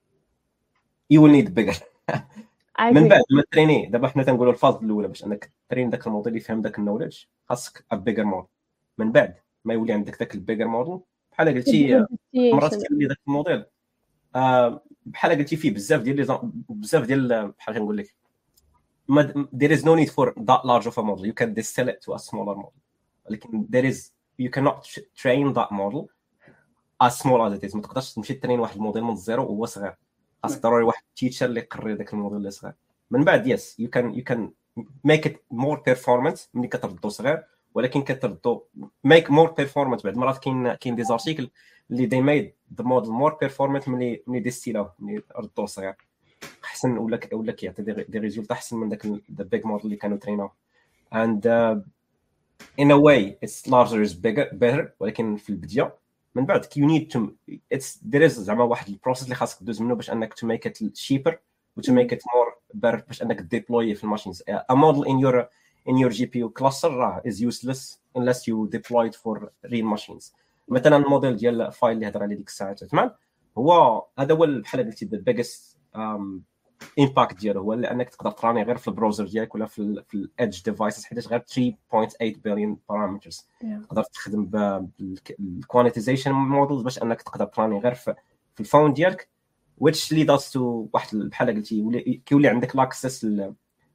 Speaker 3: you will need bigger من بعد ما تريني دابا حنا تنقولوا الفاز الاولى باش انك ترين داك الموديل يفهم داك النوليدج خاصك ابيجر موديل من بعد ما يولي عندك داك البيجر موديل بحال قلتي مرات كيولي داك الموديل آه بحال قلتي فيه بزاف ديال بزاف ديال بحال كنقول لك there is no need for that large of a model you can distill it to a smaller model ولكن there is you cannot train that model as small as it is ما تقدرش تمشي ترين واحد الموديل من الزيرو وهو صغير خاصك ضروري واحد التيتشر اللي يقري داك الموديل اللي صغير من بعد يس you can you can make it more performant ملي كتردو صغير ولكن كتردو make more performant بعد مرات كاين كاين دي زارتيكل اللي they made the model more performant ملي ملي ديستيلاو ملي ردو صغير احسن ولا ولا كيعطي دي ريزولت احسن من داك ذا بيج موديل اللي كانوا تريناو and uh, in a way it's larger is bigger better ولكن في البدايه من بعد you need to it's there is زعما واحد البروسيس اللي خاصك تدوز منه باش انك to make it cheaper و to make it more better باش انك deploy في الماشينز a model in your in your G P U cluster is useless unless you deploy it for real machines مثلا الموديل ديال الفايل اللي هضر عليه ديك الساعه تمام هو هذا هو بحال قلتي the biggest um, impact ديالو هو لانك تقدر تراني غير في البراوزر ديالك ولا في في الادج ديفايسز حيت غير three point eight billion parameters تقدر تخدم بالكوانتيزيشن مودلز باش انك تقدر تراني غير في الفون ديالك which leads to واحد بحال قلتي كيولي عندك لاكسس ل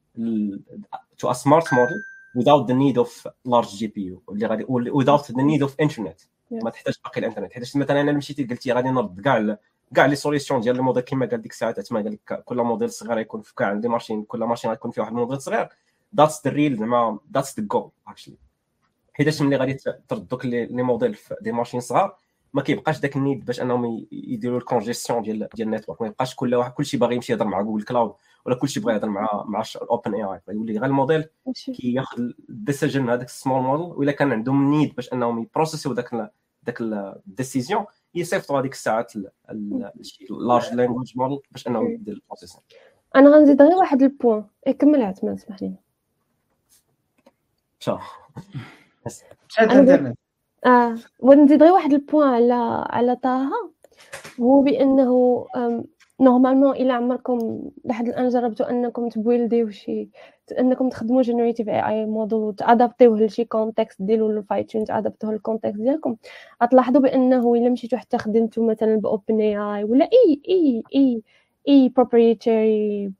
Speaker 3: to a smart model without the need of large G P U اللي غادي without the need of internet ما تحتاج باقي الانترنت حيت مثلا انا مشيتي قلتي غادي نرد كاع كاع لي سوليسيون ديال الموديل كما قال ديك الساعه تما قال لك كل موديل صغير يكون في كاع عندي ماشين كل ماشين غيكون فيها واحد الموديل صغير ذاتس ذا ريل زعما ذاتس ذا جول اكشلي حيت ملي غادي ترد دوك لي موديل في دي ماشين صغار ما كيبقاش داك النيد باش انهم يديروا الكونجيستيون ديال ديال النيتورك ما يبقاش كل واحد كلشي باغي يمشي يهضر مع جوجل كلاود ولا كلشي بغى يهضر مع مع الاوبن اي اي فيولي غير الموديل كياخذ الديسيجن هذاك السمول موديل ولا كان عندهم نيد باش انهم يبروسيسيو داك داك الديسيزيون يصيفطوا هذيك الساعات اللارج لانجويج موديل باش انه يدير البروسيسين
Speaker 2: انا غنزيد غير واحد البوين كمل عثمان اسمح لي
Speaker 3: شوف
Speaker 1: شحال الانترنت
Speaker 2: اه ونزيد غير واحد البوين على على طه، هو بانه نورمالمون الى عمركم لحد الان جربتوا انكم تبويلديو شي انكم تخدموا جينيريتيف اي اي موديل وتادابتيوه لشي كونتكست ديالو الفاي تون تادابتوه للكونتكست ديالكم، غتلاحظوا بانه الا مشيتوا حتى خدمتوا مثلا باوبن اي اي ولا اي اي اي اي بروبريتاري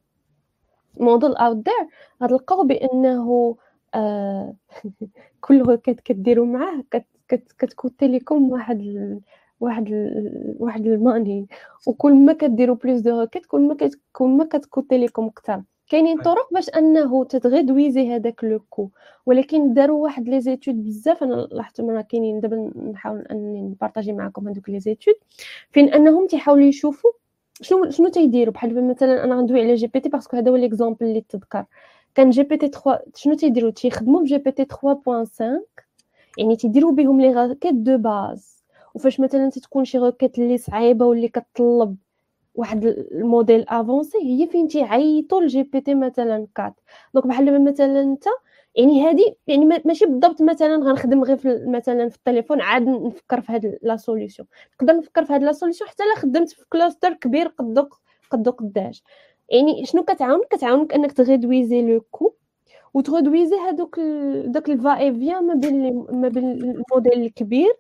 Speaker 2: موديل اوت ذير، غتلقاو بانه آه كل هكا كديروا معاه كت كت كتكوتي لكم واحد ال... واحد ال... واحد الماني، وكل ما كديروا بلوس دو هكا كل ما كت... كل ما كتكوتي لكم اكثر. كاينين طرق باش انه تتغدويزي هذاك لو كو، ولكن داروا واحد لي زيتود بزاف، انا لاحظت راه كاينين دابا نحاول اني نبارطاجي معكم هذوك لي زيتود فين انهم تيحاولوا يشوفوا شنو شنو تيديروا. بحال مثلا انا غندوي على جي بي تي باسكو هذا هو ليكزامبل اللي تذكر. كان جي بي تي ثلاثة شنو تيديروا؟ تيخدموا بجي بي تي ثلاثة فاصلة خمسة، يعني تيديروا بهم لي راكيت دو باز، وفاش مثلا تتكون شي راكيت اللي صعيبه واللي كتطلب واحد الموديل افونسي هي فين تيعيطوا لجي بي تي مثلا أربعة. دونك بحال مثلا انت يعني هذه يعني ماشي بالضبط مثلا غنخدم غير في مثلا في التليفون عاد نفكر في هاد لا سوليوشن، نقدر نفكر في هاد لا سوليوشن حتى لا خدمت في كلاستر كبير قدو قدو قداش. يعني شنو كتعاونك؟ كتعاونك انك تغيدويزي لو كو وتغدويزي هذوك داك الفا اي فيا ما بين ما بين الموديل الكبير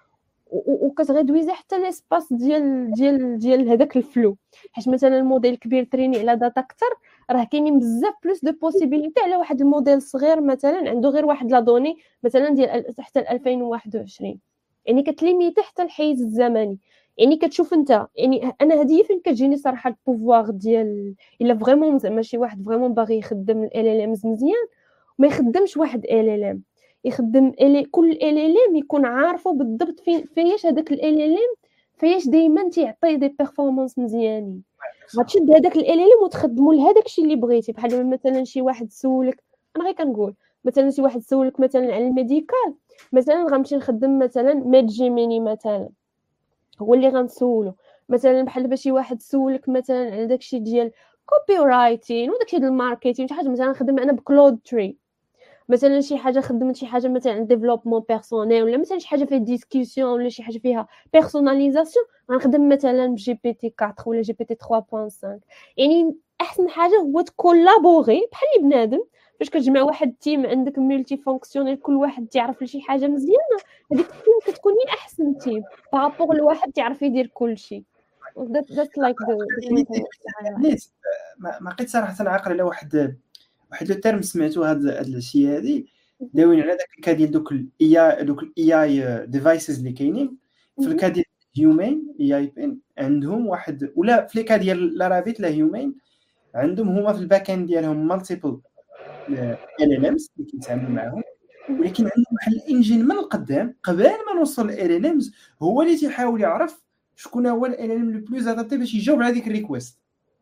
Speaker 2: وكتغدويزي حتى ليسباس ديال ديال ديال هذاك الفلو، حيت مثلا الموديل الكبير تريني على داتا اكثر راه كاينين بزاف بلوس دو بوسيبيليتي على واحد الموديل صغير مثلا عنده غير واحد لا دوني مثلا ديال حتى ألفين وواحد وعشرين، يعني كتليميتي حتى الحيز الزمني. يعني كتشوف انت يعني انا هذه فين كتجيني صراحه البوفوار ديال الا فريمون زعما شي واحد فريمون باغي يخدم ال ال امز مزيان ما يخدمش واحد ال ال ام، يخدم ال كل ال ال ام يكون عارفه بالضبط فين فياش هذاك ال ال ام فياش دائما تيعطي دي بيرفورمانس مزيانين. غتشد هذاك ال ال ام وتخدموا لهذاك الشيء اللي بغيتي. بحال مثلا شي واحد سولك، انا غير كنقول مثلا شي واحد سولك مثلا على الميديكال مثلا غنمشي نخدم مثلا ميد جيميني مثلا هو اللي غنسولو. مثلا بحال دابا شي واحد سولك مثلا على داكشي ديال كوبي رايتين وداكشي ديال الماركتينغ شي حاجه مثلا نخدم انا بكلود تري، مثلا شي حاجه خدمت شي حاجه مثلا ديفلوبمون بيرسونيل ولا مثلا شي حاجه فيها ديسكوسيون ولا شي حاجه فيها بيرسوناليزاسيون غنخدم مثلا بجي بي تي أربعة ولا جي بي تي ثلاثة فاصلة خمسة. يعني احسن حاجه هو تكولابوري بحال اللي بنادم فاش كتجمع واحد تيم عندك ملتي فونكسيونيل كل واحد تعرف لشي حاجه مزيانه هذيك التيم كتكون هي احسن تيم بارابور لواحد تعرف يدير كل شيء. that that's like the, the thing
Speaker 1: نيت ما ما لقيت صراحه عاقل على واحد واحد لو تيرم سمعتو هاد هاد الاشياء هادي داوين على داك الكا ديال دوك الاي دوك الاي اي ديفايسز اللي كاينين في الكا ديال هيومين اي اي بين عندهم واحد ولا في الكا ديال لارافيت لا هيومين عندهم هما في الباك اند ديالهم مالتيبل ال ال امز اللي كيتعاملوا معاهم، ولكن عندهم واحد الانجين من القدام قبل ما نوصل ال ال امز هو اللي تيحاول يعرف شكون هو ال ال ام لو بلوز ادابتي باش يجاوب على هذيك الريكويست.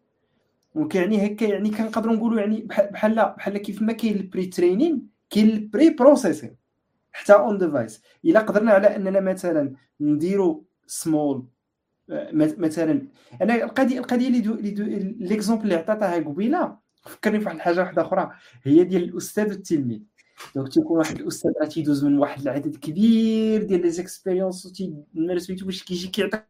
Speaker 1: وكيعني هكا يعني كنقدروا نقولوا يعني بحال بحال كيف ما كاين البري ترينين كاين البري بروسيسين حتى اون ديفايس. الا قدرنا على اننا مثلا نديروا سمول مثلا انا القضيه القضيه اللي ليكزامبل اللي عطاتها قبيله فكرني في واحد الحاجه واحده اخرى هي ديال الاستاذ والتلميذ. دونك تيكون واحد الاستاذ راه تيدوز من واحد العدد كبير ديال لي زيكسبيريونس وتيمارس فيتو باش كيجي كيعطي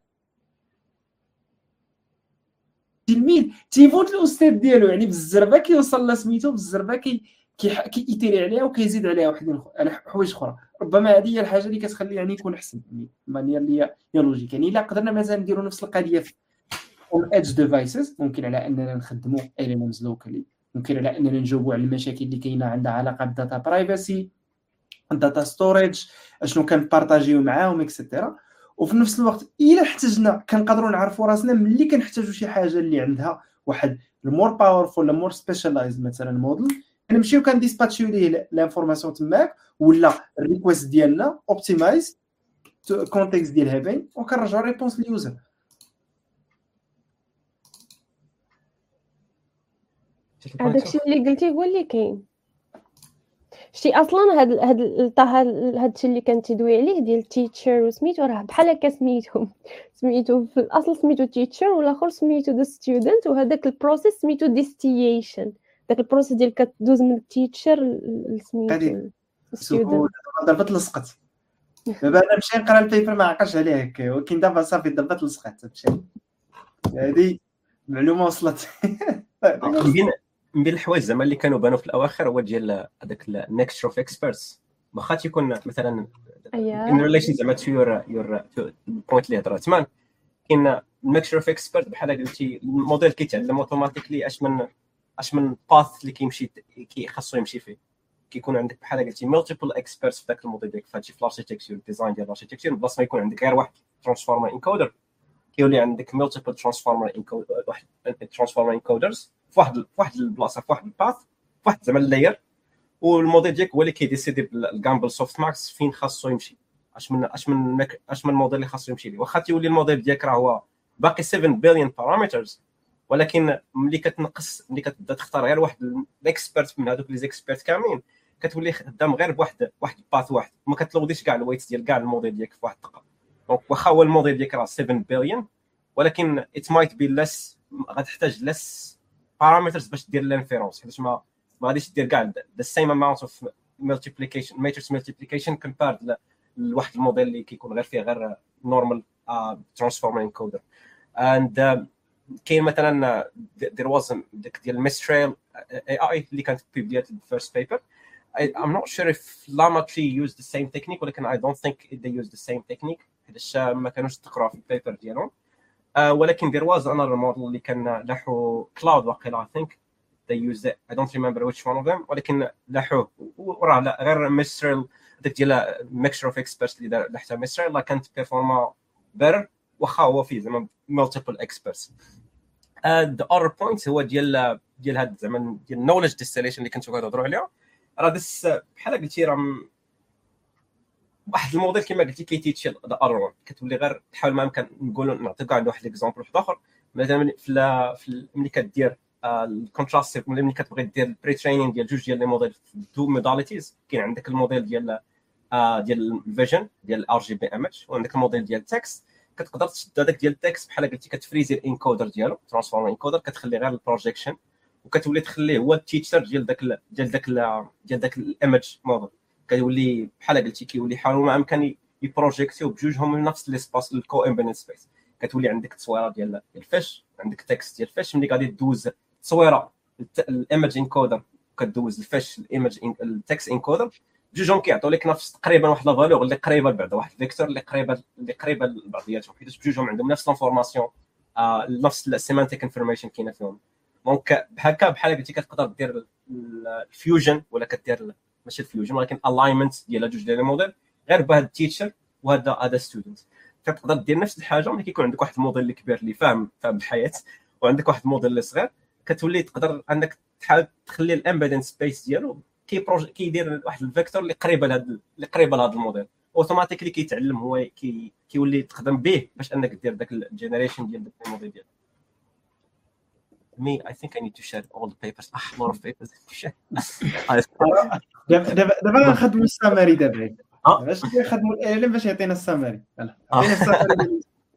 Speaker 1: التلميذ تيفوت الاستاذ ديالو يعني بالزربه كيوصل لسميتو بالزربه كي كيتيري عليها وكيزيد عليها وحدين على حوايج اخرى. ربما هذه هي الحاجه اللي كتخلي يعني يكون احسن يعني مانيير اللي هي لوجيك. يعني الا قدرنا مثلا نديروا نفس القضيه في اون ايدج ديفايسز ممكن على اننا نخدموا اليمنتس لوكالي، ممكن على اننا نجاوبوا على المشاكل اللي كاينه عندها علاقه بالداتا برايفسي الداتا ستوريج اشنو كنبارطاجيو معاهم اكسيتيرا. وفي نفس الوقت الا احتاجنا كنقدروا نعرفوا راسنا ملي كنحتاجوا شي حاجه اللي عندها واحد المور باورفول ولا مور سبيشالايز مثلا موديل كنمشيو كنديسباتشيو ليه لانفورماسيون تماك ولا الريكويست ديالنا اوبتيمايز كونتكست ديالها باين وكنرجعوا ريبونس لليوزر.
Speaker 2: هذاك الشيء اللي قلتي هو اللي كاين. شتي اصلا هاد هاد هاد الشيء اللي كانت تدوي عليه ديال تيتشر وسميتو راه بحال هكا سميتهم سميتو في الاصل سميتو تيتشر والاخر سميتو ذا ستودنت وهذاك البروسيس سميتو ديستيشن. داك البروسيس ديال كتدوز من التيتشر لسميتو ستودنت
Speaker 1: ضربت لصقت دابا انا نمشي نقرا البيبر ما عقلش عليه هكا، ولكن دابا صافي دابا تلصقات تمشي هذه معلومه وصلت.
Speaker 3: من بين من بين الحوايج زعما اللي كانوا بانوا في الاواخر هو ديال هذاك النكست اوف اكسبيرتس، واخا تيكون مثلا ان ريليشن زعما تو يور يور بوينت اللي هضرات مان، كاين الميكشر اوف اكسبيرت بحال قلتي الموديل كيتعلم اوتوماتيكلي اش من اش من باث اللي كيمشي كي خاصو يمشي فيه. كيكون عندك بحال قلتي مالتيبل اكسبيرتس في ذاك الموديل ديالك فهادشي في الاركتيكتشر ديزاين ديال الاركتيكتشر، بلاص ما يكون عندك غير واحد ترانسفورمر انكودر كيولي عندك مالتيبل ترانسفورمر انكودر واحد ترانسفورمر انكودرز في واحد في واحد البلاصه في واحد الباث في واحد زعما اللاير، والموديل ديالك هو اللي كيديسيدي بالغامبل سوفت ماكس فين خاصو يمشي، اش من اش من اش من موديل اللي خاصو يمشي ليه. واخا تيولي الموديل ديالك راه هو باقي سبعة بليون بارامترز، ولكن ملي كتنقص ملي كتبدا تختار غير واحد الاكسبيرت من هذوك لي زيكسبيرت كاملين كتولي خدام غير بواحد واحد باث واحد، ما كتلوديش كاع الويتس ديال كاع الموديل ديالك في واحد الدقه. دونك واخا هو الموديل ديالك راه سبعة بليون، ولكن ات مايت بي ليس، غتحتاج ليس بارامترز باش دير الانفيرونس، حيت ما ما غاديش دير كاع ذا سيم اماونت اوف ملتيبليكيشن ماتريكس ملتيبليكيشن كومبارد لواحد الموديل اللي كيكون غير فيه غير نورمال ترانسفورمر انكودر. اند كاين مثلا there was ديك ديال ميستريل اي اي اللي كانت بيبليات في الفيرست بيبر. I'm not sure if Llama three used the same technique، ولكن I don't think they used the same technique حيت ما كانوش تقراو في البيبر ديالهم. uh, ولكن there was another model اللي كان لاحو كلاود واقيلا I think they used it. I don't remember which one of them، ولكن لاحوه وراه غير ميستريل ديك ديال mixture of experts اللي لاحتها ميستريل كانت بيرفورما better واخا هو فيه زعما multiple experts. uh, the other point هو ديال ديال هاد زعما ديال knowledge distillation اللي كنتو كتهضروا عليها. راه دس بحال قلتي راه واحد الموديل كما قلتي كيتيتشي ذا اذر، كتولي غير تحاول ما امكن نقولوا نعطيو كاع واحد اكزامبل واحد اخر. مثلا في ملي كدير الكونتراست ملي كتبغي دير البري ترينين ديال جوج ديال لي موديل دو موداليتيز، كاين عندك الموديل ديال ديال الفيجن ديال الار جي بي ايمج، وعندك الموديل ديال التكست. كتقدر تشد هذاك ديال التكست بحال قلتي كتفريزي الانكودر ديالو ترانسفورمر انكودر، كتخلي غير البروجيكشن وكتولي تخليه هو التيتشر ديال داك ديال داك ديال داك الايمج موديل. كيولي بحال قلتي كيولي يحاولوا ما امكن يبروجيكتيو بجوجهم من نفس ليسباس الكو امبيدنس سبيس. كتولي عندك تصويره ديال الفيش، عندك تكست ديال الفيش، ملي غادي دوز تصويره الايمج انكودر كدوز الفيش الايمج التكست انكودر، جوجهم كيعطيو لك نفس تقريبا واحد لا فالور اللي قريبه لبعض، واحد فيكتور اللي قريبه اللي قريبه لبعضياتهم، حيت بجوجهم عندهم نفس الانفورماسيون آه نفس السيمانتيك انفورميشن كاينه فيهم. دونك بهكا بحال قلتي كتقدر دير الفيوجن ولا كدير ماشي الفيوجن ولكن الاينمنت ديال جوج ديال الموديل غير بهذا التيتشر وهذا هذا ستودنت. كتقدر دير نفس الحاجه ملي كيكون عندك واحد الموديل اللي كبير اللي فاهم فاهم الحياه، وعندك واحد الموديل اللي صغير، كتولي تقدر انك تحاول تخلي الامبيدنس سبيس ديالو كي بروج كيدير واحد الفيكتور اللي قريبه لهذا اللي قريبه لهذا الموديل، اوتوماتيكلي كيتعلم هو كي كيولي تخدم به باش انك دير داك الجينيريشن ديال داك الموديل ديالك. Me, I think I need to share all the papers. Ah, a lot of papers to share.
Speaker 1: دابا دابا غنخدموا السامري دابا. باش نخدموا الالم باش يعطينا السامري. يلا عطينا السامري.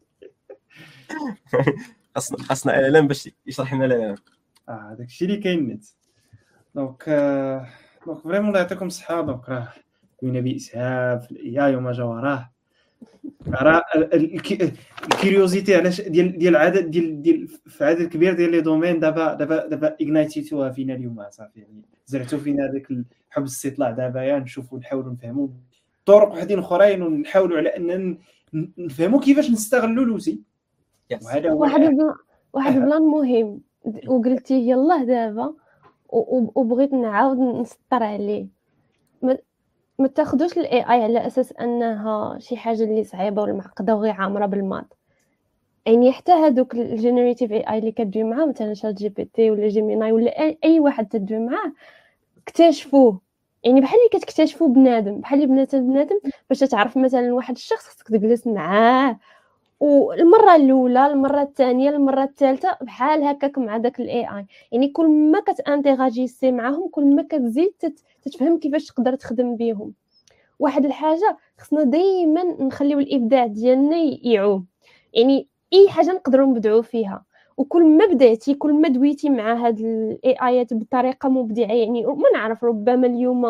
Speaker 3: خاصنا خاصنا الالم باش يشرح لنا الالم.
Speaker 1: اه داك الشيء اللي كاين نت. دونك دونك فريمون الله يعطيكم الصحه. دونك راه كاين باسهاب في الاي اي وما جا وراه. راه الكيوريوزيتي علاش ديال ديال العدد ديال ديال في عدد كبير ديال لي دومين دابا دابا دابا اغنايتيتوها فينا اليوم صافي، يعني زرعتو فينا داك حب الاستطلاع. دابا يا نشوفوا نحاولوا نفهموا طرق وحدين اخرين ونحاولوا على ان نفهموا كيفاش نستغلوا لوسي.
Speaker 2: وهذا واحد البلان واحد البلان مهم وقلتي يلاه دابا وبغيت نعاود نسطر عليه. ما تاخذوش الاي اي على اساس انها شي حاجه اللي صعيبه ولا معقده وغير عامره بالماط. يعني حتى هذوك الجينيريتيف اي اي اللي كتجي معاه مثلا شات جي بي تي ولا جيميناي ولا اي واحد تدوي معاه اكتشفوه، يعني بحال اللي كتكتشفوا بنادم بحال اللي بنات بنادم باش تعرف مثلا واحد الشخص خصك تجلس معاه والمره الاولى المره الثانيه المره الثالثه بحال هكاك مع داك الاي اي. يعني كل ما كتانتيغاجيسي معاهم كل ما كتزيد تتفهم كيفاش تقدر تخدم بهم. واحد الحاجه خصنا دائما نخليو الابداع ديالنا يعوم، يعني اي حاجه نقدروا نبدعوا فيها، وكل ما بديتي كل ما دويتي مع هاد الاي ايات بطريقه مبدعه. يعني ما نعرف ربما اليوم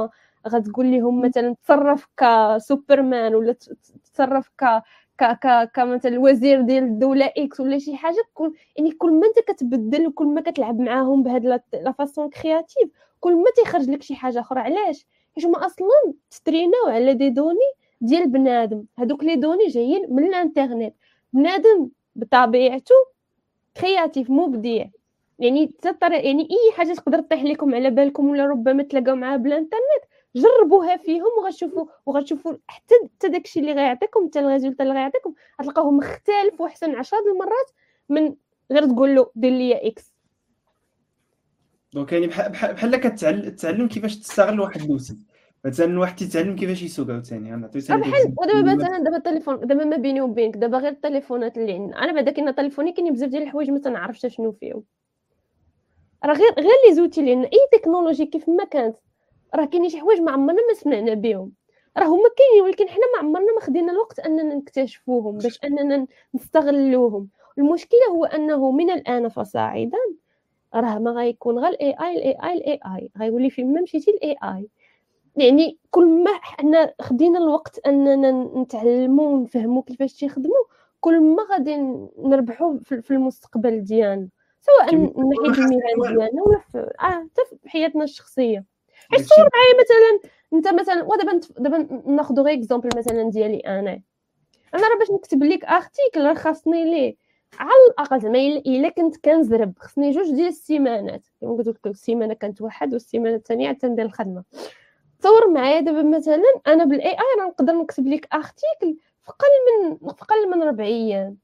Speaker 2: غتقول لهم مثلا تصرف كسوبرمان ولا تصرف ك ك ك كمثلا الوزير ديال الدوله اكس ولا شي حاجه. كل يعني كل ما انت كتبدل وكل ما كتلعب معاهم بهاد لا فاسون كرياتيف كل ما تيخرج لك شي حاجه اخرى. علاش؟ حيت هما اصلا تستريناو على دي دوني ديال بنادم. هذوك لي دوني جايين من الانترنت. بنادم بطبيعته كرياتيف مبدع، يعني تطر يعني اي حاجه تقدر تطيح لكم على بالكم ولا ربما تلاقاو معاها بالانترنت جربوها فيهم وغتشوفوا وغتشوفوا حتى حتى داكشي اللي غيعطيكم حتى الريزولت اللي غيعطيكم غتلقاوه مختلف واحسن عشرة المرات من غير تقول له دير لي اكس.
Speaker 1: دونك يعني بحال بحال كتعلم كيفاش تستغل واحد الوسيله. مثلا واحد تيتعلم كيفاش يسوق عاوتاني. انا عطيتني
Speaker 2: بحال ودابا مثلا دابا التليفون دابا ما بيني وبينك دابا غير التليفونات اللي عندنا. انا بعدا كاين تليفوني كاين بزاف ديال الحوايج ما تنعرفش شنو فيهم. راه غير غير لي زوتي لان اي تكنولوجي كيف ما كانت راه كاين شي حوايج ما عمرنا ما سمعنا بهم. راه هما كاينين ولكن حنا ما عمرنا ما خدينا الوقت اننا نكتشفوهم باش اننا نستغلوهم. المشكله هو انه من الان فصاعدا راه ما غيكون غير الاي اي الاي اي الاي اي غيولي فين ما مشيتي الاي اي. يعني كل ما حنا خدينا الوقت اننا نتعلموا ونفهموا كيفاش تيخدموا كل ما غادي نربحوا في المستقبل ديالنا سواء من ناحيه المهن ديالنا ولا في اه حتى في حياتنا الشخصيه. حيت صور معايا مثلا انت مثلا ودابا دابا ناخذ غير اكزامبل مثلا ديالي انا انا راه باش نكتب لك ارتيكل راه خاصني ليه على الاقل زعما الا كنت كنزرب خصني جوج ديال السيمانات. كما قلت لك السيمانه كانت واحد والسيمانه الثانيه حتى ندير الخدمه. تصور معايا دابا مثلا انا بالاي اي راه نقدر نكتب لك ارتيكل في اقل من في اقل من ربع ايام.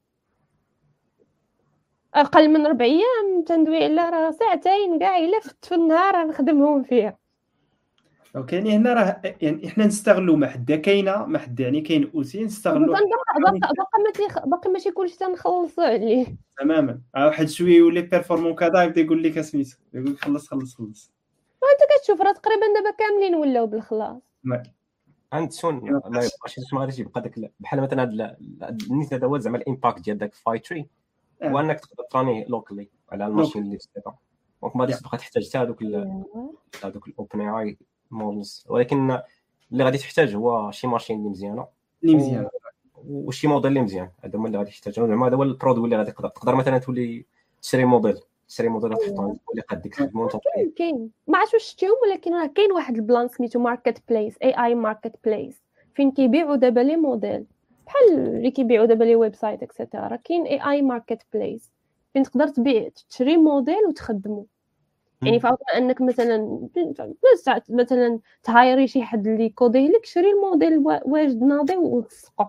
Speaker 2: اقل من ربع ايام تندوي على راه ساعتين كاع الا فت في النهار نخدمهم فيها.
Speaker 1: دونك يعني هنا راه يعني احنا نستغلوا ما حدا كاينه ما حدا يعني كاين اوتي نستغلوا
Speaker 2: باقي باقي باقي ماشي كلشي تنخلصوا عليه
Speaker 1: تماما. واحد شويه يولي بيرفورمون كذا يبدا يقول لك سميتو يقول لك خلص خلص خلص.
Speaker 2: وانت كتشوف راه تقريبا دابا كاملين ولاو بالخلاص.
Speaker 3: عند سون ما يبقاش ما غاديش يبقى داك بحال مثلا هذا النيت هذا هو زعما الامباكت ديال داك فايتري هو انك تقدر تراني لوكلي على الماشين اللي تستعمل. دونك ما غاديش تبقى تحتاج حتى هذوك هذوك الاوبن اي اي مودلز. ولكن اللي غادي تحتاج هو شي ماشين اللي مزيانه
Speaker 1: اللي مزيانه
Speaker 3: وشي موديل اللي مزيان. هذا هما اللي غادي تحتاجو زعما هذا هو البرودوي اللي غادي تقدر تقدر مثلا تولي تشري موديل تشري موديل تحطو اللي قدك تخدمو انت.
Speaker 2: كاين كاين ما عرفتش واش شفتيهم ولكن راه كاين واحد البلان سميتو ماركت بليس اي اي ماركت بليس فين كيبيعوا دابا لي موديل بحال اللي كيبيعوا دابا لي ويب سايت اكسيتيرا. راه كاين اي اي ماركت بليس فين تقدر تبيع تشري موديل وتخدمو. يعني فاوت انك مثلا مثلا تهايري شي حد اللي كوديه لك شري الموديل واجد ناضي وتسقو.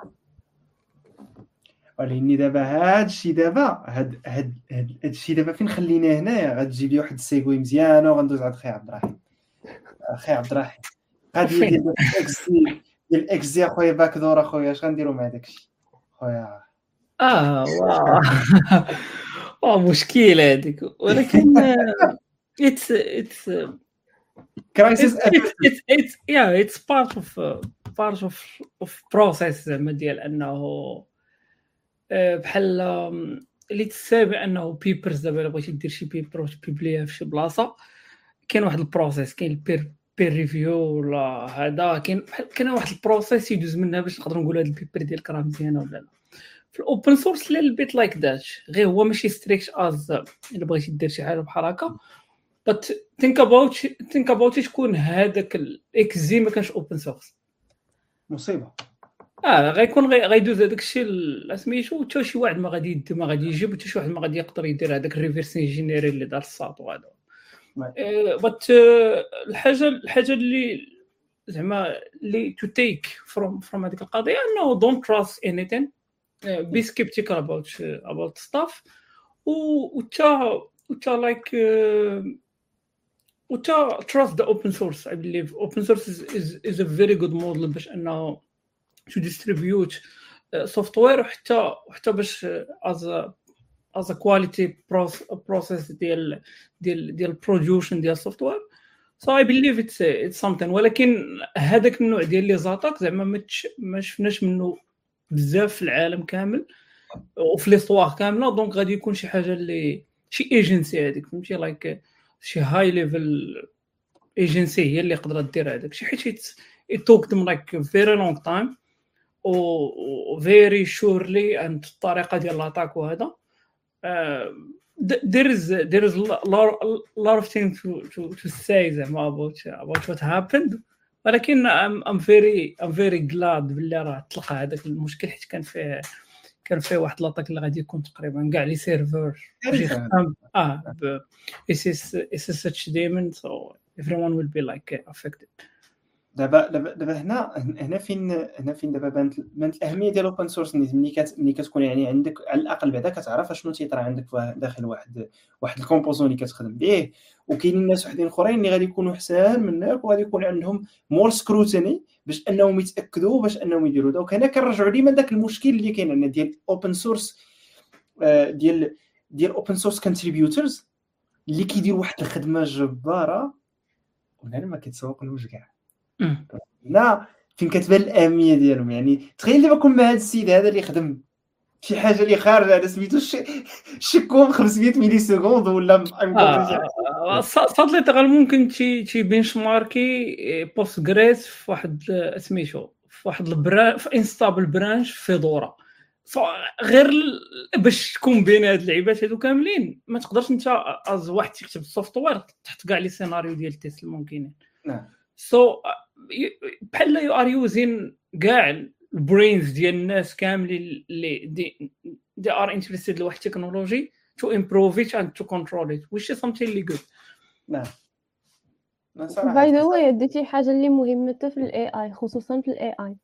Speaker 1: ولكن دابا هاد الشيء دابا هاد هاد هاد الشيء دابا فين خليناه هنايا غتجيب لي واحد السيكوي مزيانه وغندوز عند خي عبد الرحيم. اخي عبد الرحيم قضيه ديال الاكس دي ديال الاكس دي اخويا باك دور اخويا اش غنديروا مع داكشي خويا؟
Speaker 4: اه واه اه مشكله هذيك ولكن it's it's
Speaker 1: crisis
Speaker 4: it's it's it's yeah it's part of part of of process زعما ديال انه بحال اللي تسابع انه بيبرز دابا الا بغيتي دير شي بيبر تبيبليها في شي بلاصه كاين واحد البروسيس كاين البير بير ريفيو ولا هذا كاين كاين واحد البروسيس يدوز منها باش نقدروا نقولوا هذا البيبر ديالك راه مزيانه ولا لا. في الاوبن سورس لا البيت لايك ذات غير هو ماشي ستريكت از الا بغيتي دير شي حاجه بحال هكا but think about think about شكون هذاك الاكزي ما كانش اوبن سورس
Speaker 1: مصيبه.
Speaker 4: اه غيكون غي غيدوز هذاك الشيء سميتو حتى شي واحد ما غادي يدي ما غادي يجيب حتى شي واحد ما غادي يقدر يدير هذاك الريفيرس انجينيري اللي دار الساط وهذا. بس الحاجه الحاجه اللي زعما اللي تو تيك فروم فروم هذيك القضيه انه دونت تراست انيثين بي سكيبتيكال اباوت اباوت ستاف و تا تا لايك و تا تراست ذا اوبن سورس. I believe open source is is is a very good model باش انه to distribute uh, software وحتى وحتى باش uh, as a as a quality process ديال ديال ديال production ديال software. so I believe it's it's something. ولكن هذاك النوع ديال لي زاتاك زعما ما شفناش منه بزاف في العالم كامل وفي ليستوار كامله. دونك غادي يكون شي حاجه اللي شي ايجنسي هذيك فهمتي لايك شي هاي ليفل ايجنسي هي اللي قدرت دير هذاك الشيء، حيت it took them like a very long time و very surely and الطريقه ديال لاطاك وهذا uh, there is there is a lot, a lot of things to to to say زعما about about what happened، ولكن I'm, I'm very I'm very glad باللي راه تلقى هذاك المشكل، حيت كان فيه كان فيه واحد لاطاك اللي غادي يكون تقريبا كاع لي سيرفر غادي يخدم اه ب اس اس اس اس اتش دايمن so everyone will be like affected.
Speaker 1: دابا دابا دابا هنا هنا فين هنا فين دابا بانت بانت الاهميه ديال الاوبن سورس. ملي كت ملي كتكون يعني عندك على الاقل بعدا كتعرف شنو تيطرا عندك داخل واحد واحد الكومبوزون اللي كتخدم به، وكاينين الناس وحدين اخرين اللي غادي يكونوا احسن منك وغادي يكون عندهم مور سكروتيني باش انهم يتاكدوا باش انهم يديروا. دونك هنا كنرجعوا ديما داك المشكل اللي كاين عندنا ديال اوبن سورس ديال ديال اوبن سورس كونتريبيوتورز اللي كيديروا واحد الخدمه جباره وهنا ما كيتسوقلوش كاع. هنا فين كتبان الاهميه ديالهم. يعني تخيل دابا كون مع هذا السيد هذا اللي خدم شي حاجه اللي خارجه على سميتو شكون خمسمية ملي سكوند ولا
Speaker 4: آه صاد لي تغال ممكن شي شي بنش ماركي بوست جريس في واحد سميتو في واحد البرا في انستابل برانش في فيدورا غير باش تكون بين هاد اللعيبات هادو كاملين ما تقدرش انت از واحد تكتب السوفتوير تحط كاع لي سيناريو ديال التيست الممكنين.
Speaker 1: نعم
Speaker 4: سو بحال يو ار يوزين كاع البرينز ديال الناس كاملين اللي دي دي ار انتريستد لواحد التكنولوجي to improve it and to control it which is something really good.
Speaker 1: نعم
Speaker 2: باي ذا واي ديتي حاجه اللي مهمه في الاي اي خصوصا في الاي اي.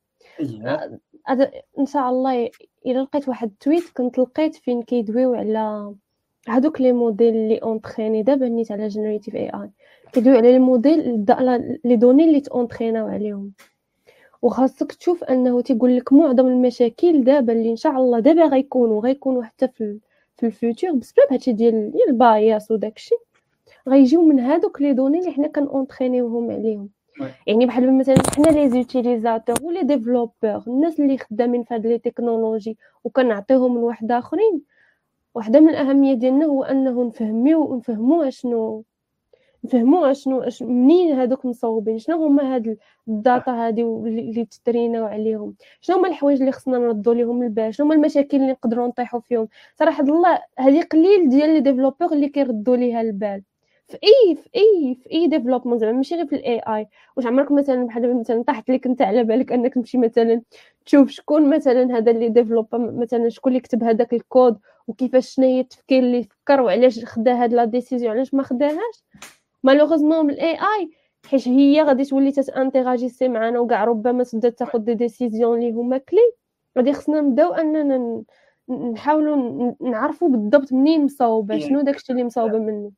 Speaker 2: هذا ان شاء الله الا لقيت واحد التويت كنت لقيت فين كيدويو على هذوك لي موديل اللي اونطريني دابا نيت على جينيريتيف اي اي، كيدويو على الموديل لي دوني اللي تونطريناو عليهم، وخاصك تشوف انه تيقول لك معظم المشاكل دابا اللي ان شاء الله دابا غيكونوا غيكونوا حتى في في الفيوتشر بسبب هادشي ديال الباياس وداكشي غيجيو من هذوك لي دوني اللي حنا كنونطرينيوهم عليهم. يعني بحال مثلا حنا لي زوتيليزاتور ولي ديفلوبور الناس اللي خدامين في هاد لي تكنولوجي وكنعطيوهم من واحد اخرين، واحده من الاهميه ديالنا هو انه نفهميو ونفهموا اشنو نفهموا اشنو منين هذوك مصوبين، شنو هما هاد الداتا هادي اللي تتريناو عليهم، شنو هما الحوايج اللي خصنا نردوا لهم البال، شنو هما المشاكل اللي نقدروا نطيحوا فيهم. صراحه الله هذه قليل ديال لي ديفلوبور اللي كيردوا ليها البال في اي في اي في اي ديفلوبمون، زعما ماشي غير في الاي اي. واش عمرك مثلا بحال مثلا طاحت لك انت على بالك انك تمشي مثلا تشوف شكون مثلا هذا اللي ديفلوبا مثلا شكون اللي كتب هذاك الكود وكيفاش شنو هي التفكير اللي فكر وعلاش خدا هاد لا ديسيزيون علاش ما خداهاش. مالوغوزمون الاي اي حيت هي غادي تولي تانتيراجيسي معنا وكاع ربما تبدا تاخذ دي ديسيزيون اللي هما كلي، غادي خصنا نبداو اننا نحاولوا نعرفوا بالضبط منين مصاوبه شنو داكشي اللي مصاوبه منه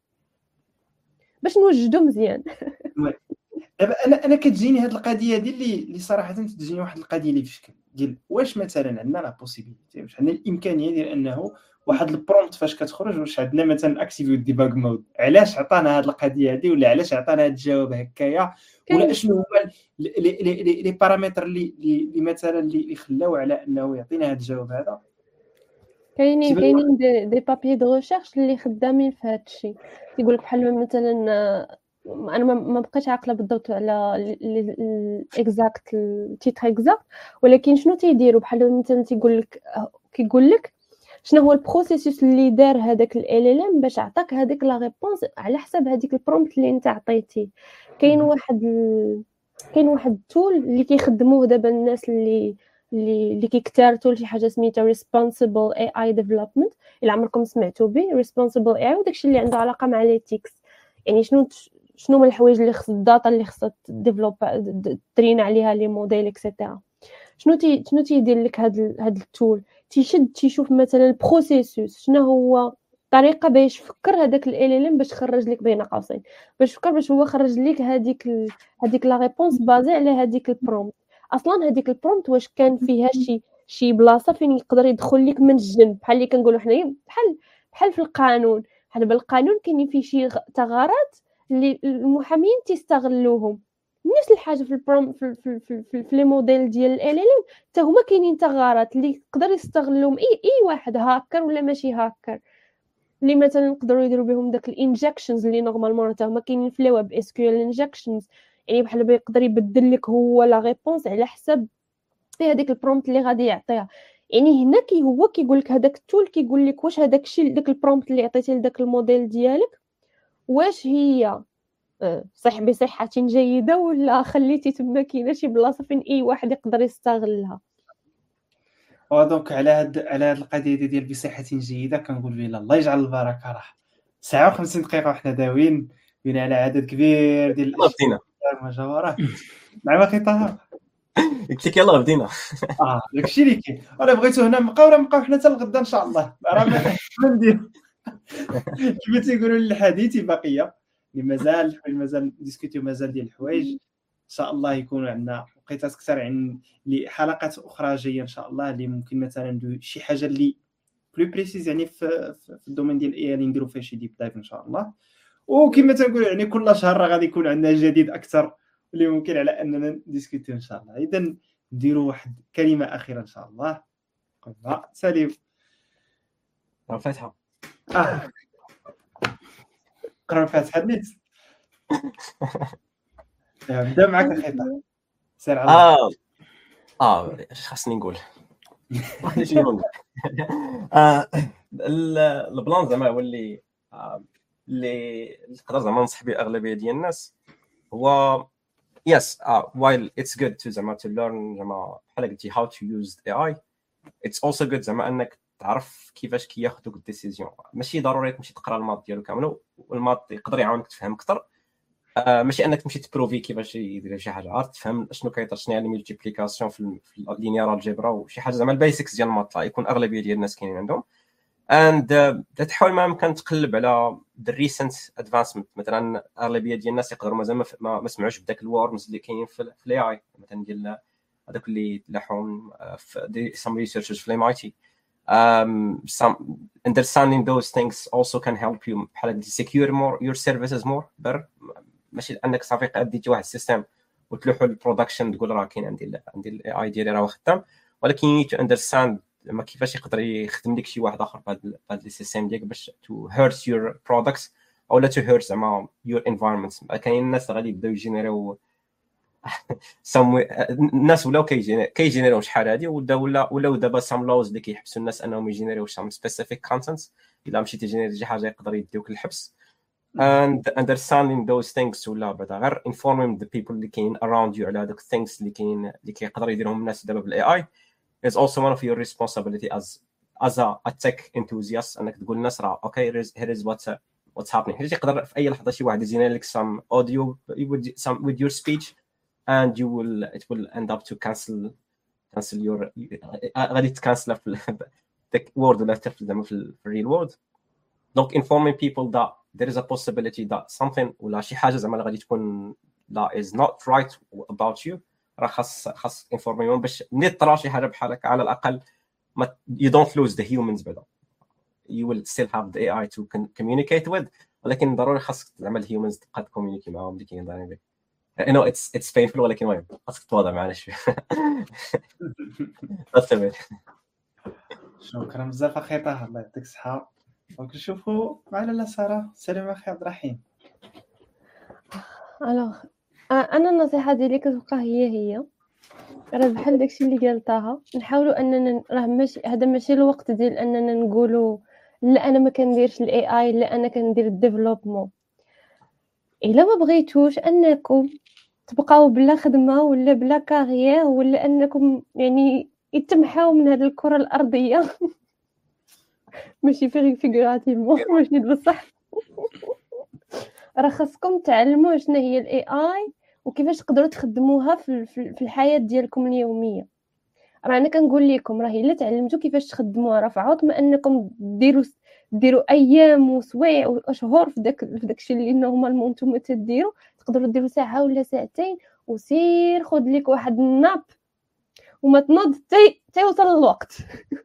Speaker 2: باش نوجدوا مزيان.
Speaker 1: دابا انا انا كتجيني هاد القضيه ديال اللي اللي صراحه تجيني واحد القضيه اللي في شكل ديال واش مثلا عندنا لا بوسيبيليتي واش عندنا الامكانيه ديال انه واحد البرومبت فاش كتخرج واش عندنا مثلا اكتيفيو ديباغ مود علاش عطانا هاد القضيه هادي ولا علاش عطانا هاد الجواب هكايا ولا شنو هما لي لي بارامتر اللي اللي مثلا اللي خلاو على انه يعطينا هاد الجواب هذا.
Speaker 2: كاينين كاينين دي, دي بابي دو ريشيرش اللي خدامين في هذا الشيء، يقول لك بحال مثلا انا ما بقيتش عاقله بالضبط على الاكزاكت التيتر اكزاكت، ولكن شنو تيديروا بحال مثلا تيقول لك كيقول لك شنو هو البروسيسوس اللي دار هذاك ال ال ام باش عطاك هذيك لا ريبونس على حسب هذيك البرومبت اللي انت عطيتيه. كاين واحد ال... كاين واحد التول اللي كيخدموه دابا الناس اللي اللي اللي كيكتارتوا شي حاجه سميتها responsible اي اي development. الا عمركم سمعتوا به responsible اي اي وداكشي اللي عنده علاقه مع ليتيكس، يعني شنو شنو هما الحوايج اللي خص الداتا اللي خصها ديفلوب ترين عليها لي موديل اكسيتيرا. شنو تي شنو تيدير لك هاد هاد التول تيشد تيشوف مثلا البروسيسوس شنو هو طريقه باش فكر هذاك ال ال ام باش خرج لك بين قوسين باش فكر باش هو خرج لك هذيك ال... هذيك لا ريبونس بازي على هذيك البرومبت. اصلا هذيك البرومبت واش كان فيها شي شي بلاصه فين يقدر يدخل لك من الجنب بحال اللي كنقولوا حنايا بحال بحال في القانون. بحال بالقانون كاينين فيه شي ثغرات اللي المحامين تيستغلوهم. نفس الحاجه في البروم في في في, في, في لي موديل ديال ال ال ام حتى هما كاينين ثغرات اللي يقدر يستغلوهم اي اي واحد هاكر ولا ماشي هاكر. اللي مثلا نقدروا يديروا بهم داك الانجكشنز اللي نورمالمون حتى هما كاينين في الويب اس كيو ال انجكشنز، يعني بحال يقدر يبدل لك هو لا ريبونس على حسب هذيك البرومبت اللي غادي يعطيها. يعني هنا كي هو كيقول لك هذاك التول كيقول لك واش هذاك الشيء داك البرومبت اللي عطيتي لذاك الموديل ديالك واش هي صح بصحه جيده ولا خليتي تما كاينه شي بلاصه فين اي واحد يقدر يستغلها.
Speaker 1: ودونك على هاد على هاد القضيه ديال بصحه جيده كنقول بلا الله يجعل البركه. راه ساعه وخمسين دقيقه وحنا داويين بين على عدد كبير ديال
Speaker 3: بدينا
Speaker 1: المجاورات مع ما طه.
Speaker 3: قلت لك يلاه بدينا.
Speaker 1: اه داكشي اللي كاين. انا بغيتو هنا نبقاو راه نبقاو حنا حتى الغدا ان شاء الله. راه ما ندير كما تيقولوا الحديث بقيه اللي مازال مازال ديسكوتيو مازال ديال الحوايج. ان شاء الله يكونوا عندنا وقيتات اكثر عن حلقات اخرى جايه ان شاء الله اللي ممكن مثلا نديروا شي حاجه اللي بلو بريسيز يعني في في الدومين ديال الاي اللي نديروا فيه شي ديب دايف ان شاء الله. وكما تنقول يعني كل شهر راه غادي يكون عندنا جديد اكثر اللي ممكن على اننا نديسكوتيو ان شاء الله. اذا نديروا واحد كلمه اخيره ان شاء الله. قبل سليم
Speaker 3: الفاتحه.
Speaker 1: اه قرا الفاتحه نيت. نبدا معك الخطاب. سير على
Speaker 3: اه اه اش خاصني نقول؟ واحد شي نقول. اه البلان زعما هو اللي اللي نقدر زعما ننصح به اغلبيه ديال الناس هو yes uh, while it's good to زعما to learn زعما بحال قلتي how to use اي اي it's also good زعما انك تعرف كيفاش كياخذوا الديسيزيون. ماشي ضروري تمشي تقرا الماط ديالو كامل والماط يقدر يعاونك تفهم اكثر. آه ماشي انك تمشي تبروفي كيفاش يدير شي حاجه، عارف تفهم شنو كيطرا شنو يعني ملتيبليكاسيون في اللينيير الجبرا وشي حاجه زعما البيسكس ديال الماط يكون اغلبيه ديال الناس كاينين عندهم. اند uh, تحاول ما امكن تقلب على the recent advancement. مثلا اغلبيه ديال الناس يقدروا مازال ما, ما سمعوش بداك الورمز اللي كاينين في الاي اي مثلا ديال هذاك اللي تلاحهم في some researchers في ام اي تي. um some understanding those things also can help you بحال secure more your services more better. ماشي انك صافي اديتي واحد السيستم وتلوحوا البرودكشن تقول راه كاين عندي عندي الاي اي ديالي راه خدام، ولكن you need to understand ما كيفاش يقدر يخدم لك شي واحد اخر في هذا السيستم ديالك باش to hurt your products او لا to hurt زعما your environment. كاين الناس غادي يبداو يجينيريو الناس ولاو كيجينيريو شحال هادي ولا ولا ولاو دابا سام لوز اللي كيحبسوا الناس انهم يجينيريو شي سبيسيفيك كونتنت. الا مشيتي تجينيري شي حاجه يقدر يديوك الحبس. and understanding those things ولا بعدا غير informing the people اللي كاين around you على هذوك things اللي كاين اللي كيقدر يديرهم الناس دابا بالاي اي is also one of your responsibility as as a, a tech enthusiast انك تقول للناس راه اوكي here is what's uh, what's happening. حيت يقدر في اي لحظه شي واحد يزين لك some audio some with your speech and you will it will end up to cancel cancel your غادي تكانسل في the word ولا تفل زعما في real world. donc informing people that there is a possibility that something ولا شي حاجه زعما غادي تكون that is not right about you راه خاص خاص انفورميون باش ملي طرا شي حاجه بحال هكا على الاقل ما you don't lose the humans بعدا. you will still have the اي اي to communicate with ولكن ضروري خاصك زعما الهيومنز تبقى تكومونيكي معاهم اللي كاين دايرين. I know it's it's painful ولكن المهم خاصك تواضع معنا شويه.
Speaker 1: شكرا بزاف اخي طه الله يعطيك الصحه. ونشوفوا معنا لا ساره. سلام اخي عبد الرحيم.
Speaker 2: الوغ انا النصيحه ديالي كتبقى هي هي راه بحال داكشي اللي قال طه نحاولوا اننا راه ماشي هذا ماشي الوقت ديال اننا نقولوا لا انا ما كنديرش الاي اي لا انا كندير الديفلوبمون. الا ما بغيتوش انكم تبقاو بلا خدمه ولا بلا كارير ولا انكم يعني يتمحاو من هذه الكره الارضيه ماشي في فيغوراتيفمون ماشي بصح راه خاصكم تعلموا شنو هي الاي اي وكيفاش تقدروا تخدموها في في الحياه ديالكم اليوميه. راه انا كنقول لكم راه الا تعلمتوا كيفاش تخدموها راه فعوض ما انكم ديروا ديروا ايام وسوايع واشهر في داك في داكشي اللي نورمالمون نتوما تديروا تقدروا ديروا ساعه ولا ساعتين وسير خذ لك واحد الناب وما تنوض حتى توصل الوقت.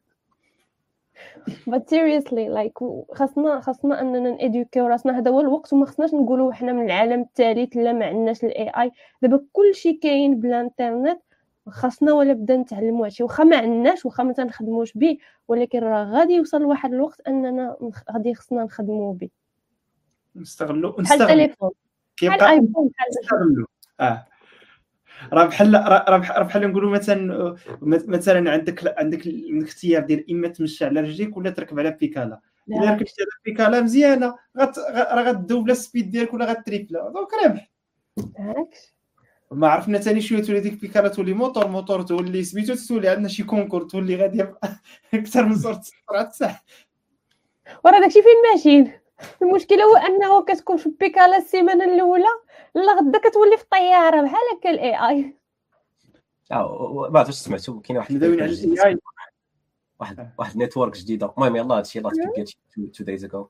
Speaker 2: but seriously like خاصنا خاصنا اننا نادوكيو راسنا. هذا هو الوقت وما خصناش نقولوا حنا من العالم الثالث لا ما عندناش الاي اي. دابا كلشي كاين بالانترنت خاصنا ولا بدا نتعلموا هادشي واخا ما عندناش واخا ما تنخدموش به ولكن راه غادي يوصل لواحد الوقت اننا غادي خصنا نخدموا به
Speaker 1: نستغلوا
Speaker 2: بحال
Speaker 1: ونستغلوا
Speaker 2: التليفون بحال
Speaker 1: كيبقى
Speaker 2: الايفون بحال
Speaker 1: نستغلوا اه راه بحال راه بحال راه بحال نقولوا مثلا مثلا عندك عندك الاختيار ديال اما تمشي على رجليك ولا تركب على بيكالا الا ركبتي على بيكالا مزيانه غت راه غدوبلا السبيد ديالك ولا غتريبلا دونك ربح
Speaker 2: هاكش
Speaker 1: ما عرفنا ثاني شويه تولي ديك بيكالا تولي موتور موتور تولي سميتو تولي عندنا شي كونكور تولي غادي اكثر من سرعه سرعه الساحه
Speaker 2: وراه داكشي فين ماشيين المشكله هو انه كتكون في بيكالا السيمانه الاولى لا غدا كتولي في الطياره بحال هكا الاي اي
Speaker 3: اه بعد واش سمعتوا كاين واحد
Speaker 1: ندوي على الاي اي
Speaker 3: واحد واحد نيتورك جديده المهم يلاه هادشي لارتيكل ديال تو دايز اغو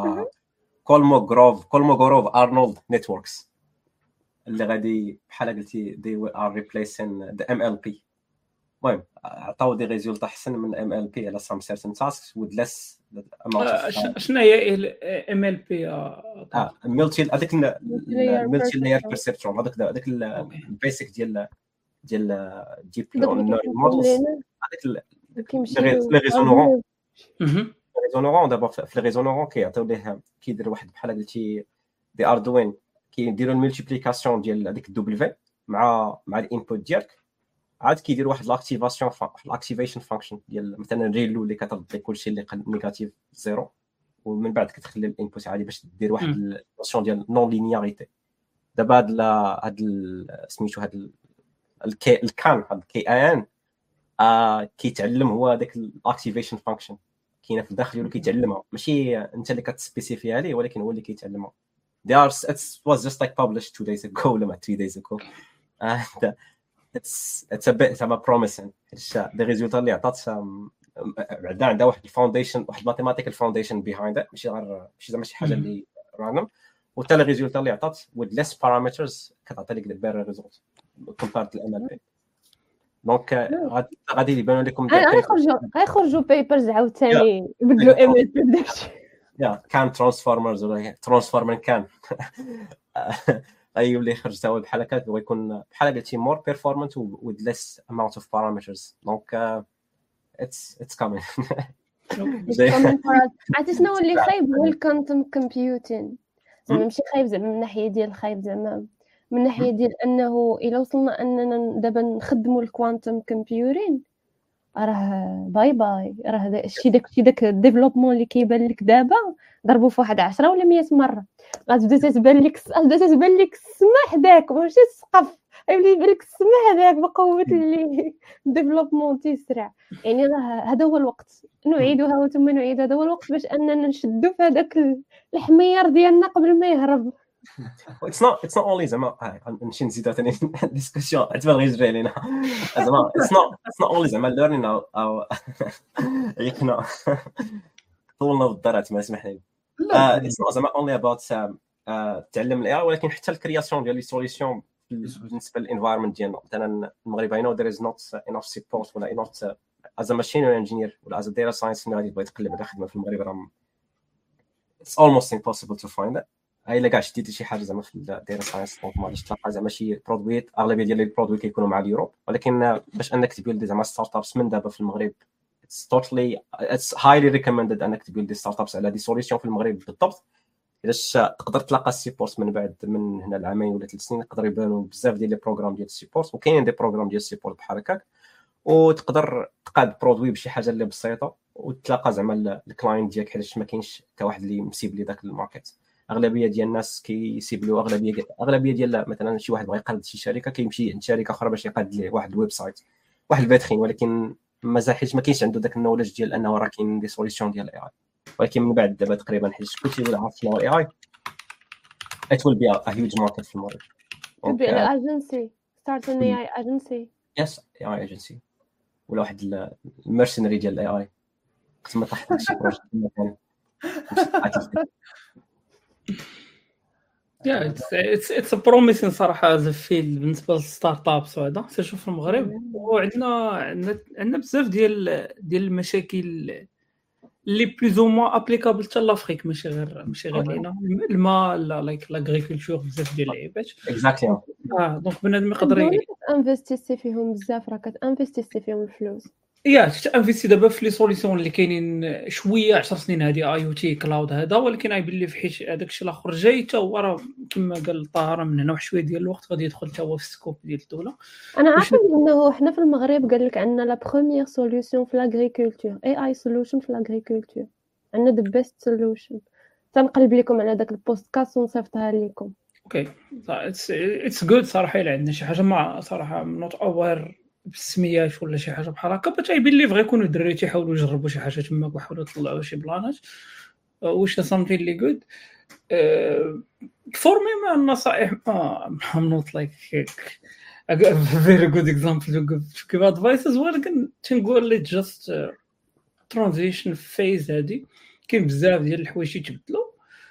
Speaker 3: كولموغروف كولموغروف ارنولد نيتوركس اللي غادي بحال قلتي دي ار ريبليسين ذا ام ال بي المهم عطاو دي ريزولت احسن من ام ال بي على سام سيرتن تاسكس with less amount
Speaker 4: شنو هي ام ال بي
Speaker 3: اه ملتي هذاك الملتي لاير بيرسبترون هذاك هذاك البيسك ديال ديال ديب مودلز هذاك لي ريزونورون ريزونورون دابا في الريزونورون كيعطيو ليه كيدير واحد بحال قلتي دي اردوين كيديروا الملتيبليكاسيون ديال هذيك الدبليو مع مع الانبوت ديالك عاد كيدير واحد لاكتيفاسيون الاكتيفيشن فانكشن ديال مثلا ريلو اللي كترد كلشي اللي نيجاتيف زيرو ومن بعد كتخلي الانبوت عادي باش دير واحد النوسيون ديال نون لينياريتي دابا هاد هاد سميتو هاد الكان هاد كي ان ا كيتعلم هو هذاك الاكتيفيشن فانكشن كاينه في الداخل ديالو كيتعلمها ماشي انت اللي كتسبيسيفي عليه ولكن هو اللي كيتعلمها they are it was just like published two days ago ولا three days ago and it's it's a bit of a promising the result اللي عطات بعدا عندها واحد الفاونديشن واحد ماثيماتيكال فاونديشن بيهايند ات ماشي غير ماشي زعما شي حاجه اللي راندوم وحتى الريزولت اللي عطات with less parameters كتعطي لك better result compared to الام ال بي دونك غادي يبانوا لكم
Speaker 2: غيخرجوا غيخرجوا بيبرز عاوتاني يبدلوا ام ال بي بداكشي
Speaker 3: يا كان ترانسفورمرز ولا ترانسفورمر كان ايوا اللي يخرج حتى هو بحال هكا ويكون بحال قلتي مور بيرفورمانت with less amount of parameters دونك اتس اتس كامين
Speaker 2: عرفتي شنو اللي خايب هو الكوانتم كومبيوتين زعما ماشي خايب زعما من ناحيه ديال الخايب زعما من ناحيه ديال انه الا وصلنا اننا دابا نخدموا الكوانتم كومبيوتين راه باي باي راه داكشي داكشي داك الديفلوبمون اللي كيبان لك دابا ضربوا في واحد عشرة ولا مية مره غتبدا تبان لك غتبدا تبان لك السماح داك ماشي السقف غيولي يبان لك السماح داك بقوه اللي الديفلوبمون تيسرع يعني راه هذا هو الوقت نعيدها وثم نعيد هذا هو الوقت باش اننا نشدوا في هذاك الحمير ديالنا قبل ما يهرب
Speaker 3: it's not it's not only زعما نمشي نزيد ثاني ديسكوسيون عتبان غير جري علينا زعما it's not it's not only زعما learning او او يكنا طولنا بالضرات ما سمح لي it's not زعما only about تعلم الاي اي ولكن حتى الكرياسيون ديال لي سوليوشن بالنسبه للانفايرمنت ديالنا مثلا المغرب اي نو there is not enough support ولا enough as a machine engineer ولا as a data science اللي غادي يبغي يتقلب على خدمه في المغرب راه it's almost impossible to find it هاي الا كاع شديتي شي حاجه زعما في الداتا ساينس دونك ما غاديش تلقى زعما شي برودويت اغلبيه ديال لي برودوي كيكونوا مع اليوروب ولكن باش انك تبيلد زعما ستارت ابس من دابا في المغرب it's totally it's highly recommended انك تبيلد ستارت ابس على دي سوليوشن في المغرب بالضبط الاش تقدر تلقى السيبورت من بعد من هنا العامين ولا ثلاث سنين يقدر يبانوا بزاف ديال لي بروغرام ديال السيبورت وكاينين دي بروغرام ديال السيبورت بحال هكاك وتقدر تقاد برودوي بشي حاجه اللي بسيطه وتلاقى زعما الكلاينت ديالك حيت ما كاينش حتى واحد اللي مسيب لي داك الماركت اغلبيه ديال الناس كيسيبلوا اغلبيه اغلبيه ديال مثلا شي واحد بغى يقاد شي شركه كيمشي عند شركه اخرى باش يقاد ليه واحد الويب سايت واحد الفاترين ولكن مازال حيت ما كاينش عنده داك النولج ديال انه راه كاين دي سوليوشن ديال الاي اي ولكن من بعد دابا تقريبا حيت كلشي ولا عارف شنو الاي اي it will be a huge market في المغرب
Speaker 2: could be an agency start an اي اي agency
Speaker 3: yes اي اي agency ولا واحد المرسنري ديال الاي اي تما تحت شي بروجيكت مثلا
Speaker 4: Yeah, it's it's it's a promising صراحة as a field بالنسبة للستارت ابس وهذا سيرتو في المغرب وعندنا عندنا عندنا بزاف ديال ديال المشاكل اللي بلوز او موان ابليكابل حتى لافريك ماشي غير ماشي غير لينا الماء لا لايك لاغريكولتور بزاف ديال اللعيبات
Speaker 3: اكزاكتلي
Speaker 4: اه دونك بنادم يقدر
Speaker 2: دولة كتانفستيسي فيهم بزاف، راه كتانفستيسي فيهم الفلوس.
Speaker 4: يا تانفيستي دابا في لي سوليسيون اللي كاينين شويه عشر سنين هذه اي او تي كلاود هذا، ولكن اي بلي في حيت هذاك الشيء الاخر جاي حتى هو راه كما قال طاهره من هنا وشويه ديال الوقت غادي يدخل حتى هو في السكوب ديال الدوله.
Speaker 2: انا عارفه انه حنا في المغرب قال لك عندنا لا بروميير سوليوشن في لاغريكولتور، اي اي سوليوشن في لاغريكولتور، عندنا ذا بيست سوليوشن. تنقلب لكم على داك البودكاست ونصيفطها لكم.
Speaker 4: اوكي اتس اتس جود صراحه. الا عندنا شي حاجه ما صراحه نوت اوير بالسميات ولا شي حاجه بحال هكا، باش يبين لي بغا يكونوا الدراري تيحاولوا يجربوا شي حاجه تماك ويحاولوا يطلعوا شي بلانات واش something اللي good فور مي. ما النصائح ام نوت لايك very good example to give to give advices، ولكن تنقول لي just transition phase هادي كاين بزاف ديال الحوايج يتبدلوا.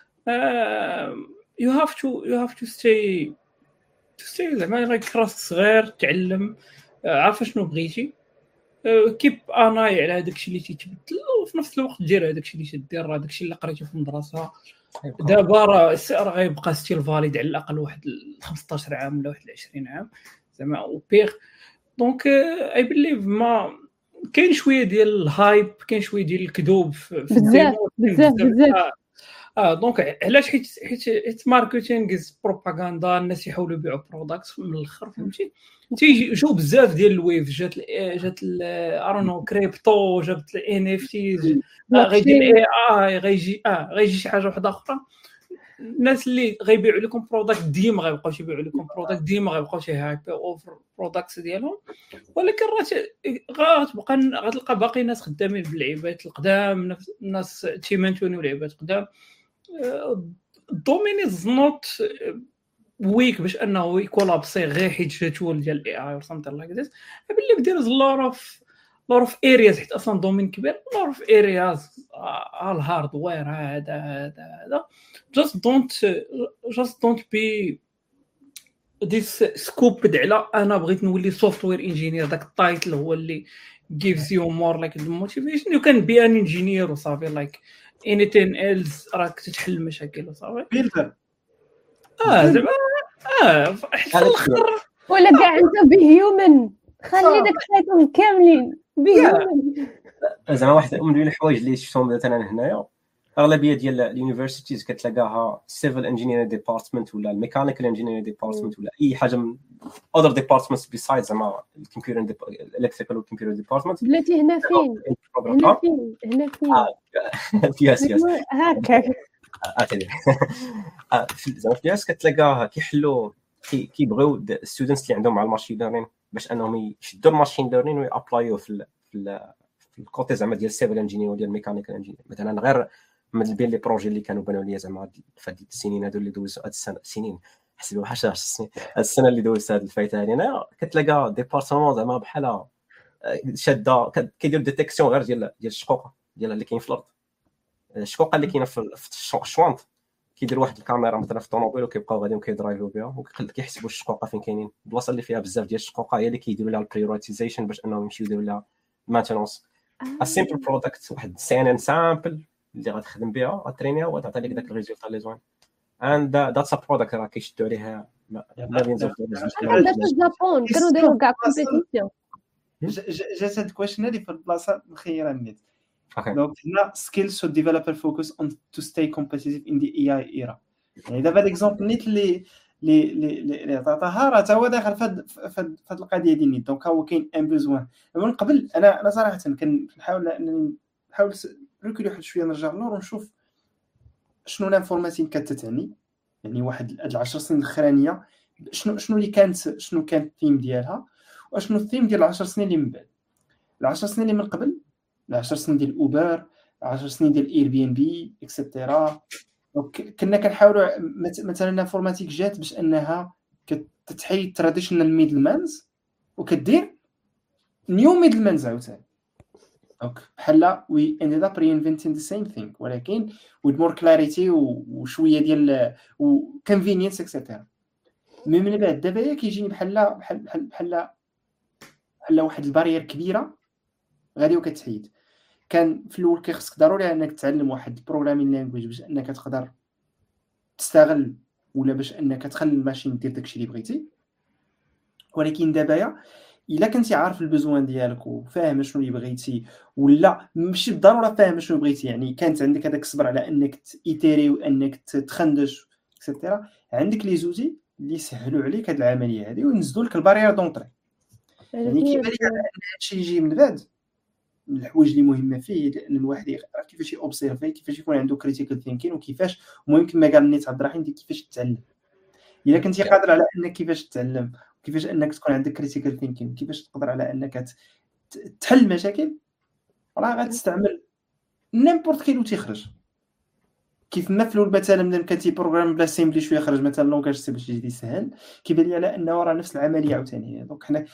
Speaker 4: you have to you have to stay to stay زعما راك راس صغير تعلم عارف شنو بغيتي، كيب اناي على هذاك الشيء اللي تيتبدل وفي نفس الوقت دير هذاك الشيء اللي تدير هذاك الشيء اللي قريتيه في المدرسه. دابا راه راه غيبقى ستيل فاليد على الاقل واحد خمسطاش عام ولا واحد عشرين عام زعما او بيغ. دونك اي بليف ما كاين شويه ديال الهايب، كاين شويه ديال الكذوب في
Speaker 2: بزاف بزاف بزاف
Speaker 4: اه دونك علاش حيت حيت حيت ماركتينغ از بروباغندا، الناس يحاولوا يبيعوا برودكت من الاخر فهمتي. تيجي جو بزاف ديال الويف جات جات ارونو كريبتو، جابت الان اف تي، غيجي الاي اي، غيجي اه غيجي شي حاجه واحده اخرى. الناس اللي غيبيعوا لكم برودكت ديما غيبقاو يبيعوا لكم برودكت ديما غيبقاو هايبر اوفر برودكتس ديالهم، ولكن راه غتبقى غتلقى باقي ناس خدامين باللعيبات القدام، ناس تيمنتونيو لعيبات قدام. الدومين از نوت ويك باش انه يكولابسي غير حيت جا تول ديال الاي اي اور سامثين لايك ذس. باللي بدير لوت اوف لوت اوف ارياز حيت اصلا دومين كبير، لوت اوف ارياز الهاردوير هذا هذا هذا just don't just don't be this scooped على انا بغيت نولي سوفتوير انجينير. داك التايتل هو اللي gives you more like the motivation. you can be an engineer وصافي like anything else راك تتحل المشاكل وصافي.
Speaker 1: بيلدر
Speaker 4: اه زعما اه حتى الاخر
Speaker 2: ولا كاع انت بهيومن خلي داك الشيطان كاملين بهيومن.
Speaker 3: زعما واحد من الحوايج اللي شفتهم مثلا هنايا اغلبيه ديال اليونيفرسيتيز كتلقاها سيفل انجينير ديبارتمنت ولا الميكانيكال انجينير ديبارتمنت ولا اي حاجه من اذر ديبارتمنتس بيسايد زعما الكمبيوتر الالكتريكال والكمبيوتر ديبارتمنت.
Speaker 2: بلاتي هنا فين هنا فين هنا فين
Speaker 3: ياس ياس
Speaker 2: هكا
Speaker 3: اعتذر. زعما في ناس كتلقاها كيحلوا كيبغيو الستودنتس اللي عندهم مع الماشين ليرنين باش انهم يشدوا الماشين ليرنين ويابلايو في في الكوتي زعما ديال السيفل انجينير وديال الميكانيكال انجينير. مثلا غير من بين لي بروجي اللي كانوا بانوا لي زعما في هاد السنين هادو اللي دوزوا هاد السنه سنين حسبوا حاجه عشر سنين هاد السنه اللي دوزت هاد الفايته هنا كتلقى ديبارتمون زعما بحال شاده كيدير ديتيكسيون غير ديال ديال الشقوقه ديال اللي كاين في الارض، الشقوقه اللي كاينه في الشوانط. كيدير واحد الكاميرا مثلا في الطوموبيل وكيبقاو غاديين كيدرايفوا بها وكيحسبوا الشقوقه فين كاينين. البلاصه اللي فيها بزاف ديال الشقوقه هي اللي كيديروا لها البريوريتيزيشن باش انهم يمشيو يديروا لها مانتينونس. ا سيمبل برودكت واحد سي ان ان سامبل اللي غتخدم بها غترينيها وتعطي لك داك الريزلت اللي زوين. اند ذاتس ا برودكت راه كيشدوا عليها مليونز اوف دولارز.
Speaker 2: هذا في اليابان كانوا دايروا كاع كومبيتيسيون.
Speaker 1: جات هاد الكويشن هادي في البلاصه مخيره النت.
Speaker 3: اوكي
Speaker 1: دونك هنا skills so developer focus on to stay competitive in the اي اي era. يعني دابا الاكزامبل نيت اللي اللي اللي عطاها راه تا هو داخل في هاد القضيه ديال نيت. دونك هو كاين ان بوزوان من قبل. انا انا صراحه كنحاول انني نحاول نركل واحد شويه نرجع للور ونشوف شنو الانفورماتيك كتتعني. يعني واحد هاد العشر سنين الاخرانيه شنو شنو اللي كانت شنو كان الثيم ديالها وشنو الثيم ديال العشر سنين اللي من بعد. العشر سنين اللي من قبل العشر سنين ديال اوبر، العشر سنين ديال اير بي ان بي اكسيتيرا. دونك كنا كنحاولوا مثلا الانفورماتيك جات باش انها كتحيد تراديشنال ميدل مانز وكدير نيو ميدل مانز عاوتاني. دونك بحال وي اندد اب رينفنتين ذا سيم ثينغ ولكن with more clarity وشويه ديال وكونفينينس اكسيتيرا. مي من بعد دابا كيجيني بحال بحال بحال بحال واحد البارير كبيره غادي وكتحيد. كان في الاول كيخصك ضروري انك تتعلم واحد البروغرامين لانجويج باش انك تقدر تستغل ولا باش انك تخلي الماشين دير داكشي اللي بغيتي. ولكن دابا الا كنتي عارف البزوان ديالك وفاهم شنو اللي بغيتي، ولا ماشي بالضروره فاهم شنو بغيتي، يعني كانت عندك هذاك الصبر على انك تيتيري وانك تخندش اكسيتيرا، عندك لي زوتي اللي يسهلوا عليك هذه العمليه هذه وينزلوا لك البارير دونطري. يعني كيبان لي ان هادشي يجي من بعد من الحوايج اللي مهمه فيه، لان الواحد يعرف كيفاش يوبسيرفي، كيفاش يكون عنده كريتيكال ثينكين، وكيفاش المهم كما قال نيت عبد الرحيم ديال كيفاش تتعلم. الا كنتي قادر على انك كيفاش تتعلم، كيفاش انك تكون عندك كريتيكال ثينكين، كيفاش تقدر على انك تحل مشاكل، راه غتستعمل نيمبورت كي لو تيخرج. كيف ما في الاول مثلا ملي كنتي بروغرام بلا سيمبلي شويه خرج مثلا لونغاج سي باش يجي سهل، كيبان لي على انه راه نفس العمليه عاوتاني. دونك حنا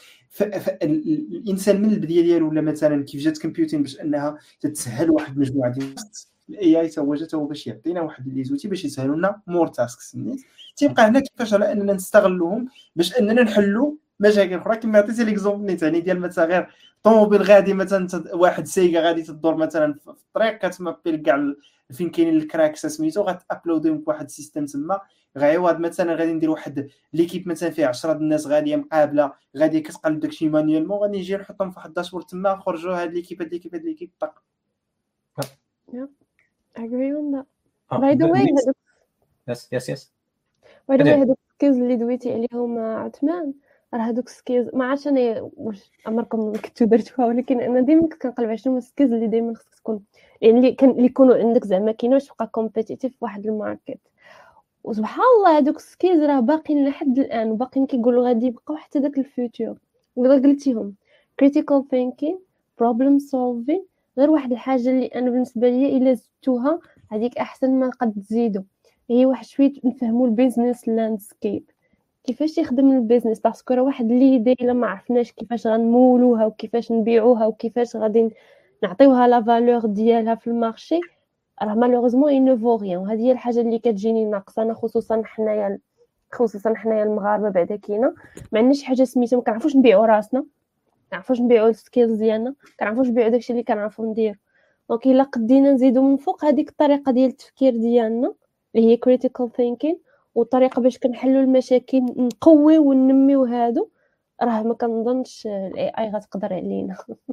Speaker 1: الانسان من البدايه ديالو ولا مثلا كيف جات كومبيوتين باش انها تتسهل واحد المجموعه ديال الاي اي، تا هو جات هو باش يعطينا واحد لي زوتي باش يسهلوا لنا مور تاسكس. نيت تيبقى هنا كيفاش على اننا نستغلوهم باش اننا نحلوا مشاكل اخرى. كما عطيتي ليكزومبل نيت يعني ديال مثلا غير طوموبيل غادي مثلا واحد سيغا غادي تدور مثلا في الطريق كتمابي كاع فين كاين الكراكس سميتو، غتابلوديهم بواحد السيستم تما. غيواد مثلا غادي ندير واحد ليكيب مثلا فيها عشرة د الناس غاديه مقابله، غادي كتقلب داكشي مانيوالمون، غادي نجي نحطهم في واحد الداشبورد تما، خرجوا هاد ليكيب هاد ليكيب هاد ليكيب طق.
Speaker 2: Yeah, I agree on that. By the way, هادوك
Speaker 3: يس يس يس
Speaker 2: by the way هادوك السكيلز اللي دويتي عليهم عثمان، راه هادوك السكيلز ما عرفتش انا واش عمركم كنتو درتوها، ولكن انا ديما كنت كنقلب على شنو السكيلز اللي دائما خصك تكون يعني اللي كان اللي يكونوا عندك زعما كايناش تبقى كومبيتيتيف في واحد الماركت. وسبحان الله هادوك السكيلز راه باقيين لحد الان وباقيين كيقولوا غادي يبقاو حتى داك الفيوتشر. ولا قلتيهم critical thinking problem solving، غير واحد الحاجه اللي انا بالنسبه لي الا زدتوها هذيك احسن ما قد تزيدوا، هي واحد شويه نفهموا البيزنس لاندسكيب، كيفاش يخدم البيزنس. باسكو راه واحد اللي دايره الا ما عرفناش كيفاش غنمولوها وكيفاش نبيعوها وكيفاش غادي نعطيوها لا فالور ديالها في المارشي، راه مالوغوزمون اي نو فو ريان. وهذه هي الحاجه اللي كتجيني ناقصه انا، خصوصا حنايا خصوصا حنايا المغاربه. بعدا كاينه ما عندناش حاجه سميتها ما كنعرفوش نبيعوا راسنا، ما كنعرفوش نبيعوا السكيلز ديالنا، ما كنعرفوش نبيعوا داكشي اللي كنعرفوا ندير. دونك الا قدينا نزيدوا من فوق هذيك الطريقه ديال التفكير ديالنا اللي هي critical thinking، والطريقه باش كنحلوا المشاكل نقويو وننميو هادو، راه ما كنظنش الاي اي غتقدر علينا.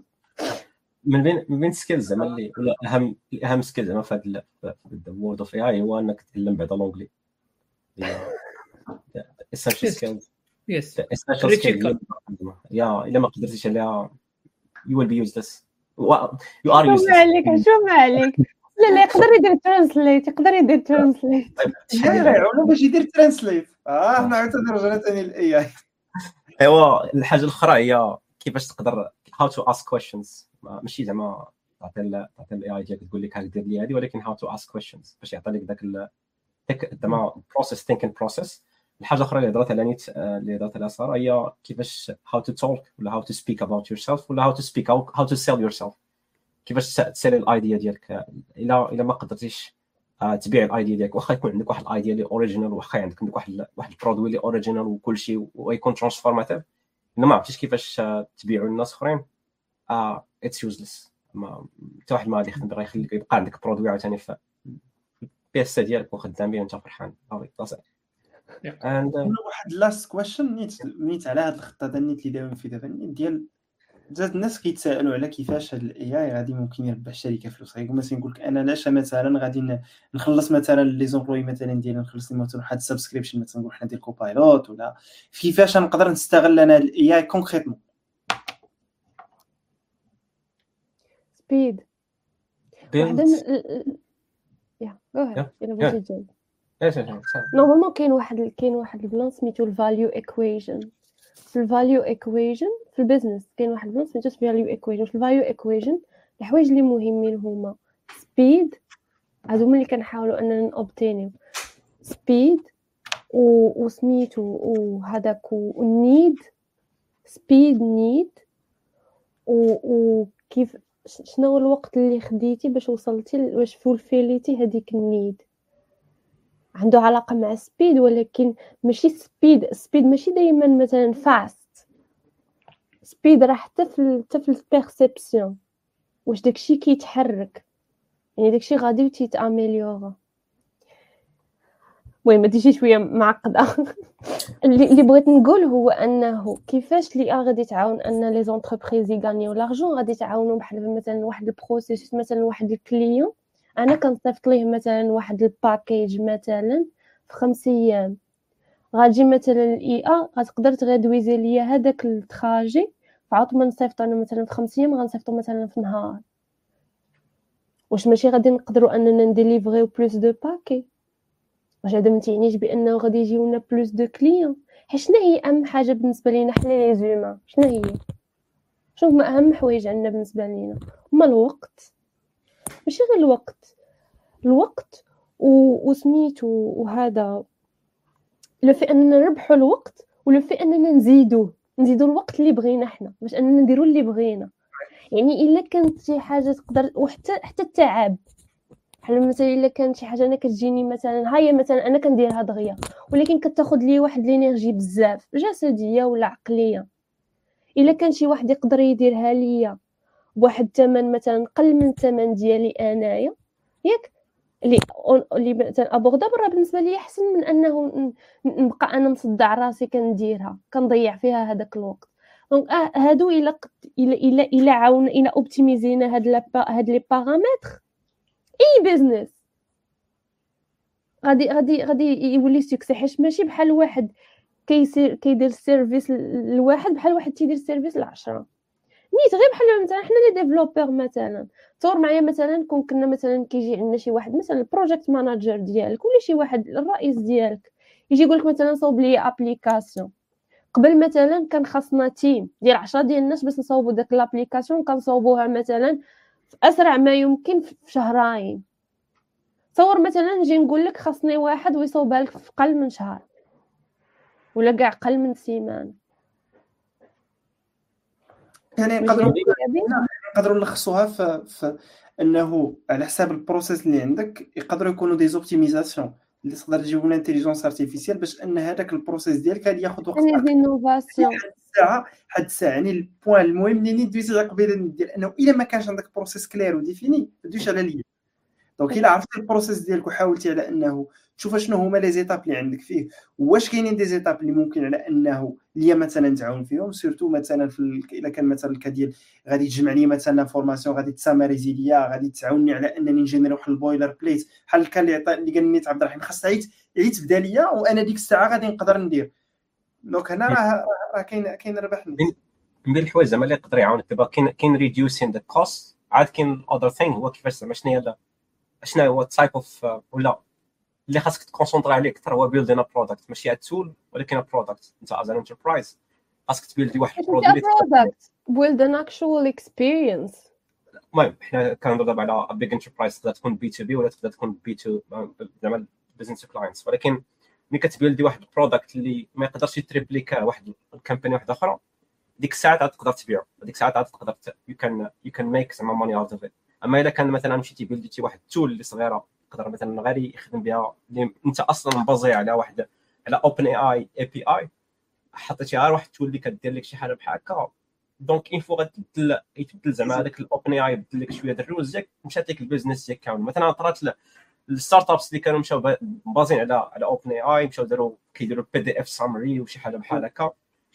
Speaker 3: من بين من بين السكيلز زعما اللي ولا اهم اهم سكيل زعما في هذا الوورد اوف اي اي هو انك تتعلم بعدا لونجلي. essential skills.
Speaker 4: Yes.
Speaker 3: essential skills. يا الا ما قدرتيش عليها you will be useless. you are useless.
Speaker 2: شو عليك شو عليك لا لا يقدر يدير ترانسليت، يقدر يدير ترانسليت.
Speaker 1: لا ولا باش يدير ترانسليت اه حنا عاوتاني رجعنا ثاني للاي اي.
Speaker 3: ايوا الحاجه الاخرى هي كيفاش تقدر how to ask questions. ماشي زعما تعطي تعطي الاي اي ديالك تقول لك هاك دير لي هذه، ولكن how to ask questions باش يعطي لك داك زعما process thinking process. الحاجه الاخرى اللي هضرت على نيت اللي هضرت عليها ساره هي كيفاش how to talk ولا how to speak about yourself ولا how to speak how, how to sell yourself. كيفاش تسالي الايديا ديالك. الا الا ما قدرتيش تبيع الايديا ديالك، واخا يكون عندك واحد الايديا اللي اوريجينال، واخا عندك واحد واحد البرودوي اللي اوريجينال وكل شيء ويكون ترانسفورماتيف، الا ما عرفتيش كيفاش تبيعوا للناس اخرين اه اتس يوزلس. ما حتى واحد ما غادي يخدم غيخليك يبقى عندك برودوي عاوتاني في البيس ديالك وخدام به وانت فرحان. صافي.
Speaker 1: عندنا واحد لاست كويشن نيت نيت على هذا الخط هذا نيت اللي دايرين فيه دابا ديال بزاف الناس كيتسائلوا على كيفاش هاد الاي اي غادي ممكن يربح الشركه فلوس. غيقول مثلا يقول لك انا علاش مثلا غادي نخلص مثلا لي زومبلوي مثلا ديالي، نخلص لي مثلا واحد السبسكريبشن مثلا نقول حنا ديال كوبايلوت، ولا كيفاش نقدر نستغل انا الاي اي كونكريتمون.
Speaker 2: سبيد واحده من يا غير الا بغيتي تجاوب.
Speaker 3: ايش ايش
Speaker 2: نورمالمون كاين واحد كاين واحد البلان سميتو الفاليو ايكويشن. في الفاليو ايكويشن في البيزنس كاين واحد البلان سميتو الفاليو ايكويشن. في الفاليو ايكويشن الحوايج اللي مهمين هما سبيد، هادو اللي كنحاولوا اننا نوبتينيو سبيد وسميتو وهذاك والنيد سبيد نيد وكيف شنو الوقت اللي خديتي باش وصلتي واش فولفيليتي هذيك النيد. عنده علاقه مع سبيد، ولكن ماشي سبيد سبيد ماشي دائما مثلا فاست. سبيد راه حتى في حتى في البيرسيبسيون واش داكشي كيتحرك، يعني داكشي غادي تيتاميليورا. المهم هادي شي شويه معقده. اللي اللي بغيت نقول هو انه كيفاش لي غادي تعاون ان لي زونتربريز يغانيو لارجون، غادي تعاونوا بحال مثلا واحد البروسيس، مثلا واحد الكليون انا كنصيفط ليه مثلا واحد الباكيج مثلا في خمس ايام، غاجي مثلا الاي ا غتقدر تغدويزي ليا هذاك التراجي فعاود ما نصيفط انا مثلا في خمس ايام غنصيفطو مثلا في نهار. واش ماشي غادي نقدروا اننا نديليفريو بلوس دو باكي؟ واش هذا ما تعنيش بانه غادي يجيونا بلوس دو كليون؟ حيت شنو هي اهم حاجه بالنسبه لينا حنا لي زوما؟ شنو هي شنو هما اهم حوايج عندنا بالنسبه لينا؟ هما الوقت، ماشي غير الوقت الوقت و... وسميتو وهذا لو في اننا نربحوا الوقت، ولو في اننا نزيدوه نزيدوا الوقت اللي بغينا حنا باش اننا نديروا اللي بغينا. يعني الا كانت شي حاجه تقدر، وحتى حتى التعب، بحال مثلا الا كانت شي حاجه انا كتجيني مثلا هاهي مثلا انا كنديرها دغيا ولكن كتاخذ لي واحد لينيرجي بزاف جسديه ولا عقليه، الا كان شي واحد يقدر يديرها ليا بواحد الثمن مثلا قل من الثمن ديالي انايا ياك اللي اللي مثلا ابوردابل، راه بالنسبه لي احسن من انه نبقى انا مصدع راسي كنديرها كنضيع فيها هذاك الوقت. دونك اه هادو الا الا الا الا عاون الا اوبتيميزينا هاد لا هاد لي بارامتر اي بيزنس غادي غادي غادي يولي سكسي. حيت ماشي بحال واحد كيسير كيدير السيرفيس لواحد بحال واحد تيدير السيرفيس لعشرة. نيت غير بحال مثلا حنا لي ديفلوبر مثلا تصور معايا مثلا كون كنا مثلا كيجي عندنا شي واحد مثلا البروجيكت ماناجر ديالك ولا شي واحد الرئيس ديالك يجي يقول لك مثلا صوب لي ابليكاسيون. قبل مثلا كان خاصنا تيم ديال عشرة ديال الناس باش نصاوبوا داك لابليكاسيون، كنصاوبوها مثلا في اسرع ما يمكن في شهرين. تصور مثلا نجي نقول لك خاصني واحد ويصوبها لك في قل من شهر ولا كاع قل من سيمانه.
Speaker 1: يعني نقدروا نقدروا نلخصوها في, في انه على حساب البروسيس اللي عندك يقدروا يكونوا دي زوبتيميزاسيون اللي تقدر تجيب لنا انتيليجنس ارتيفيسيال باش ان هذاك البروسيس ديالك غادي ياخذ وقت
Speaker 2: يعني انوفاسيون
Speaker 1: ساعه حد الساعه. يعني البوين المهم اللي دويتي قبيله ندير انه الا ما كانش عندك بروسيس كلير وديفيني ما تدويش على ليا. دونك الا عرفتي البروسيس ديالك وحاولتي على انه تشوف شنو هما لي زيتاب اللي عندك فيه، واش كاينين دي زيتاب اللي ممكن على انه ليا مثلا تعاون فيهم سورتو مثلا في ال... الا كان مثلا الكا ديال غادي تجمع لي مثلا انفورماسيون غادي تسامريزي ليا غادي تعاونني على انني نجينيري واحد البويلر بليت بحال الكا اللي عطى اللي قال لي عبد الرحيم خاص عيط عيط تبدا ليا وانا ديك الساعه غادي نقدر ندير. دونك هنا راه راه كاين كاين ربح
Speaker 3: من بين الحوايج زعما اللي يقدر يعاونك دابا كاين كاين ريديوسين ذا كوست. عاد كاين اذر ثينغ هو كيفاش زعما شنو هي شنو هو تايب اوف ولا اللي خاصك تكونسونطري عليه اكثر هو بيلدين ا برودكت ماشي تول ولكن ا برودكت. انت از ان انتربرايز خاصك تبيلدي واحد البرودكت
Speaker 2: build an actual experience.
Speaker 3: المهم حنا كنهضروا دابا على بيج انتربرايز تقدر تكون بي تو بي ولا تقدر تكون بي تو زعما بزنس كلاينتس، ولكن ملي كتبيلدي واحد البرودكت اللي ما يقدرش يتريبليكا واحد الكامباني واحده اخرى ديك الساعه تقدر تبيع ديك الساعه تقدر يو كان يو كان ميك زعما ماني اوت اوف ات. اما الا كان مثلا مشيتي بيلديتي واحد التول اللي صغيره تقدر مثلا غير يخدم بها اللي انت اصلا مبازي على واحد على اوبن اي اي اي بي اي حطيتي غير واحد التول اللي كدير لك شي حاجه بحال هكا دونك انفو غتبدل يتبدل زعما هذاك الاوبن اي اي يبدل لك شويه ديال الروز ديالك مشات لك البيزنس ديالك كامل. مثلا طرات الستارت ابس اللي كانوا مشاو بازين على على اوبن اي اي مشاو داروا كيديروا بي دي اف سامري وشي حاجه بحال هكا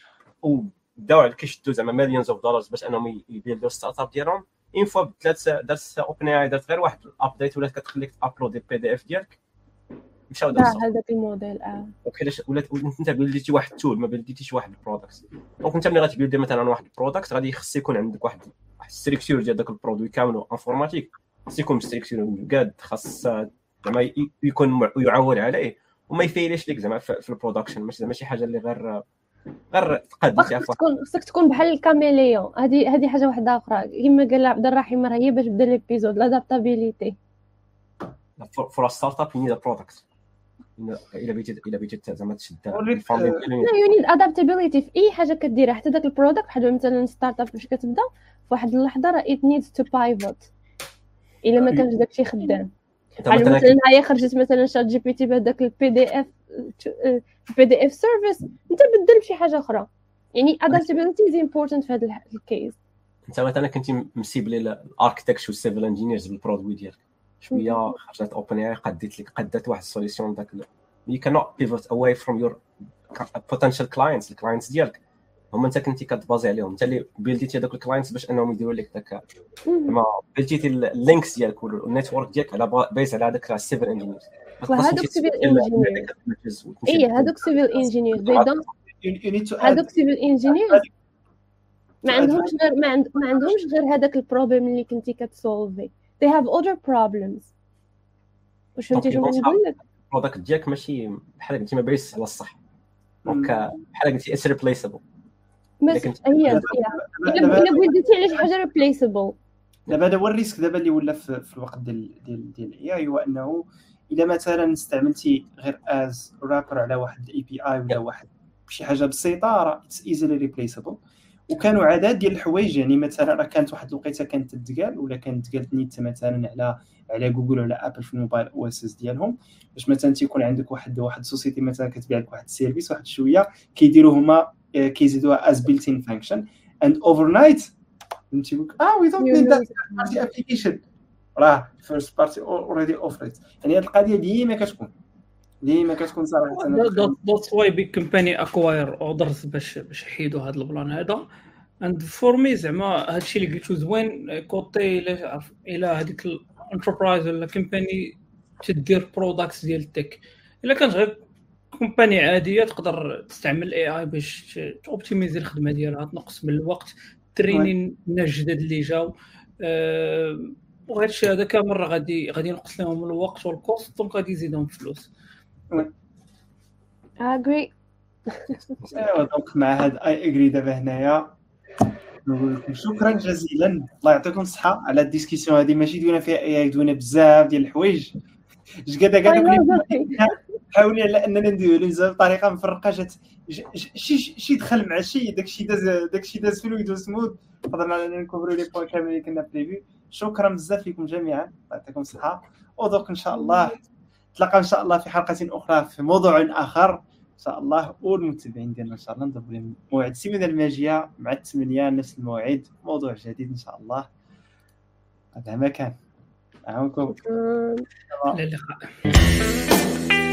Speaker 3: وداو على كيشدوا زعما مليونز اوف دولارز باش انهم يبيلدوا ستارت اب ديالهم. اون فوا بدلات دارت اوبن اي اي دارت غير واحد الابديت ولات كتخليك تابلود البي دي اف ديالك مشاو داروا
Speaker 2: هذاك الموديل اه
Speaker 3: وكيلاش ولات انت بلديتي واحد التول ما بلديتيش واحد البرودكت. دونك انت ملي غتبيلدي مثلا واحد البرودكت غادي يخص يكون عندك واحد واحد الستركتور ديال داك البرودوي كامل انفورماتيك خص يكون ستركتور قاد خاص زعما يكون يعول عليه وما يفيلش لك زعما في البرودكشن ماشي زعما شي حاجه اللي غير غير تقاد فيها
Speaker 2: خصك تكون خصك تكون بحال الكاميليون. هذه هذه حاجه واحده اخرى كما قال عبد الرحيم راه هي باش بدا ليبيزود لادابتابيليتي
Speaker 3: فور ستارت اب ينيد برودكت الا بغيتي الا بغيتي زعما تشد
Speaker 2: الفاندين لا يونيد ادابتابيليتي في اي حاجه كديرها حتى داك البرودكت بحال مثلا ستارت اب فاش كتبدا في واحد اللحظه راه ات نيدز تو بايفوت الا ما كانش داكشي خدام. بحال مثلا هي خرجت مثلا شات جي بي تي بهذاك البي دي اف البي دي اف سيرفيس انت بدل بشي حاجه اخرى. يعني adaptability is important في هذا الكيس.
Speaker 3: انت مثلا كنتي مسيبلي الاركتكتشر والسيفل انجينيرز بالبرودوي ديالك شويه خرجت اوبن اي قديت لك قدات واحد السوليوشن داك you cannot pivot away from your potential clients الكلاينتس ديالك هما انت كنتي كتبازي عليهم انت اللي بيلديتي هذوك الكلاينتس باش انهم يديروا لك داك ما بيلديتي اللينكس ديالك والنيتورك ديالك على بيز على هذاك السيفل انجينيرز
Speaker 2: وهذوك سيفل انجينير اي هذوك سيفل انجينير they don't هذوك سيفل انجينير ما عندهمش غير ما, عند... ما عندهمش غير هذاك البروبليم اللي كنتي كتسولفي they have other problems واش فهمتي شنو نقول لك
Speaker 3: البرودكت ديالك ماشي بحال قلتي ما بايس على الصح دونك بحال قلتي اتس ريبليسبل
Speaker 2: لكن هي الا الا بغيتي على شي حاجه ريبليسبل
Speaker 1: دابا هذا هو الريسك دابا اللي ولا في, في الوقت ديال ديال ديال الاي اي هو انه الا مثلا استعملتي غير از رابر على واحد الاي بي اي ولا واحد شي حاجه بسيطه راه اتس ايزلي ريبليسبل وكانوا عدد ديال الحوايج يعني مثلا راه كانت واحد الوقيته كانت تدقال ولا كانت تقالت نيت مثلا على على جوجل ولا ابل في الموبايل او اس اس ديالهم باش مثلا تيكون عندك واحد واحد سوسيتي مثلا كتبيع لك واحد السيرفيس واحد شويه كيديروا هما كيزيدوها از بيلت ان فانكشن اند اوفر نايت فهمتي اه وي دونت نيد ذات بارتي ابليكيشن راه فيرست بارتي اوريدي اوفريت يعني هذه القضيه ديما كتكون ديما كتكون صراحه
Speaker 4: ذاتس واي بيج كومباني اكواير اوردرز باش باش يحيدوا هذا البلان هذا اند فور مي زعما هادشي اللي قلتو زوين كوتي الا عرف الا هذيك الانتربرايز ولا كومباني تدير برودكتس ديال التك الا كانت غير كومباني عاديه تقدر تستعمل اي اي باش توبتيميزي الخدمه ديالها تنقص من الوقت ترينين الناس الجداد اللي جاو أه وهذا الشيء هذا كامل غادي غادي ينقص لهم الوقت والكوست دونك غادي يزيدهم الفلوس
Speaker 2: اغري
Speaker 1: ايوا دونك مع هذا اي اغري دابا هنايا نقول لكم شكرا جزيلا الله يعطيكم الصحه على الديسكسيون هذه ماشي دوينا فيها اي دوينا بزاف ديال الحوايج جكدا كاع دوك حاولنا على اننا نديروا بزاف بطريقه مفرقه جات شي شي دخل مع شي داكشي داز داكشي داز فلويد وسموث قدرنا اننا نكوفروا لي بوين كاملين اللي كنا بريفي شكرا بزاف لكم جميعا الله يعطيكم الصحه ودوك ان شاء الله نتلاقى ان شاء الله في حلقه اخرى في موضوع اخر ان شاء الله والمتابعين ديالنا ان شاء الله نضربوا لهم موعد السيمانه الماجيه مع الثمانية نفس الموعد موضوع جديد ان شاء الله هذا ما كان معكم
Speaker 4: الى اللقاء